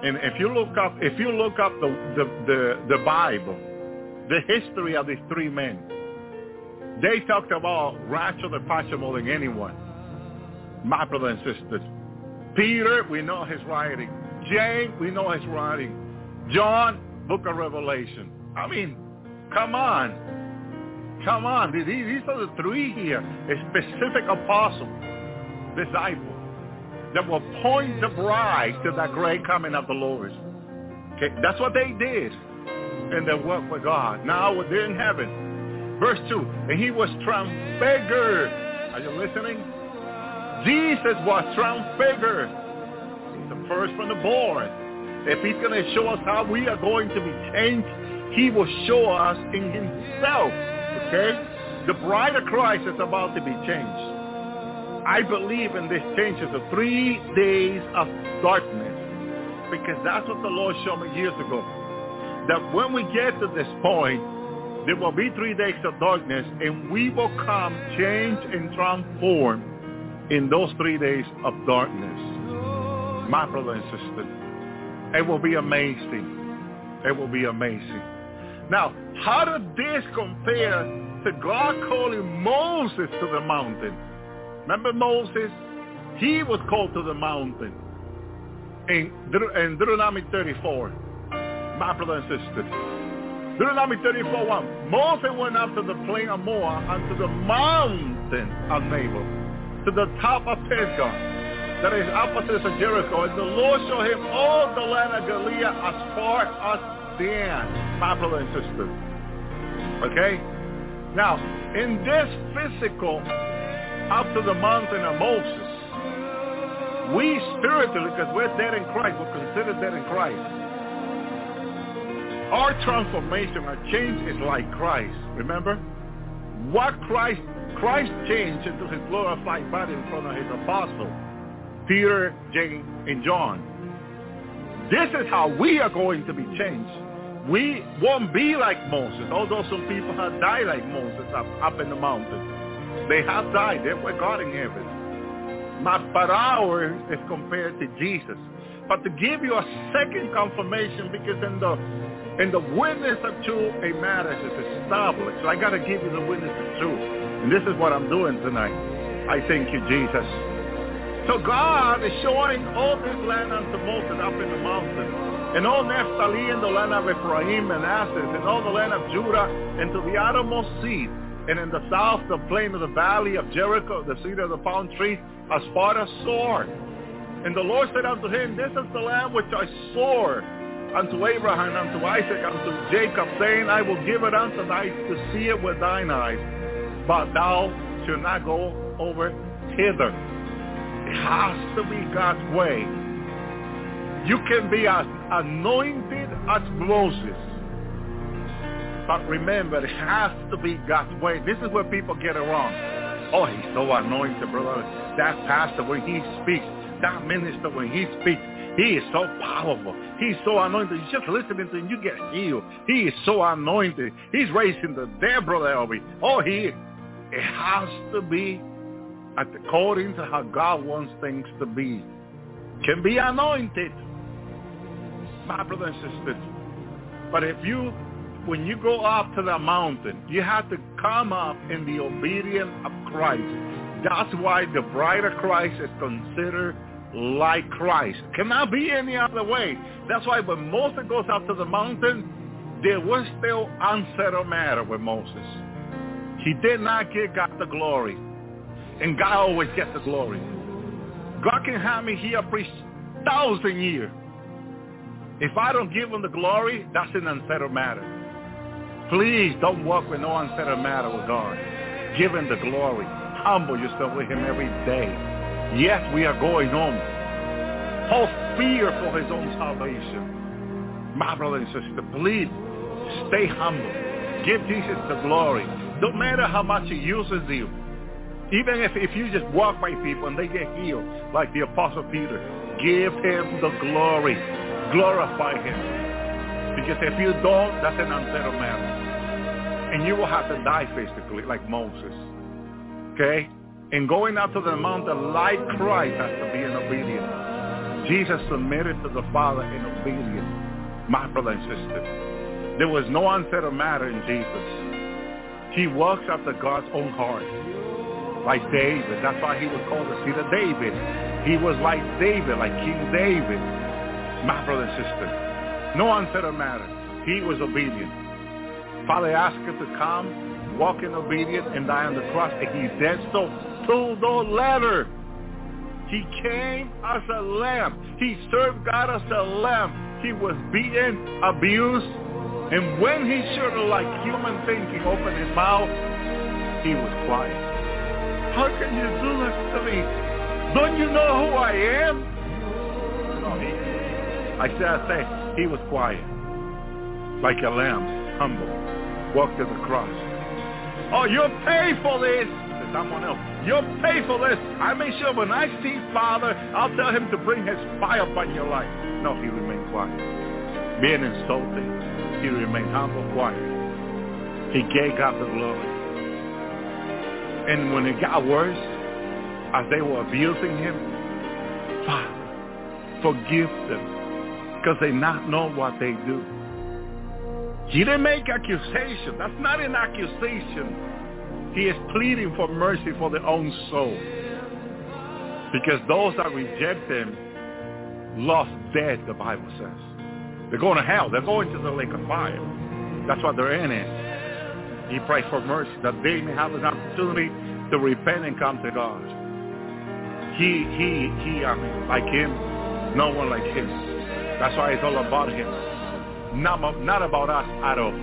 And if you look up, if you look up the, the, the, the Bible, the history of these three men, they talked about Rachel and Pasha more than anyone. My brothers and sisters. Peter, we know his writing. James, we know his writing. John, book of Revelation. I mean, come on. Come on. These, these are the three here. A specific apostle, disciple, that will point the bride to that great coming of the Lord. Okay, that's what they did in their work with God. Now they're in heaven. Verse two, and he was transfigured. Are you listening? Jesus was transfigured. He's the first from the born. If he's going to show us how we are going to be changed, he will show us in himself. Okay? The bride of Christ is about to be changed. I believe in this change of the three days of darkness, because that's what the Lord showed me years ago. That when we get to this point, there will be three days of darkness, and we will come changed and transformed in those three days of darkness. My brother and sister, it will be amazing. It will be amazing. Now, how does this compare to God calling Moses to the mountain? Remember Moses? He was called to the mountain in, De- in Deuteronomy thirty-four. My brother and sister. Deuteronomy thirty-four one. Moses went up to the plain of Moab unto the mountain of Nebo, to the top of Pisgah, that is opposite of Jericho. And the Lord showed him all the land of Galilee as far as Dan. My brother and sister. Okay? Now, in this physical up to the mountain of Moses, we spiritually, because we're dead in Christ, we're considered dead in Christ. Our transformation, our change is like Christ. Remember? What Christ, Christ changed into his glorified body in front of his apostles, Peter, James, and John. This is how we are going to be changed. We won't be like Moses, although some people have died like Moses up, up in the mountain. They have died. They're with God in heaven. But ours is compared to Jesus. But to give you a second confirmation, because in the in the witness of truth, a matter is established. So I got to give you the witness of truth. And this is what I'm doing tonight. I thank you, Jesus. So God is showing all this land unto Moses up in the mountain, and all Naphtali and the land of Ephraim and Asses, and all the land of Judah, and to the outermost sea, and in the south, the plain of the valley of Jericho, the seed of the palm tree, as far as Sword. And the Lord said unto him, this is the land which I swore unto Abraham, unto Isaac, unto Jacob, saying, I will give it unto thee to see it with thine eyes, but thou shalt not go over hither. It has to be God's way. You can be as anointed as Moses, but remember, it has to be God's way. This is where people get it wrong. Oh, he's so anointed, brother. That pastor, when he speaks, that minister, when he speaks, he is so powerful. He's so anointed. You just listening to him, you get healed. He is so anointed. He's raising the dead, brother Elby. Oh, he, it has to be according to how God wants things to be. Can be anointed, my brothers and sisters. But if you, when you go up to the mountain, you have to come up in the obedience of Christ. That's why the bride of Christ is considered like Christ. Cannot be any other way. That's why when Moses goes up to the mountain, there was still unsettled matter with Moses. He did not give God the glory. And God always gets the glory. God can have me here preach thousand years. If I don't give him the glory, that's an unsettled matter. Please don't walk with no unsettled matter with God. Give him the glory. Humble yourself with him every day. Yes, we are going home. Hold fear for his own salvation. My brother and sister, please stay humble. Give Jesus the glory. Don't matter how much he uses you. Even if, if you just walk by people and they get healed, like the Apostle Peter, give him the glory. Glorify him. Because if you don't, that's an unsettled matter. And you will have to die physically like Moses. Okay? And going up to the mountain like Christ has to be in obedience. Jesus submitted to the Father in obedience, my brother and sister. There was no unsettled matter in Jesus. He walks after God's own heart, like David. That's why he was called the seed of David. He was like David, like King David, my brother and sister. No unsettled matter. He was obedient. Father asked him to come, walk in obedience, and die on the cross, and he did so to the letter. He came as a lamb. He served God as a lamb. He was beaten, abused, and when he should have, like human thinking, opened his mouth, he was quiet. How can you do this to me? Don't you know who I am? No, he, I said, I say, he was quiet, like a lamb, humble, walked to the cross. Oh, you'll pay for this. Someone else. You'll pay for this. I make sure when I see Father, I'll tell him to bring his fire upon your life. No, he remained quiet. Being insulted, he remained humble, quiet. He gave God the glory. And when it got worse, as they were abusing him, Father, forgive them, because they not know what they do. He didn't make accusation. That's not an accusation. He is pleading for mercy for their own soul. Because those that reject him, lost dead, the Bible says. They're going to hell. They're going to the lake of fire. That's what they're in it. He prayed for mercy, that they may have an opportunity to repent and come to God. He, he, he, I mean, like him, no one like him. That's why it's all about him. Not, not about us at all.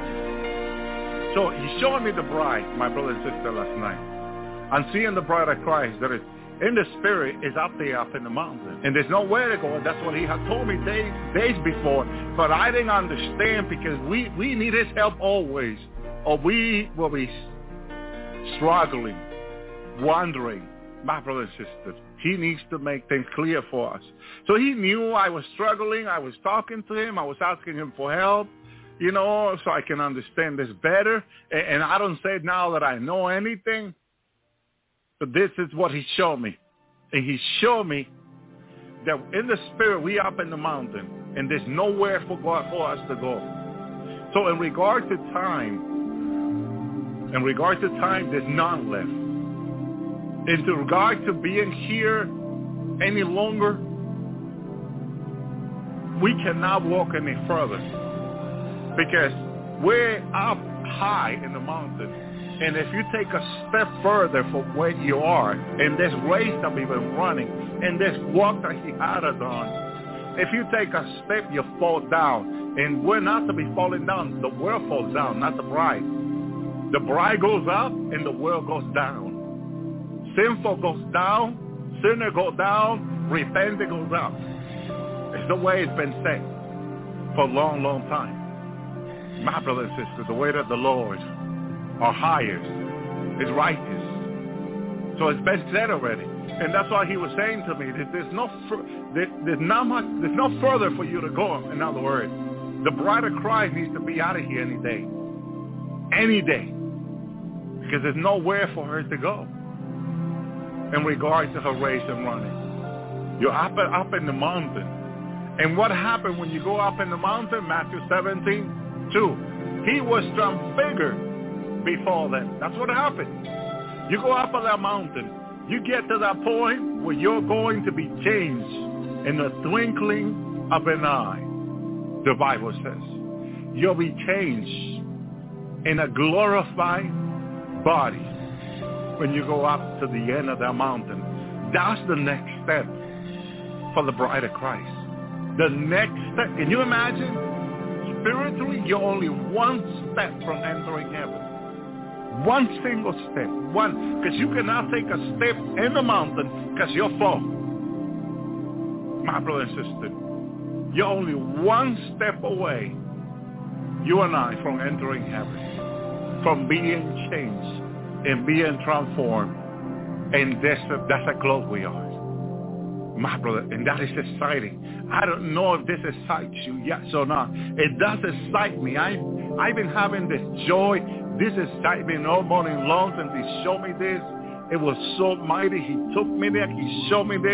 So he showed me the bride, my brother and sister, last night. And seeing the bride of Christ that is in the spirit is up there up in the mountain. And there's nowhere to go. That's what he had told me days, days before. But I didn't understand because we, we need his help always. Or we will be struggling, wandering. My brother and sister, he needs to make things clear for us. So he knew I was struggling. I was talking to him. I was asking him for help. You know, so I can understand this better. And I don't say now that I know anything, but this is what he showed me. And he showed me that in the spirit, we up in the mountain, and there's nowhere for God for us to go. So in regard to time, in regard to time, there's none left. In regard to being here any longer, we cannot walk any further. Because we're up high in the mountain. And if you take a step further from where you are, in this race that we've been running, in this walk that he had us on, if you take a step, you fall down. And we're not to be falling down. The world falls down, not the bride. The bride goes up and the world goes down. Sinful goes down, sinner goes down, repenter goes up. It's the way it's been said for a long, long time. My brothers and sisters, the way that the Lord, our highest, is righteous. So it's been said already. And that's why he was saying to me that there's no, there's not much, there's no further for you to go. In other words, the bride of Christ needs to be out of here any day. Any day. Because there's nowhere for her to go in regard to her race and running. You're up, up in the mountain. And what happened when you go up in the mountain? Matthew seventeen, two. He was transfigured before that. That's what happened. You go up on that mountain. You get to that point where you're going to be changed in the twinkling of an eye. The Bible says. You'll be changed in a glorified body when you go up to the end of that mountain. That's the next step for the bride of Christ. The next step. Can you imagine? Spiritually, you're only one step from entering heaven. One single step. One. Because you cannot take a step in the mountain because you'll fall. My brother and sister, you're only one step away, you and I, from entering heaven, from being changed and being transformed. And that's a, that's how close we are. My brother, and that is exciting. I don't know if this excites you, yes or not. It does excite me. I, I've been having this joy, this excitement all morning long since he showed me this. It was so mighty. He took me there. He showed me this.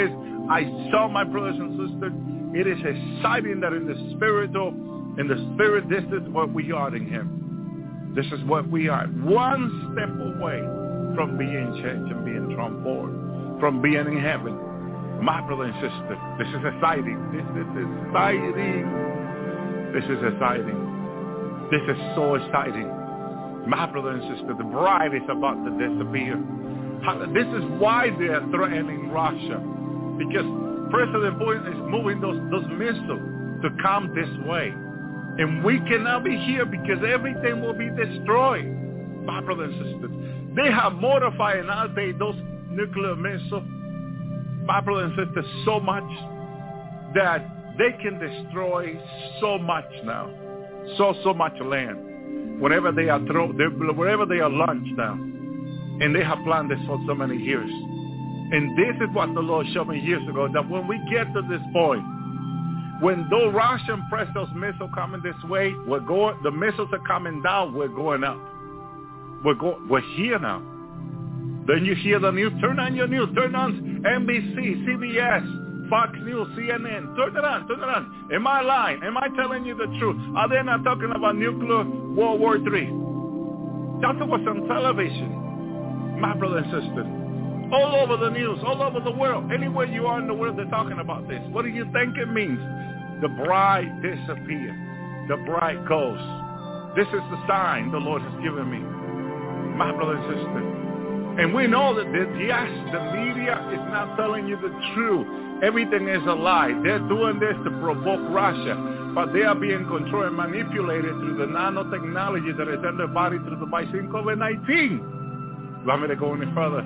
I saw, my brothers and sisters, it is exciting that in the spiritual, in the spirit, this is what we are in him. This is what we are. One step away from being changed and being transformed, from being in heaven. My brother and sister, this is exciting. This is exciting. This is exciting. This is so exciting. My brother and sister, the bride is about to disappear. This is why they are threatening Russia. Because President Putin is moving those, those missiles to come this way. And we cannot be here because everything will be destroyed. My brother and sister, they have modified nowadays those nuclear missiles, my brother and sister, so much that they can destroy so much now. So, so much land. Wherever they are thrown, wherever they are launched now. And they have planned this for so many years. And this is what the Lord showed me years ago, that when we get to this point, when those Russian press those missiles coming this way, we're going, the missiles are coming down, we're going up. We're go, we're here now. Then you hear the news, turn on your news, turn on N B C, C B S, Fox News, C N N, turn it on, turn it on. Am I lying? Am I telling you the truth? Are they not talking about nuclear World War Three? That's what's on television, my brother and sister. All over the news, all over the world. Anywhere you are in the world, they're talking about this. What do you think it means? The bride disappears. The bride goes. This is the sign the Lord has given me, my brother and sister. And we know that, this, yes, the media is not telling you the truth. Everything is a lie. They're doing this to provoke Russia, but they are being controlled and manipulated through the nanotechnology that is in their body through the vaccine COVID nineteen. Allow me to go any further.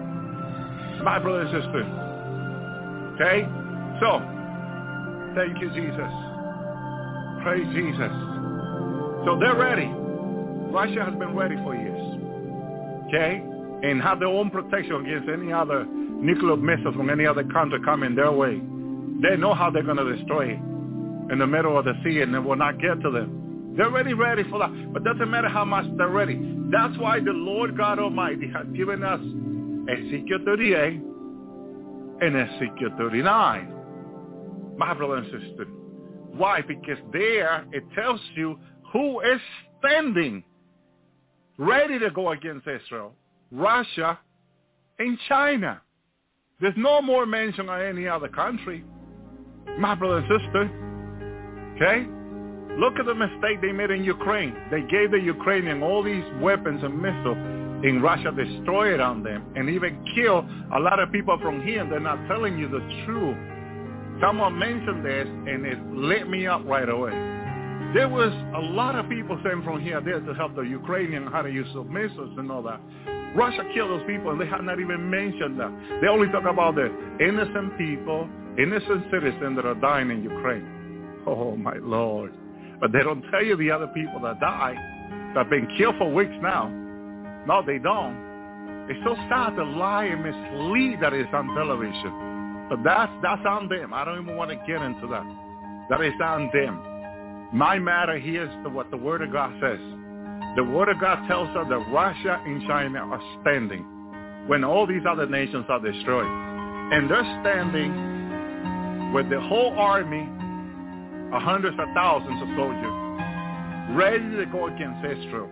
My brother and sister. Okay? So, thank you, Jesus. Praise Jesus. So they're ready. Russia has been ready for years. Okay? And have their own protection against any other nuclear missiles from any other country coming their way. They know how they're going to destroy it in the middle of the sea, and it will not get to them. They're already ready for that. But it doesn't matter how much they're ready. That's why the Lord God Almighty has given us Ezekiel thirty-eight and Ezekiel thirty-nine. My brother and sister. Why? Because there it tells you who is standing ready to go against Israel. Russia and China. There's no more mention of any other country. My brother and sister. Okay? Look at the mistake they made in Ukraine. They gave the Ukrainians all these weapons and missiles, and Russia destroyed it on them and even killed a lot of people from here. They're not telling you the truth. Someone mentioned this, and it lit me up right away. There was a lot of people sent from here there to help the Ukrainians how to use those missiles and all that. Russia killed those people, and they have not even mentioned that. They only talk about the innocent people, innocent citizens that are dying in Ukraine. Oh, my Lord. But they don't tell you the other people that died, that have been killed for weeks now. No, they don't. It's so sad to lie and mislead that is on television. But that's, that's on them. I don't even want to get into that. That is on them. My matter here is the, what the Word of God says. The Word of God tells us that Russia and China are standing when all these other nations are destroyed. And they're standing with the whole army, hundreds of thousands of soldiers, ready to go against Israel.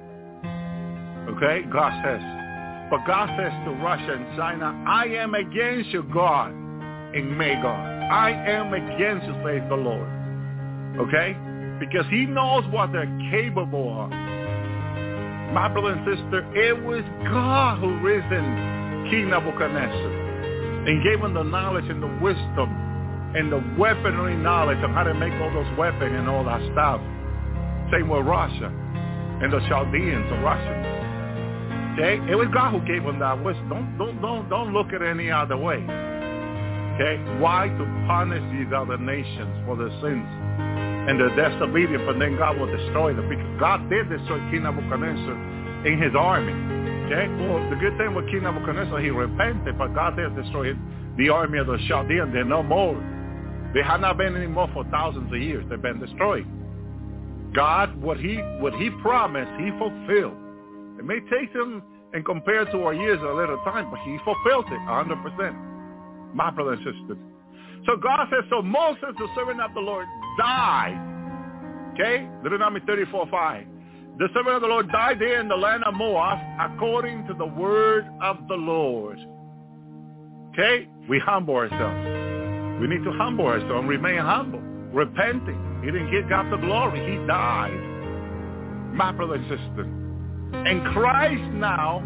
Okay? God says. But God says to Russia and China, I am against you, God, and may God. I am against you, says the Lord. Okay? Because he knows what they're capable of. My brother and sister, it was God who risen King Nebuchadnezzar and gave him the knowledge and the wisdom and the weaponry knowledge of how to make all those weapons and all that stuff. Same with Russia and the Chaldeans, the Russians. Okay? It was God who gave him that wisdom. Don't, don't, don't, don't look at it any other way. Okay? Why? To punish these other nations for their sins and their disobedience, but then God will destroy them, because God did destroy King Nebuchadnezzar in his army. Okay? Well, the good thing with King Nebuchadnezzar, he repented, but God did destroy the army of the Chaldeans. They're no more. They have not been anymore for thousands of years. They've been destroyed. God, what he what he promised, he fulfilled. It may take him, and compared to our years, a little time, but he fulfilled it one hundred percent. My brother and sister. So God says, so Moses, the servant of the Lord, died. Okay? Deuteronomy thirty-four five. The servant of the Lord died there in the land of Moab according to the word of the Lord. Okay? We humble ourselves. We need to humble ourselves and remain humble, repenting. He didn't give God the glory. He died. My brother and sister. In Christ now,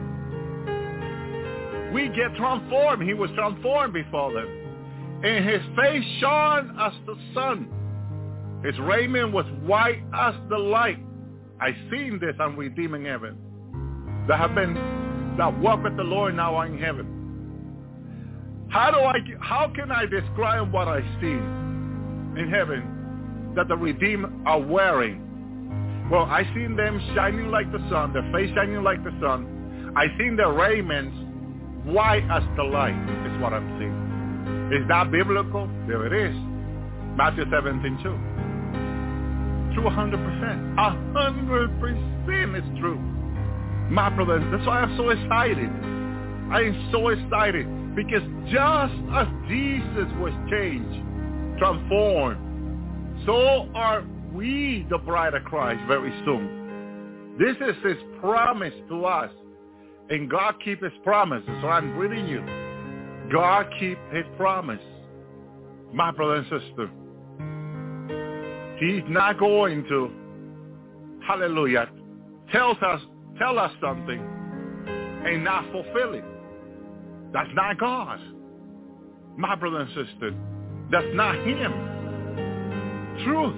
we get transformed. He was transformed before them. And his face shone as the sun. His raiment was white as the light. I seen this on redeeming heaven. That have been, that walk with the Lord now are in heaven. How do I, how can I describe what I see in heaven that the redeemed are wearing? Well, I seen them shining like the sun, their face shining like the sun. I seen their raiments white as the light is what I'm seeing. Is that biblical? There it is. Matthew seventeen two. True one hundred percent. one hundred percent is true. My brother, that's why I'm so excited. I am so excited because just as Jesus was changed, transformed, so are we the bride of Christ very soon. This is his promise to us. And God keep his promises. So I'm reading you. God keep his promise. My brother and sister. He's not going to, hallelujah, tells us, tell us something and not fulfill it. That's not God. My brother and sister. That's not him. Truth.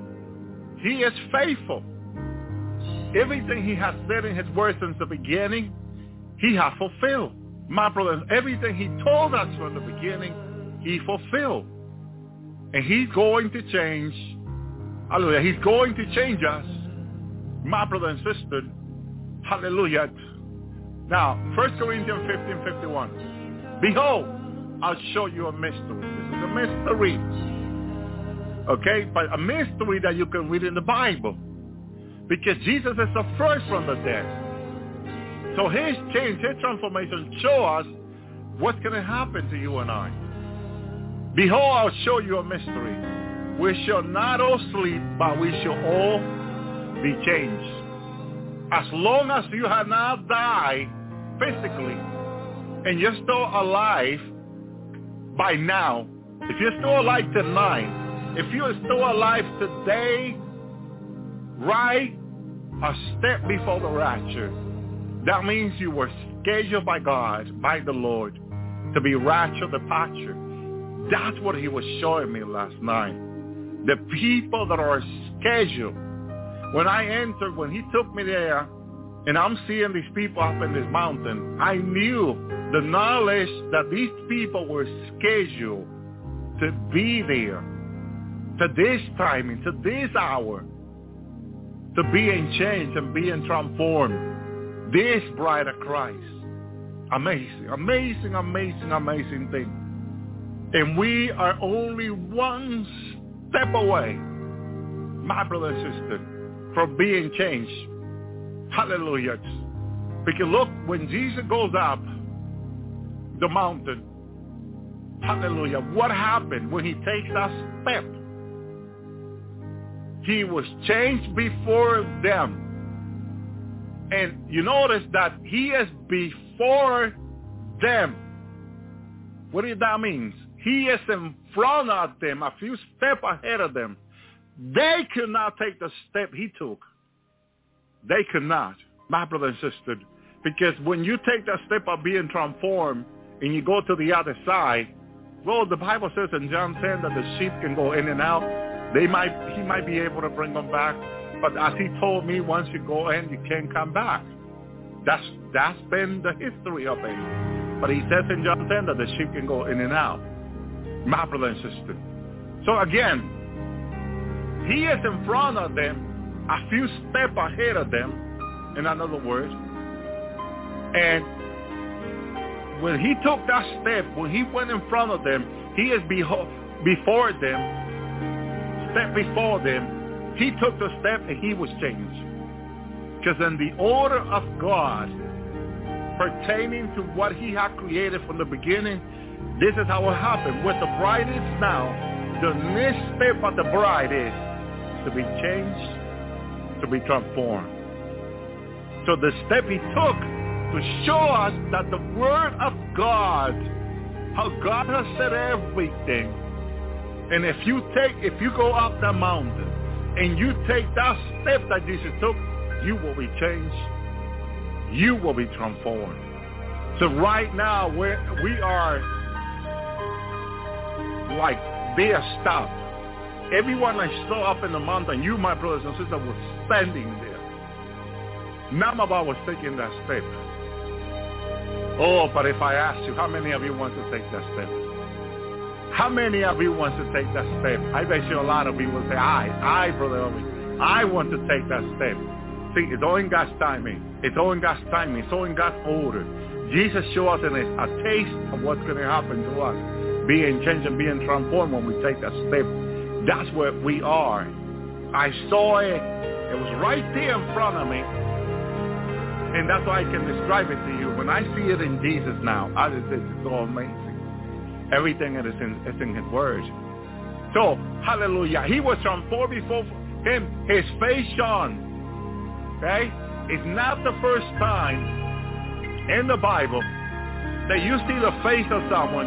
He is faithful. Everything he has said in his word since the beginning, he has fulfilled. My brothers, everything he told us from the beginning, he fulfilled. And he's going to change. Hallelujah. He's going to change us. My brother and sister. Hallelujah. Now, First Corinthians fifteen fifty-one. Behold, I'll show you a mystery. This is a mystery. Okay? But a mystery that you can read in the Bible. Because Jesus is the first from the dead. So his change, his transformation show us what's going to happen to you and I. Behold, I'll show you a mystery. We shall not all sleep, but we shall all be changed. As long as you have not died physically and you're still alive by now, if you're still alive tonight, if you're still alive today, right a step before the rapture, that means you were scheduled by God, by the Lord, to be raptured, departure. That's what he was showing me last night. The people that are scheduled. When I entered, when he took me there, and I'm seeing these people up in this mountain, I knew the knowledge that these people were scheduled to be there, to this timing, to this hour, to being changed and being transformed. This bride of Christ. Amazing, amazing, amazing, amazing thing. And we are only one step away, my brother and sister, from being changed. Hallelujah. Because look, when Jesus goes up the mountain, hallelujah, what happened when he takes that step? He was changed before them. And you notice that he is before them. What does that mean? He is in front of them, a few steps ahead of them. They could not take the step he took. They could not, my brother and sister. Because when you take that step of being transformed and you go to the other side, well, the Bible says in John ten that the sheep can go in and out. They might, he might be able to bring them back. But as he told me, once you go in, you can't come back. That's that's been the history of it. But he says in John ten that the sheep can go in and out. My brother and sister. So again, he is in front of them, a few steps ahead of them, in other words. And when he took that step, when he went in front of them, he is beho- before them, step before them. He took the step and he was changed. Because in the order of God, pertaining to what he had created from the beginning, This is how it happened. What the bride is now, the next step of the bride is to be changed, to be transformed. So the step he took to show us that the word of God, how God has said everything, and if you take, if you go up the mountain and you take that step that Jesus took, you will be changed. You will be transformed. So right now, we're, we are like there stopped. Everyone I saw up in the mountain, you, my brothers and sisters, were standing there. None of us was taking that step. Oh, but if I ask you, how many of you want to take that step? How many of you want to take that step? I bet you a lot of people say, I, I, Brother Elvis, I want to take that step. See, it's all in God's timing. It's all in God's timing. It's all in God's order. Jesus showed us a, a taste of what's going to happen to us, being changed and being transformed when we take that step. That's where we are. I saw it. It was right there in front of me. And that's why I can describe it to you. When I see it in Jesus now, I just, it's so amazing. Everything is in, is in his word. So, hallelujah. He was transformed before him. His face shone. Okay? It's not the first time in the Bible that you see the face of someone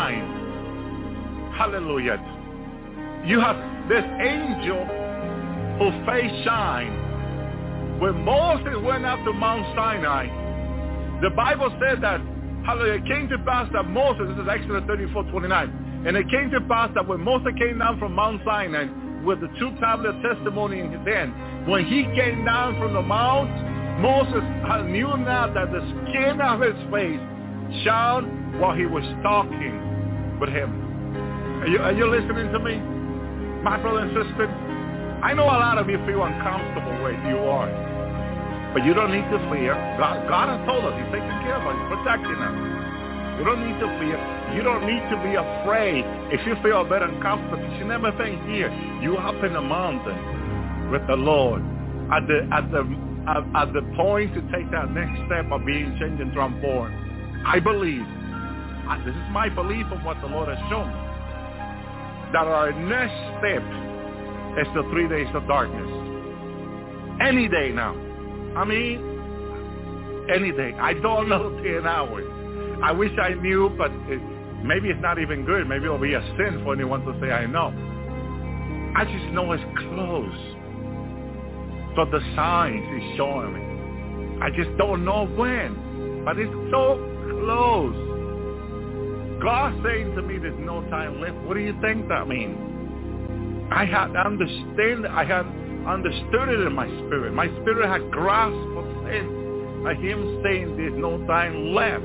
shine. Hallelujah. You have this angel whose face shine. When Moses went up to Mount Sinai, the Bible said that, hallelujah, it came to pass that Moses, this is Exodus thirty-four twenty-nine, and it came to pass that when Moses came down from Mount Sinai with the two tablets of testimony in his hand, when he came down from the mount, Moses knew not that the skin of his face shone while he was talking with him. Are you, are you listening to me? My brother and sister, I know a lot of you feel uncomfortable where you are, but you don't need to fear. God, God has told us he's taking care of us, he's protecting us. You don't need to fear. You don't need to be afraid. If you feel a bit uncomfortable, you should never think here. You up in the mountain with the Lord at the at the at, at the point to take that next step of being changed and transformed. I believe, I, this is my belief of what the Lord has shown me, that our next step is the three days of darkness. Any day now. I mean, any day. I don't know the day and hour. I wish I knew, but it, maybe it's not even good. Maybe it'll be a sin for anyone to say I know. I just know it's close. So the signs is showing me. I just don't know when, but it's so close. God's saying to me there's no time left. What do you think that means? I had understand. I had understood it in my spirit. My spirit had grasped of sin. Like him saying there's no time left.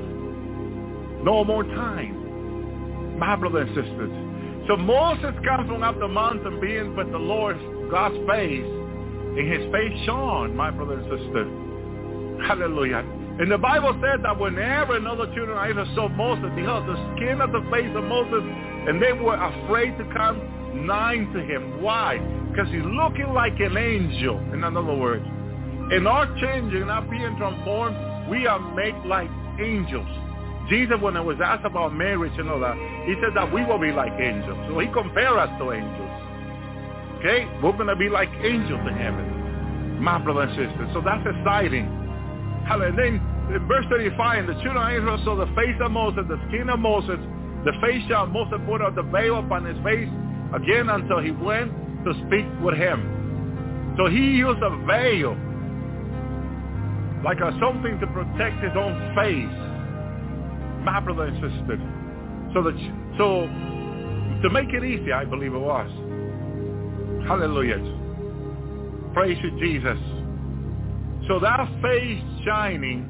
No more time. My brothers and sisters. So Moses comes from up the mountain being with the Lord, God's face, and his face shone, my brother and sister. Hallelujah. And the Bible said that whenever another children of Israel saw Moses, behold, the skin of the face of Moses, and they were afraid to come nigh to him. Why? Because he's looking like an angel, in other words. In our changing, not being transformed, we are made like angels. Jesus, when it was asked about marriage and all that, he said that we will be like angels. So he compared us to angels. Okay? We're going to be like angels in heaven. My brother and sister. So that's exciting. And then in verse thirty-five, the children of Israel saw the face of Moses, the skin of Moses, the face shall Moses put out the veil upon his face again until he went to speak with him. So he used a veil, like a, something to protect his own face. My brother and sister. So, that, so to make it easy, I believe it was. Hallelujah. Praise you, Jesus. So that face shining,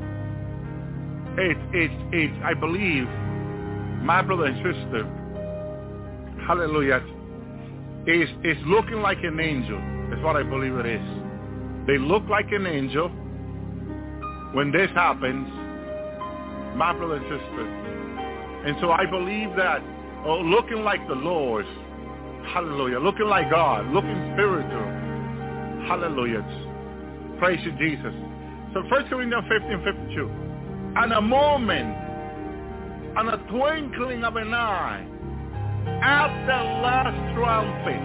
it's, it's, it's, I believe, my brother and sister, hallelujah, is, is looking like an angel. That's what I believe it is. They look like an angel. When this happens, my brother and sister. And so I believe that, oh, looking like the Lord, hallelujah, looking like God, looking spiritual, hallelujah. Praise you, Jesus. So First Corinthians fifteen fifty-two. And a moment, on a twinkling of an eye, at the last trumpet.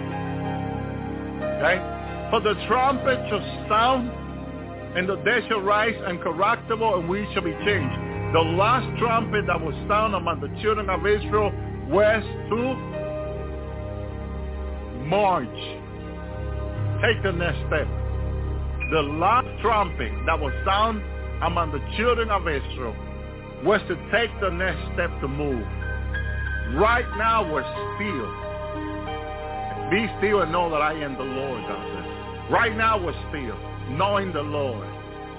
Okay? For the trumpet shall sound, and the dead shall rise incorruptible, and we shall be changed. The last trumpet that will sound among the children of Israel was to march. Take the next step. The last trumpet that will sound among the children of Israel was to take the next step to move. Right now we're still. Be still and know that I am the Lord, God says. Right now we're still, knowing the Lord.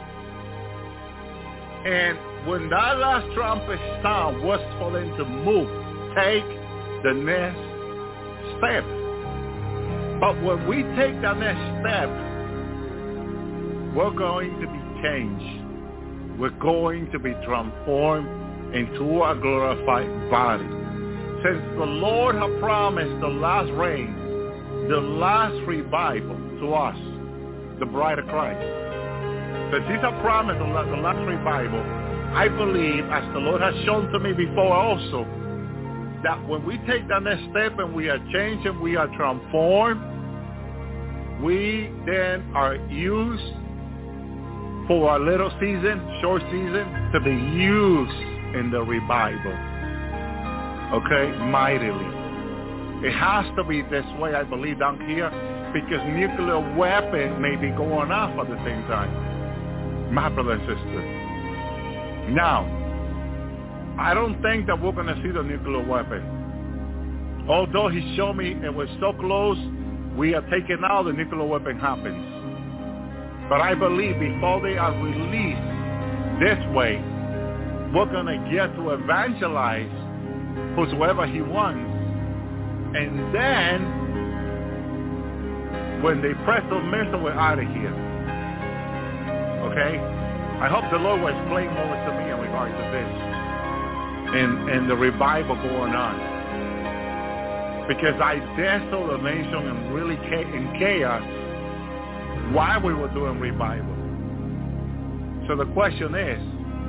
And when that last trumpet sound was for them to move, take the next step. But when we take the next step, we're going to be changed. We're going to be transformed into a glorified body. Since the Lord has promised the last rain, the last revival to us, the bride of Christ. Since he's a promise of the last revival, I believe, as the Lord has shown to me before also, that when we take that next step and we are changed and we are transformed, we then are used for a little season, short season, to be used in the revival. Okay? Mightily. It has to be this way, I believe, down here, because nuclear weapon may be going off at the same time. My brother and sister. Now, I don't think that we're going to see the nuclear weapon. Although he showed me it was so close, we are taking out the nuclear weapon happens. But I believe before they are released this way, we're going to get to evangelize whosoever he wants. And then, when they press the missile, we're out of here. Okay? I hope the Lord will explain more to me in regard to this. And, and the revival going on. Because I dazzled the nation and really in chaos while we were doing revival. So the question is,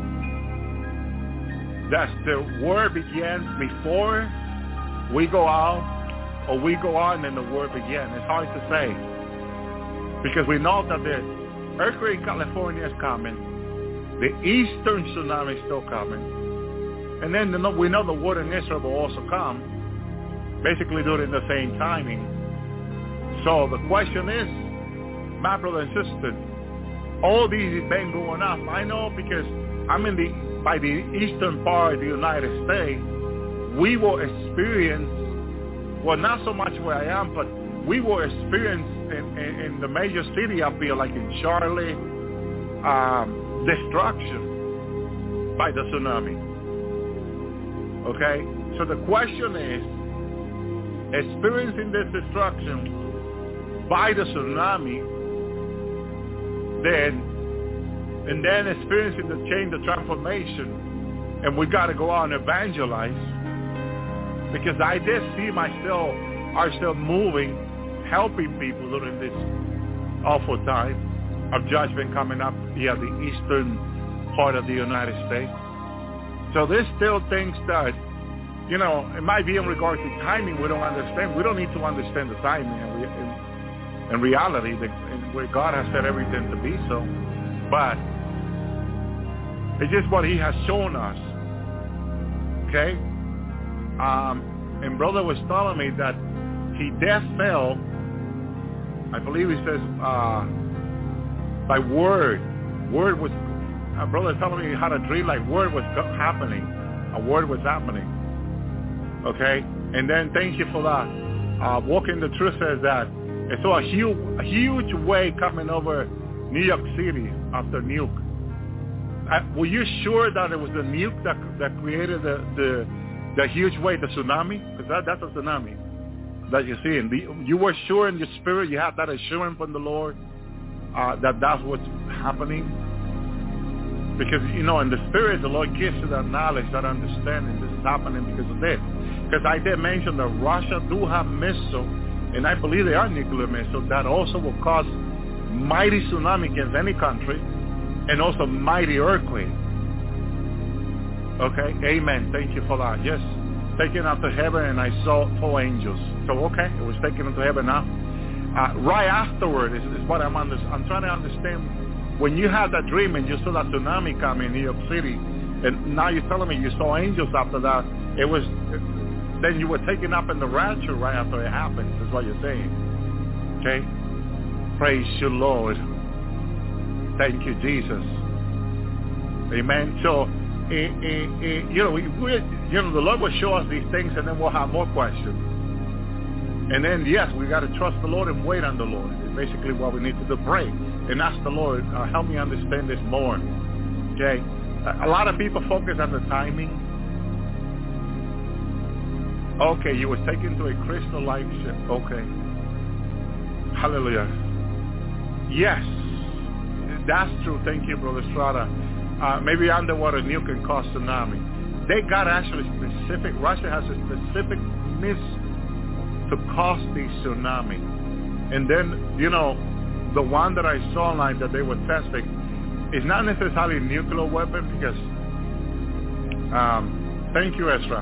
does the word begin before we go out, or we go out and then the word begin? It's hard to say. Because we know that the earthquake in California is coming. The eastern tsunami is still coming. And then the, we know the war in Israel will also come, basically during the same timing. So the question is, my brother and sister, all these have been going up. I know because I'm in the by the eastern part of the United States. We will experience, well, not so much where I am, but we will experience in, in, in the major city up here, like in Charlotte, um, destruction by the tsunami. Okay? So the question is, experiencing this destruction by the tsunami, then, and then experiencing the change, the transformation, and we got to go out and evangelize. Because I did see myself are still moving, helping people during this awful time of judgment coming up here, the eastern part of the United States. So there's still things that, you know, it might be in regard to timing we don't understand. We don't need to understand the timing in, in, in reality, the, in where God has said everything to be so. But it's just what he has shown us. Okay? Um, and brother was telling me that he death fell, I believe he says, uh, by word. Word was, uh, brother was telling me how to dream like word was happening. A word was happening. Okay? And then thank you for that. Uh, Walking the Truth says that it saw a huge, a huge wave coming over New York City after nuke. Uh, were you sure that it was the nuke that, that created the, the The huge wave, the tsunami? Because that, that's a tsunami that you see. And the, you were sure in your spirit, you had that assurance from the Lord uh, that that's what's happening. Because, you know, in the spirit, the Lord gives you that knowledge, that understanding. This is happening because of this. Because I did mention that Russia do have missiles, and I believe they are nuclear missiles, that also will cause mighty tsunami against any country, and also mighty earthquake. Okay, amen. Thank you for that. Yes, taken up to heaven, and I saw four angels. So, okay, it was taken into heaven now. Uh, right afterward is, is what I'm under, I'm trying to understand. When you had that dream and you saw that tsunami come in New York City, and now you're telling me you saw angels after that, it was, then you were taken up in the rapture right after it happened, is what you're saying. Okay? Praise you, Lord. Thank you, Jesus. Amen. So, eh, eh, eh, you know, we, we, you know, the Lord will show us these things, and then we'll have more questions. And then, yes, we got to trust the Lord and wait on the Lord. It's basically what we need to do, pray and ask the Lord, uh, help me understand this more. Okay? A lot of people focus on the timing. Okay, you were taken to a crystal-like ship. Okay. Hallelujah. Yes, that's true. Thank you, Brother Strada. Uh, maybe underwater nuke can cause tsunami. They got actually specific, Russia has a specific miss to cause the tsunami. And then, you know, the one that I saw online that they were testing is not necessarily a nuclear weapon because, um, thank you, Ezra.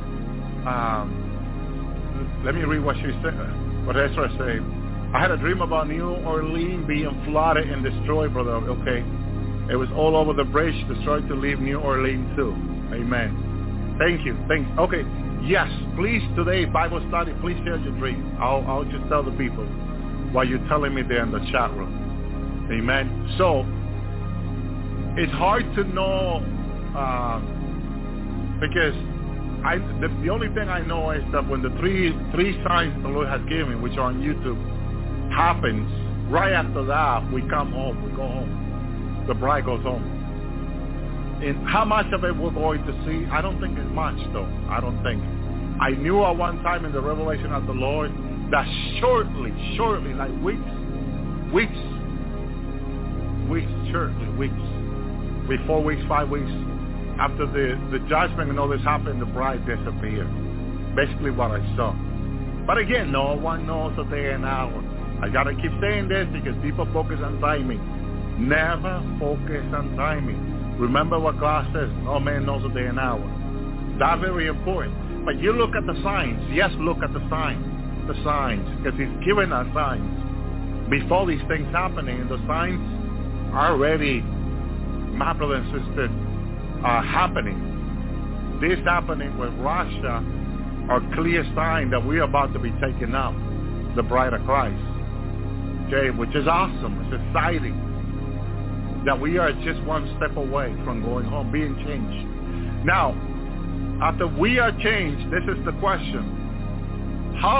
Um, let me read what she said, what Ezra said. I had a dream about New Orleans being flooded and destroyed, brother. Okay. It was all over the bridge, destroyed to leave New Orleans too. Amen. Thank you. Thanks. Okay. Yes, please today, Bible study, please share your dream. I'll, I'll just tell the people while you're telling me there in the chat room. Amen. So, it's hard to know uh, because I the, the only thing I know is that when the three three signs the Lord has given, which are on YouTube, happens, right after that, we come home, we go home. The bride goes home. And how much of it we're going to see, I don't think it's much, though. I don't think. I knew at one time in the revelation of the Lord that shortly, shortly, like weeks, weeks, weeks, shortly, weeks, before weeks, five weeks, after the, the judgment and all this happened, the bride disappeared. Basically what I saw. But again, no one knows the day and hour. I got to keep saying this because people focus on timing. Never focus on timing. Remember what God says, no man knows the day and hour. That's very important. But you look at the signs. Yes, look at the signs. The signs. Because he's given us signs. Before these things happening, and the signs are already, my brother and sister, are happening. This happening with Russia are clear sign that we're about to be taken up, the bride of Christ. Okay, which is awesome. It's exciting that we are just one step away from going home, being changed. Now, after we are changed, this is the question. How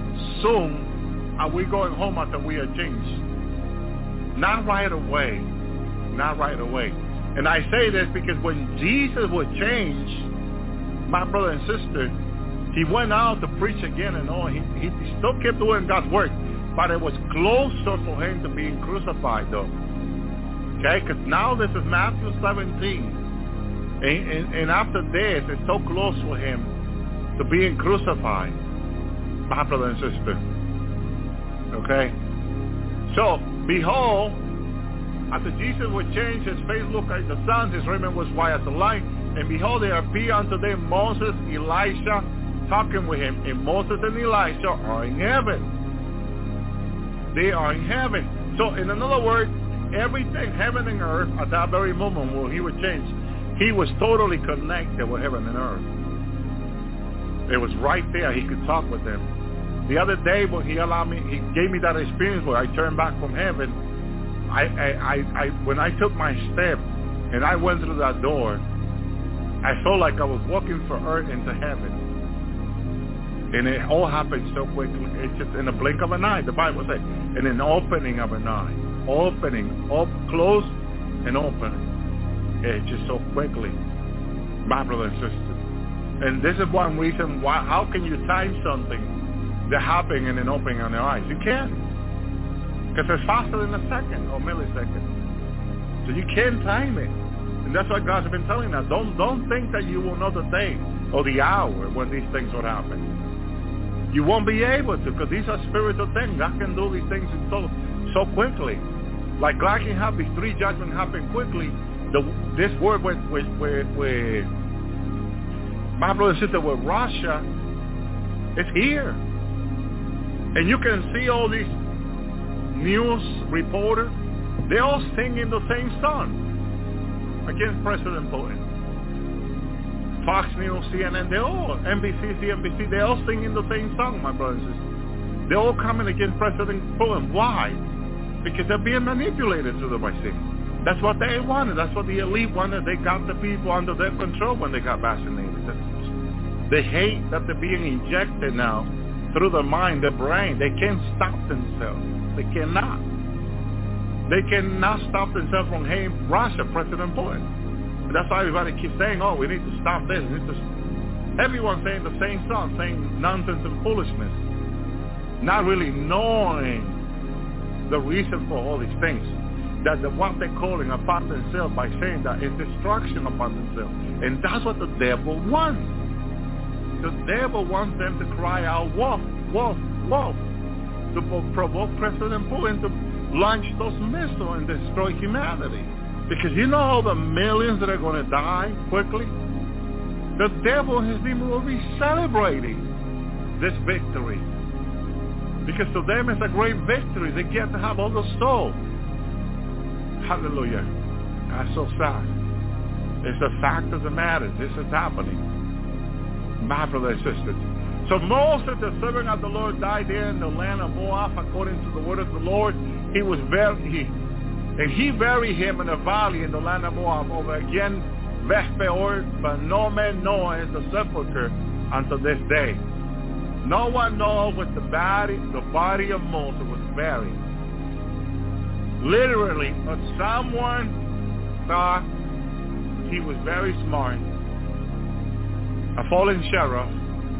soon are we going home after we are changed? Not right away. Not right away. And I say this because when Jesus was changed, my brother and sister, he went out to preach again and all. He, he still kept doing God's work, but it was closer for him to being crucified, though. Okay, because now this is Matthew seventeen. And, and, and after this, it's so close for him to being crucified, my brother and sister. Okay? So, behold, after Jesus was changed, his face looked like the sun, his raiment was white as the light. And behold, there appeared unto them Moses, Elisha, talking with him. And Moses and Elisha are in heaven. They are in heaven. So, in another word, everything, heaven and earth, at that very moment when he was changed, he was totally connected with heaven and earth. It was right there. He could talk with them. The other day when he allowed me, he gave me that experience where I turned back from heaven. I, I, I, I when I took my step and I went through that door, I felt like I was walking from earth into heaven. And it all happened so quickly. It's just in a blink of an eye, the Bible says, in an opening of an eye. Opening, up, close, and opening. It's just so quickly, my brother and sister. And this is one reason why, how can you time something that happened in an opening on the eyes? You can't. Because it's faster than a second or millisecond. So you can't time it. And that's what God's been telling us. Don't, don't think that you will know the day or the hour when these things will happen. You won't be able to, because these are spiritual things. God can do these things so, so quickly. Like God can have these three judgments happen quickly. The, this word with, with, with, with My brother and sister, with Russia, it's here. And you can see all these news reporters, they're all singing the same song against President Putin. Fox News, C N N, they're all, N B C, C N B C, they're all singing the same song, my brothers and sisters. They're all coming against President Putin. Why? Because they're being manipulated through the vaccine. That's what they wanted. That's what the elite wanted. They got the people under their control when they got vaccinated. They hate that they're being injected now through their mind, their brain. They can't stop themselves. They cannot. They cannot stop themselves from hating Russia, President Putin. And that's why everybody keeps saying, oh, we need to stop this. We need to... Everyone's saying the same song, saying nonsense and foolishness, not really knowing the reason for all these things. That the, what they're calling upon themselves by saying that is destruction upon themselves. And that's what the devil wants. The devil wants them to cry out, wolf, wolf, wolf, to provoke President Putin to launch those missiles and destroy humanity. Because you know all the millions that are going to die quickly? The devil and his demons will be celebrating this victory. Because to them it's a great victory. They get to have all the soul. Hallelujah. That's so sad. It's a fact of the matter. This is happening. My brothers and sisters. So Moses, the servant of the Lord, died there in the land of Moab according to the word of the Lord. He was very, he, and he buried him in a valley in the land of Moab over again Beth Peor, but no man knows the sepulchre unto this day. No one knows what the body, the body of Moses was buried. Literally, but someone thought he was very smart, a fallen sheriff,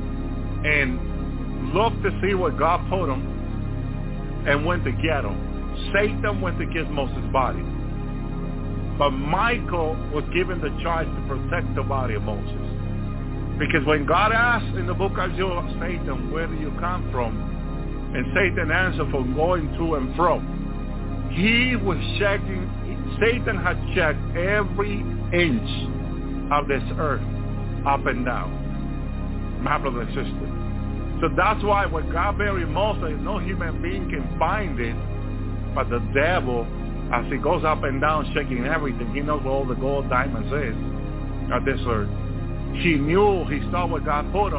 and looked to see what God put him and went to get him. Satan went to get Moses' body. But Michael was given the charge to protect the body of Moses. Because when God asked in the book of Job, Satan, where do you come from? And Satan answered, from going to and fro. He was checking, Satan had checked every inch of this earth, up and down. My brother and sister. So that's why when God buried Moses, no human being can find it, but the devil, as he goes up and down checking everything, he knows where all the gold, diamonds is on this earth. He knew, he saw what God put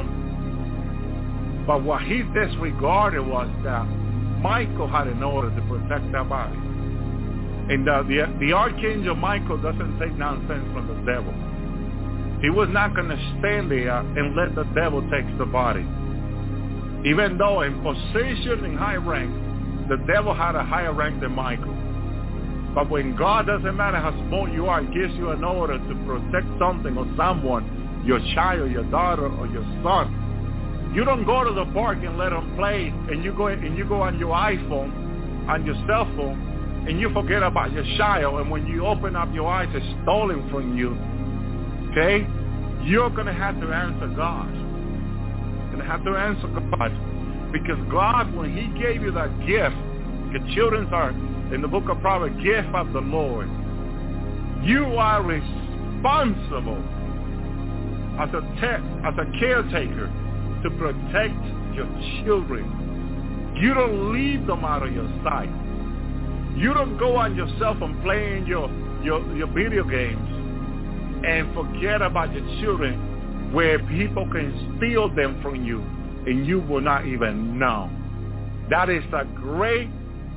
him. But what he disregarded was that Michael had an order to protect that body. And the, the, the archangel Michael doesn't take nonsense from the devil. He was not going to stand there and let the devil take the body. Even though in position and high rank, the devil had a higher rank than Michael. But when God, doesn't matter how small you are, gives you an order to protect something or someone, your child, your daughter, or your son, you don't go to the park and let them play, and you go and you go on your iPhone, on your cell phone, and you forget about your child, and when you open up your eyes, it's stolen from you. Okay? You're going to have to answer God. You're going to have to answer God. Because God, when he gave you that gift, the children are, in the book of Proverbs, gift of the Lord. You are responsible as a, te- as a caretaker to protect your children. You don't leave them out of your sight. You don't go on your cell phone playing your, your, your video games and forget about your children where people can steal them from you and you will not even know. That is a great,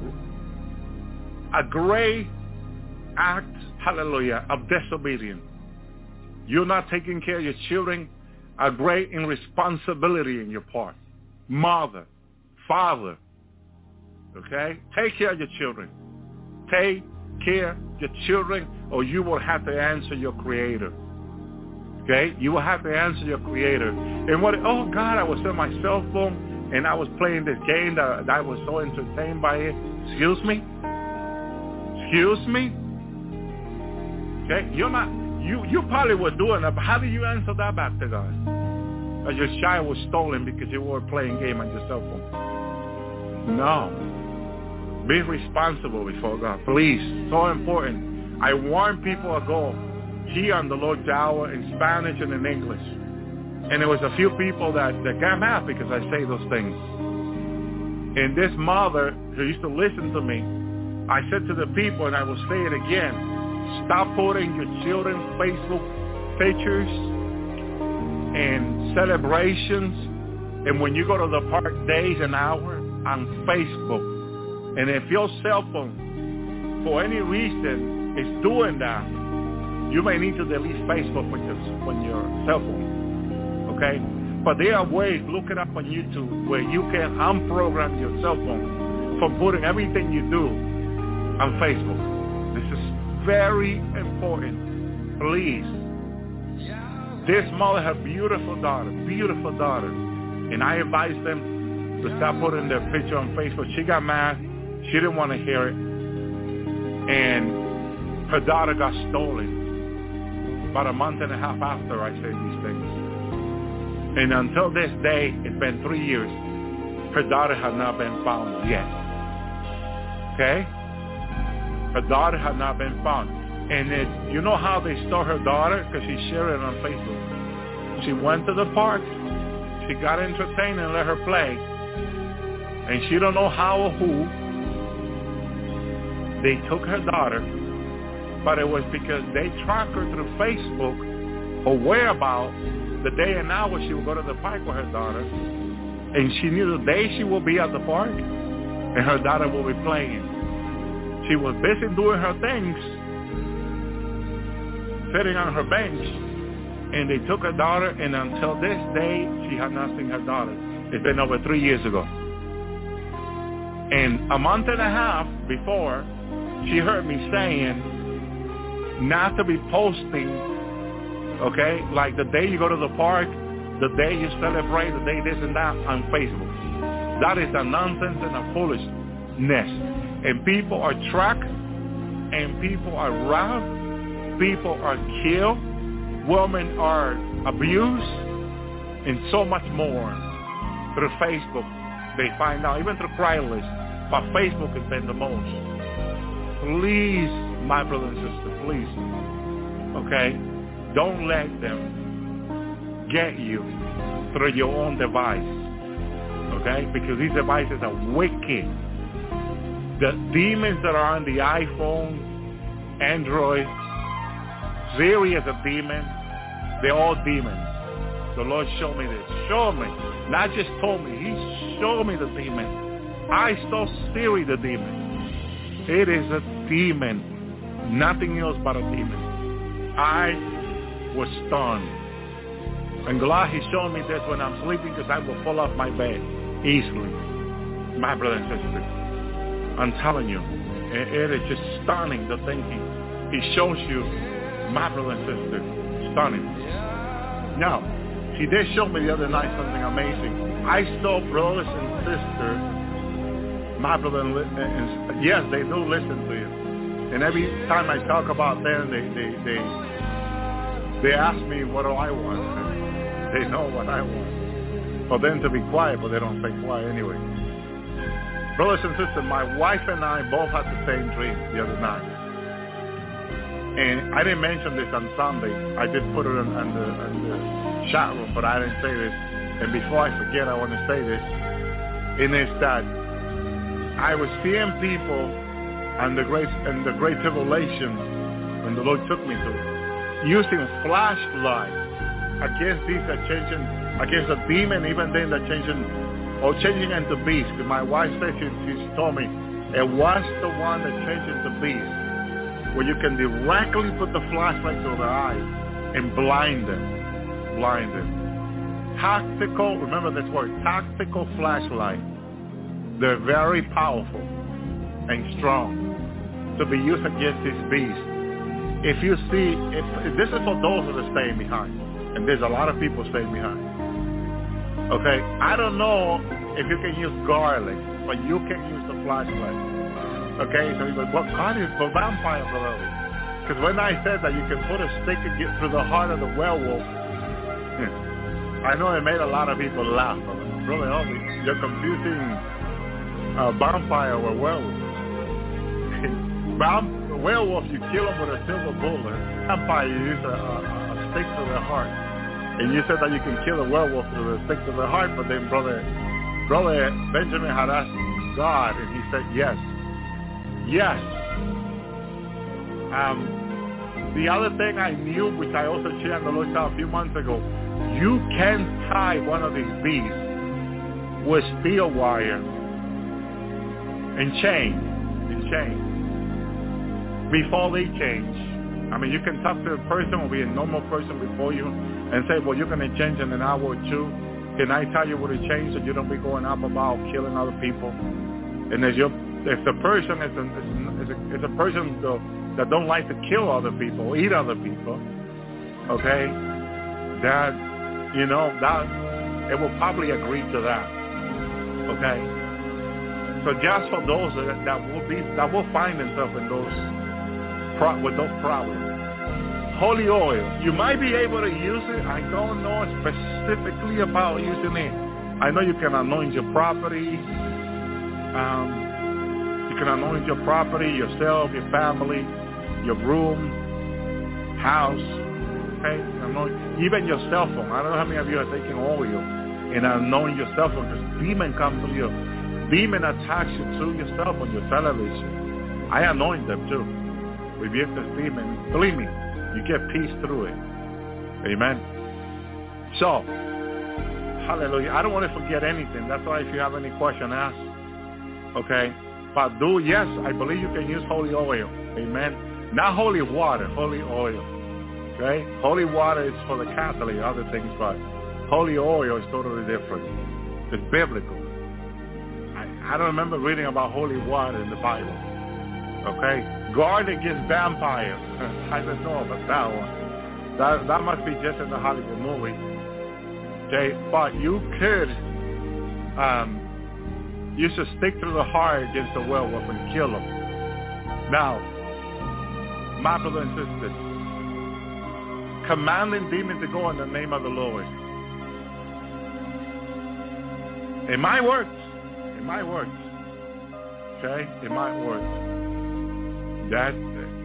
a great act, hallelujah, of disobedience. You're not taking care of your children, a great irresponsibility in your part. Mother, father, okay? Take care of your children. Take care of your children or you will have to answer your Creator. Okay? You will have to answer your Creator. And what, oh God, I was on my cell phone and I was playing this game that, that I was so entertained by it. Excuse me? Excuse me? Okay? You're not, you, you probably were doing that, but how do you answer that back to God? That your child was stolen because you were playing game on your cell phone. No. Be responsible before God. Please. So important. I warn people ago here on the Lord's Hour in Spanish and in English. And there was a few people that, that got mad because I say those things. And this mother who used to listen to me, I said to the people, and I will say it again, stop putting your children's Facebook pictures and celebrations and when you go to the park days and hours on Facebook. And if your cell phone, for any reason, is doing that, you may need to delete Facebook with your, on your cell phone, okay? But there are ways, look it up on YouTube, where you can unprogram your cell phone from putting everything you do on Facebook. This is very important. Please. This mother, her beautiful daughter, beautiful daughter, and I advised them to stop putting their picture on Facebook. She got mad. She didn't want to hear it. And her daughter got stolen about a month and a half after I said these things. And until this day, it's been three years, her daughter has not been found yet. Okay? Her daughter has not been found. And it, you know how they stole her daughter? Because she shared it on Facebook. She went to the park. She got entertained and let her play. And she don't know how or who. They took her daughter. But it was because they tracked her through Facebook or whereabouts the day and hour she would go to the park with her daughter. And she knew the day she would be at the park and her daughter will be playing. She was busy doing her things, sitting on her bench, and they took her daughter, and until this day, she had not seen her daughter. It's been over three years ago. And a month and a half before, she heard me saying not to be posting, okay, like the day you go to the park, the day you celebrate, the day this and that on Facebook. That is a nonsense and a foolishness. And people are tracked, and people are robbed, people are killed, women are abused, and so much more through Facebook. They find out, even through Craigslist, but Facebook has been the most. Please, my brother and sister, please, okay, don't let them get you through your own device, okay, because these devices are wicked. The demons that are on the iPhone, Android, Siri is a demon. They're all demons. The Lord showed me this. Showed me. Not just told me. He showed me the demon. I saw Siri the demon. It is a demon. Nothing else but a demon. I was stunned. I'm glad he showed me this when I'm sleeping because I will fall off my bed easily. My brother and sister. I'm telling you, it, it is just stunning the thing he, he shows you, my brother and sister. Stunning. Now, he did show me the other night something amazing. I saw brothers and sisters, my brother and, and yes, they do listen to you. And every time I talk about them, they they they, they ask me what do I want. They know what I want. For them to be quiet, but they don't stay quiet anyway. Brothers and sisters, my wife and I both had the same dream the other night. And I didn't mention this on Sunday. I did put it in, in, the, in the chat room, but I didn't say this. And before I forget, I want to say this. And it's that I was seeing people and the great and the great tribulation when the Lord took me to, using flashlights against these that changing, against a demon, even then that changing, or changing into beast. Because my wife said, she, she told me, it was the one that changed into beast, where you can directly put the flashlight to their eyes and blind them, blind them. Tactical, remember this word, tactical flashlight. They're very powerful and strong to be used against this beast. If you see, if, if this is for those that are staying behind, and there's a lot of people staying behind. Okay, I don't know if you can use garlic, but you can use the flashlight. Okay, so you go, what God is for vampire, brother? Because when I said that you can put a stick and get through the heart of the werewolf, I know it made a lot of people laugh. Brother, oh, you're confusing a vampire with werewolf. Vamp- werewolf, you kill them with a silver bullet. Vampire, you use a, a, a stick to their heart. And you said that you can kill a werewolf with a stick to the heart, but then brother, brother Benjamin had asked God, and he said yes, yes. Um, the other thing I knew, which I also shared on the Lord's House a few months ago, you can tie one of these beasts with steel wire and chain, and chain, before they change. I mean, you can talk to a person or be a normal person before you and say, well, you're going to change in an hour or two. Can I tell you what to change so you don't be going up about killing other people? And if, you're, if the person is a, is a, is a person though, that don't like to kill other people, eat other people, okay, that, you know, that it will probably agree to that, okay? So just for those that, that will be, that will find themselves in those, pro, with those problems. Holy oil, you might be able to use it. I don't know specifically about using it. I know you can anoint your property. Um, you can anoint your property, yourself, your family, your room, house, okay? Anoint, even your cell phone. I don't know how many of you are taking oil and anointing your cell phone because demon comes to you. Demon attacks you to your cell phone, your television. I anoint them too. Rebuke this demon. Believe me, you get peace through it. Amen. So, hallelujah. I don't want to forget anything. That's why if you have any question, ask. Okay? But do, yes, I believe you can use holy oil. Amen. Not holy water, holy oil. Okay? Holy water is for the Catholic, other things, but holy oil is totally different. It's biblical. I, I don't remember reading about holy water in the Bible. Okay? Guard against vampires. I don't know about that one. That, that must be just in the Hollywood movie. Okay? But you could um, use a stick through the heart against a werewolf and kill him. Now, my brother and sisters, commanding demons to go in the name of the Lord. It might work. It might work. Okay? It might work. That,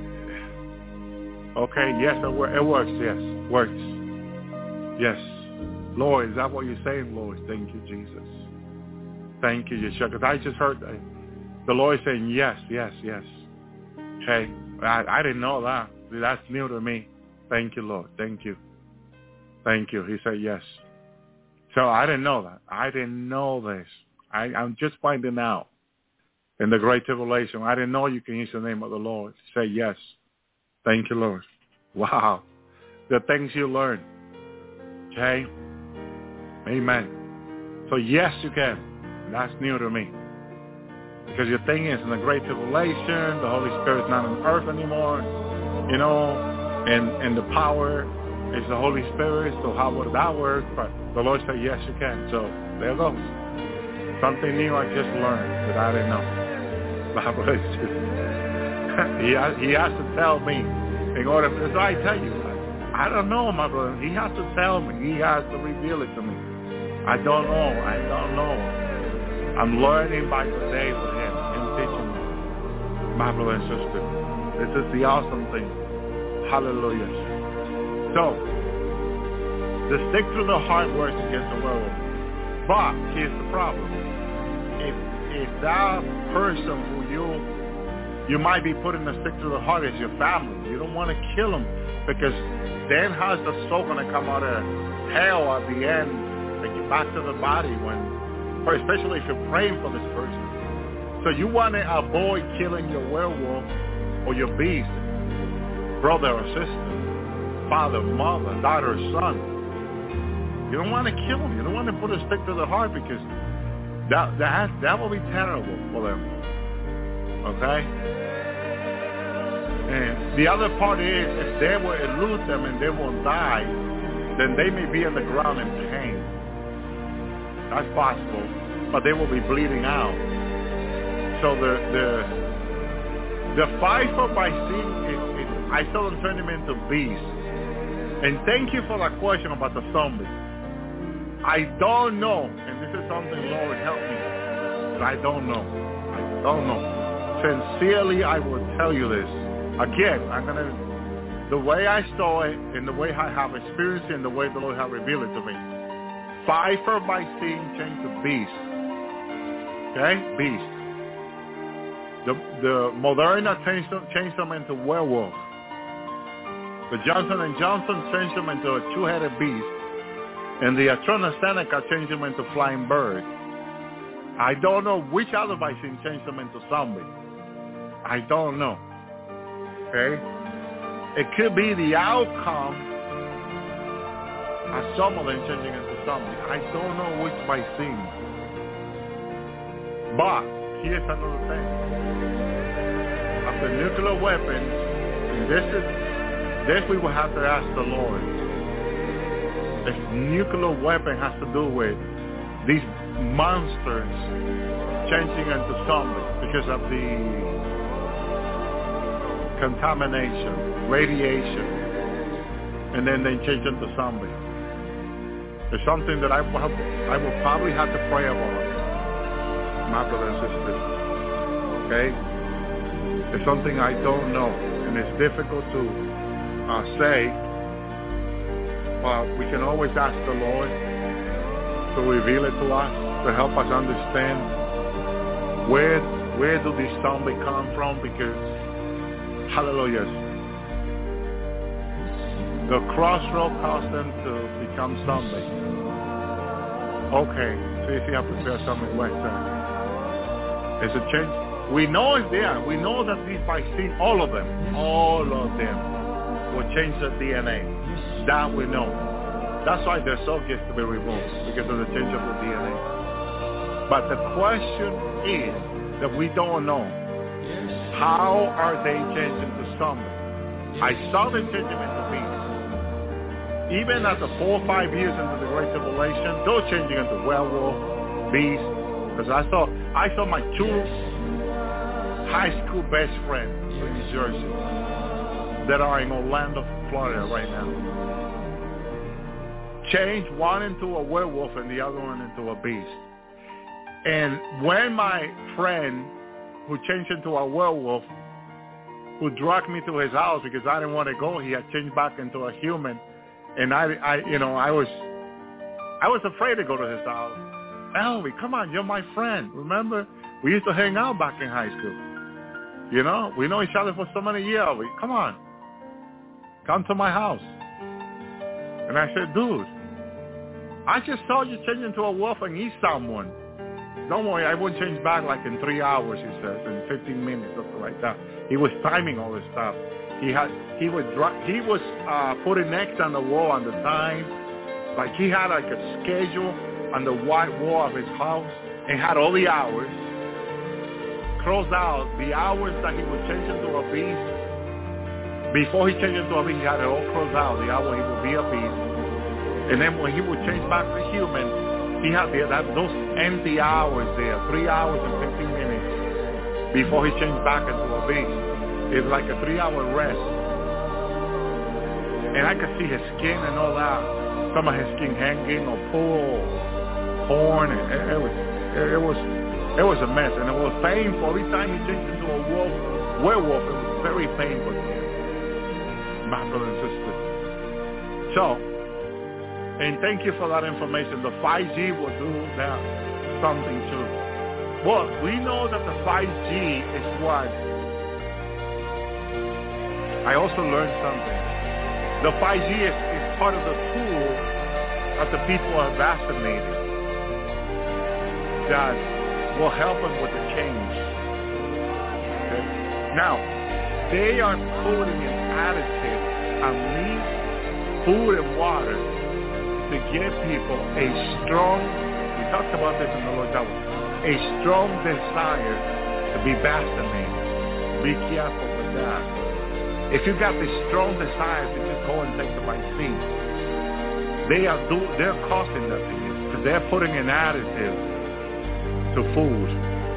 okay, yes, it, it works, yes, works. Yes. Lord, is that what you're saying, Lord? Thank you, Jesus. Thank you, Yeshua. Because I just heard the Lord saying yes, yes, yes. Okay? I, I didn't know that. That's new to me. Thank you, Lord. Thank you. Thank you. He said yes. So I didn't know that. I didn't know this. I, I'm just finding out. In the Great Tribulation, I didn't know you can use the name of the Lord. Say yes. Thank you, Lord. Wow. The things you learn. Okay? Amen. So yes, you can. That's new to me. Because your thing is in the Great Tribulation, the Holy Spirit's not on earth anymore, you know, and, and the power is the Holy Spirit, so how would that work? But the Lord said, yes, you can. So there goes. Something new I just learned that I didn't know. he, has, he has to tell me in order, because I tell you, I, I don't know, my brother. He has to tell me. He has to reveal it to me. I don't know. I don't know. I'm learning by the day with him, him teaching me. My brother and sister, this is the awesome thing. Hallelujah. So, the stick through the heart works against the werewolf. But here's the problem. If if that person who you you might be putting the stick through the heart is your family, you don't want to kill them, because then how's the soul going to come out of hell at the end and get back to the body when, or especially if you're praying for this person. So you want to avoid killing your werewolf or your beast, brother or sister, father, mother, daughter, son. You don't want to kill them. You don't want to put a stick to the heart, because that that that will be terrible for them. Okay? And the other part is, if they will elude them and they won't die, then they may be on the ground in pain. That's possible. But they will be bleeding out. So the the the fight for by seeing it, it, I saw them turn them into beasts. And thank you for that question about the zombies. I don't know, and this is something, Lord, help me, but I don't know. I don't know. Sincerely, I will tell you this. Again, I'm going to the way I saw it and the way I have experienced it and the way the Lord has revealed it to me. Pfeiffer by Sin changed to Beast. Okay? Beast. The, the Moderna changed them, changed them into werewolf. The Johnson and Johnson changed them into a two-headed beast. And the AstraZeneca changed them into flying bird. I don't know which other vaccine changed them into zombie. I don't know. Okay? It could be the outcome of some of them changing into zombie. I don't know which vaccine. But here's another thing. After nuclear weapons, and this is this we will have to ask the Lord. If nuclear weapon has to do with these monsters changing into zombies because of the contamination, radiation, and then they change into zombies. It's something that I will, have, I will probably have to pray about, my brothers and sisters. Okay? It's something I don't know, and it's difficult to uh, say, but we can always ask the Lord to reveal it to us, to help us understand where where do these zombies come from, because, hallelujah, the crossroad caused them to become zombies. Okay, see if you have to prepare something like that. It's a change. We know it's there. We know that these vaccines, all of them, all of them will change the D N A. That we know. That's why their soul gets to be removed, because of the change of the D N A. But the question is that we don't know. How are they changing to zombies? I saw them changing into beasts. Even after four or five years into the Great Tribulation, they're changing into werewolf, beast. Because I saw, I saw my two high school best friends in New Jersey that are in Orlando, Florida right now. Change one into a werewolf and the other one into a beast. And when my friend who changed into a werewolf, who dragged me to his house because I didn't want to go, he had changed back into a human, and I, I, you know, I was, I was afraid to go to his house. Elvie, come on, you're my friend. Remember, we used to hang out back in high school. You know, we know each other for so many years. Elvie, come on, come to my house. And I said, dude, I just saw you change into a wolf and eat someone. Don't worry, I won't change back like in three hours, he says, in fifteen minutes, something like that. He was timing all this stuff. He had, he was, he was uh, putting X on the wall on the time. Like he had like a schedule on the white wall of his house and had all the hours crossed out. The hours that he would change into a beast, before he changed into a beast, he had it all crossed out. The hour he would be a beast. And then when he would change back to human, he had the, that, those empty hours there, three hours and fifteen minutes before he changed back into a beast. It's like a three-hour rest. And I could see his skin and all that. Some of his skin hanging or pull, horn. And it, it was, it, it was, it was a mess, and it was painful. Every time he changed into a wolf, werewolf, it was very painful to him, my brother and sister. So. And thank you for that information. The five G will do that something too. Well, we know that the five G is what. I also learned something. The five G is, is part of the tool that the people are vaccinated that will help them with the change. Okay? Now, they are putting an additive on meat, food, and water to give people a strong, we talked about this in the Lord's Hour, a strong desire to be vaccinated. Be careful with that. If you got this strong desire to just go and take the vaccine, they are do, they're causing that to you because they're putting an additive to food.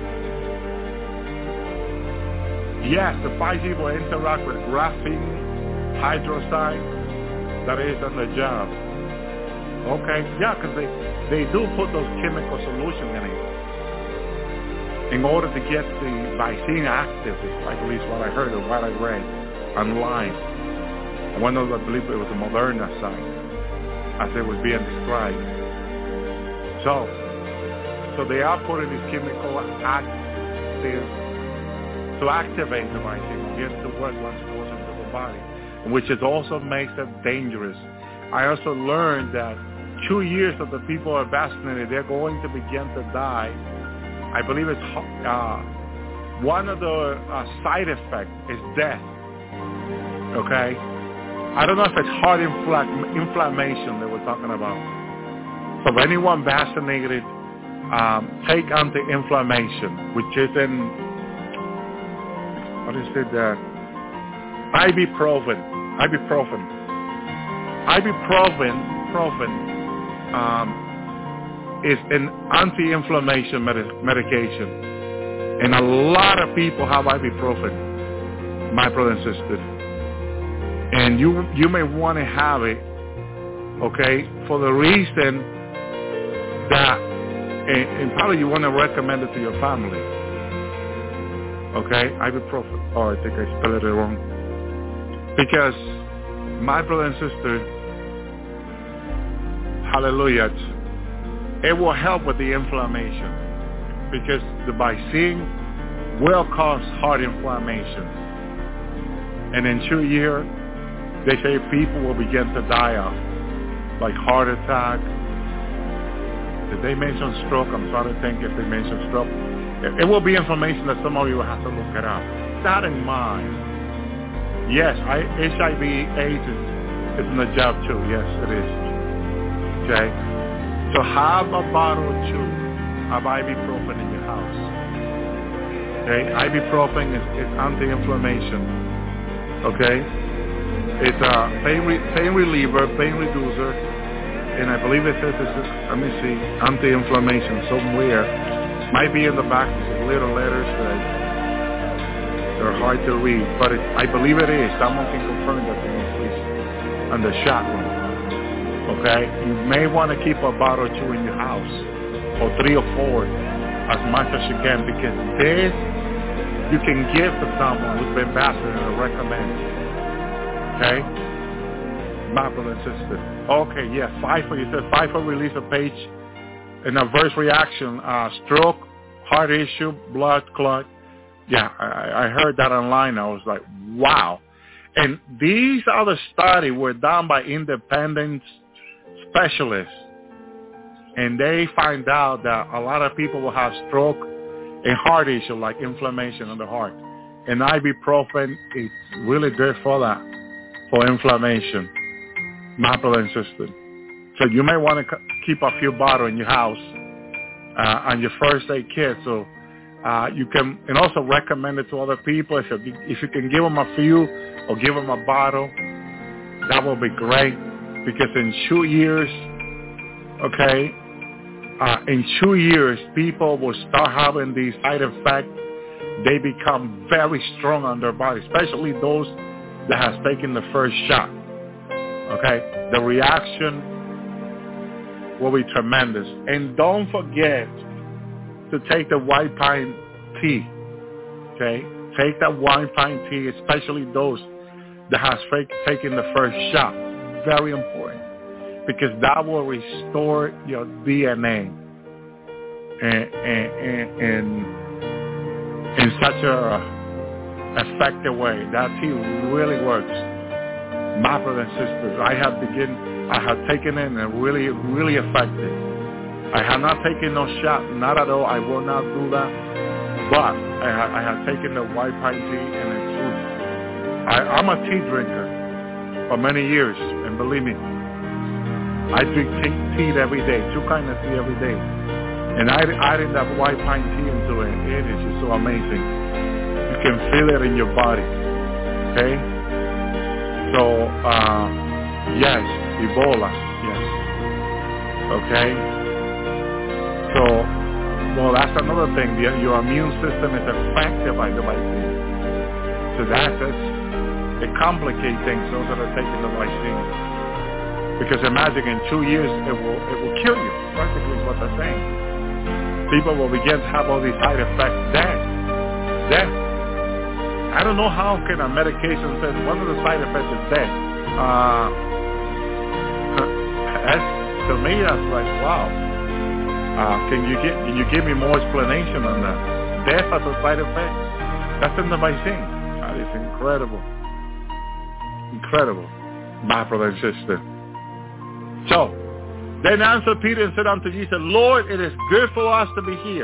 Yes, the five G will interact with graphene hydroxide that is on the job. Okay, yeah, because they, they do put those chemical solutions in it in order to get the vaccine active, I believe is what I heard or what I read online. One of them, I believe it was the Moderna side, as it was being described. So, so they are putting this chemical active to activate the vaccine, get to work once it goes into the body, which is also makes it dangerous. I also learned that two years of the people are vaccinated, they're going to begin to die. I believe it's uh, one of the uh, side effects is death. Okay, I don't know if it's heart infl- inflammation that we're talking about. So for anyone vaccinated, um, take anti-inflammation, which is in what is it? Uh, ibuprofen. Ibuprofen. Ibuprofen. Profen. Um, is an anti-inflammation med- medication. And a lot of people have ibuprofen, my brother and sister. And you you may want to have it, okay, for the reason that, and, and probably you want to recommend it to your family. Okay, ibuprofen. Oh, I think I spelled it wrong. Because my brother and sister, hallelujah, it will help with the inflammation, because the vaccine will cause heart inflammation. And in two years, they say people will begin to die of, like heart attack. Did they mention stroke? I'm trying to think if they mentioned stroke. It, it will be information that some of you will have to look it up. That in mind. Yes, I, H I V AIDS is, is in the job too. Yes, it is. Okay? So have a bottle or two of ibuprofen in your house. Okay? Ibuprofen is, is anti-inflammation. Okay? It's a pain, re- pain reliever, pain reducer, and I believe it says it's, let me see, anti-inflammation somewhere. Might be in the back, little letters that they're hard to read, but it, I believe it is. Someone can confirm that to me, please, on the shot room. Okay? You may want to keep a bottle or two in your house, or three or four, as much as you can, because this you can give to someone who's been vaccinated and recommended. Okay? My brother and sister. Okay, yeah, Pfeiffer, you said Pfeiffer released a page, an adverse reaction, uh, stroke, heart issue, blood clot. Yeah, I, I heard that online. I was like, wow. And these other studies were done by independent specialists. And they find out that a lot of people will have stroke and heart issue, like inflammation in the heart. And ibuprofen is really good for that, for inflammation, my brother and sister. So you may want to keep a few bottles in your house uh, on your first aid kit. So uh, you can, and also recommend it to other people. If you, if you can give them a few or give them a bottle, that will be great. Because in two years, okay, uh, in two years, people will start having these side effects. They become very strong on their body, especially those that has taken the first shot. Okay, the reaction will be tremendous. And don't forget to take the white pine tea. Okay, take that white pine tea, especially those that has taken the first shot. Very important, because that will restore your D N A and in in such a effective way. That tea really works. My brothers and sisters, I have begin, I have taken it and really, really effective. I have not taken no shot, not at all. I will not do that. But I have, I have taken the white pine tea, and it's true. I, I'm a tea drinker for many years, and believe me, I drink tea, tea every day, two kinds of tea every day. And I adding that white pine tea into it, it is just so amazing. You can feel it in your body. Okay? So, uh, yes, Ebola, yes. Okay? So, well, that's another thing. The, your immune system is affected by the vaccine. So that's it. It complicates things, those that are taking the vaccine. Because imagine in two years, it will it will kill you. Practically is what they're saying. People will begin to have all these side effects. Death. Death. I don't know how can a medication says one of the side effects is death. uh, that's, to me, that's like, wow. Uh, can you get, can you give me more explanation on that? Death as a side effect? That's in the vaccine. That is incredible. Incredible. My brother and sister. So, then answered Peter and said unto Jesus, Lord, it is good for us to be here.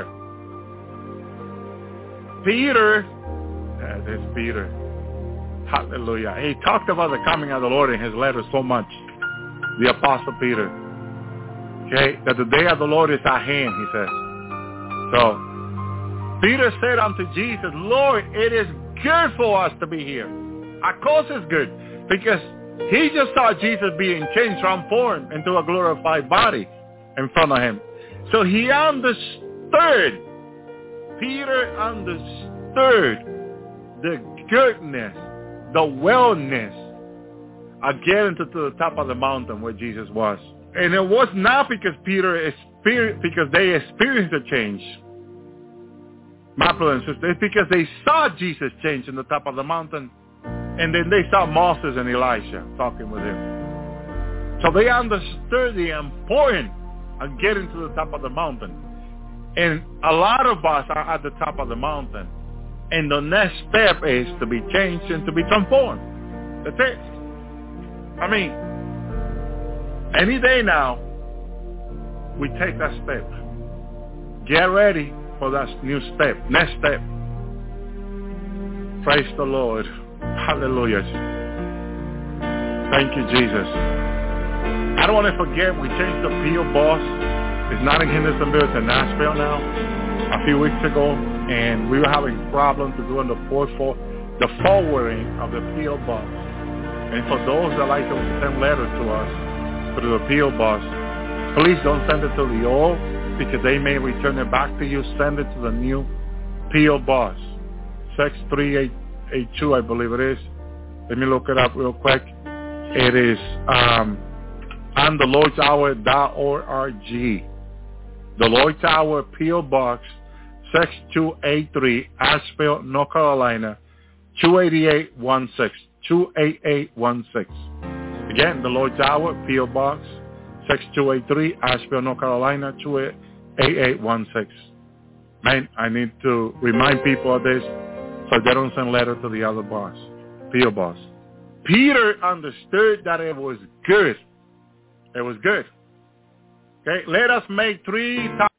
Peter, that is Peter. Hallelujah. He talked about the coming of the Lord in his letter so much. The Apostle Peter. Okay, that the day of the Lord is at hand, he says. So, Peter said unto Jesus, Lord, it is good for us to be here. Of course it's good, because he just saw Jesus being changed, transformed into a glorified body in front of him. So he understood, Peter understood the goodness, the wellness of getting to, to the top of the mountain where Jesus was. And it was not because Peter experienced, because they experienced a change. My brother and sister, it's because they saw Jesus change in the top of the mountain. And then they saw Moses and Elijah talking with him. So they understood the importance of getting to the top of the mountain. And a lot of us are at the top of the mountain. And the next step is to be changed and to be transformed. That's it. I mean, any day now, we take that step. Get ready for that new step, next step. Praise the Lord. Hallelujah. Thank you, Jesus. I don't want to forget, we changed the P O box. It's not in Hendersonville, it's in Nashville now, a few weeks ago. And we were having problems to doing the, for, the forwarding of the P O box. And for those that like to send letters to us through the P O box, please don't send it to the old, because they may return it back to you. Send it to the new P O box, six three eight eight two, I believe it is. Let me look it up real quick. It is um, on the Lord's Hour dot org. The Lord's Hour P O box, six two eight three, Asheville, North Carolina, two eight eight one six, two eight eight one six. Again, the Lord's Hour P O box, six two eight three, Asheville, North Carolina, two eight eight one six. Man, I need to remind people of this so they don't send letter to the other boss, P O boss. Peter understood that it was good. It was good. Okay, let us make three times.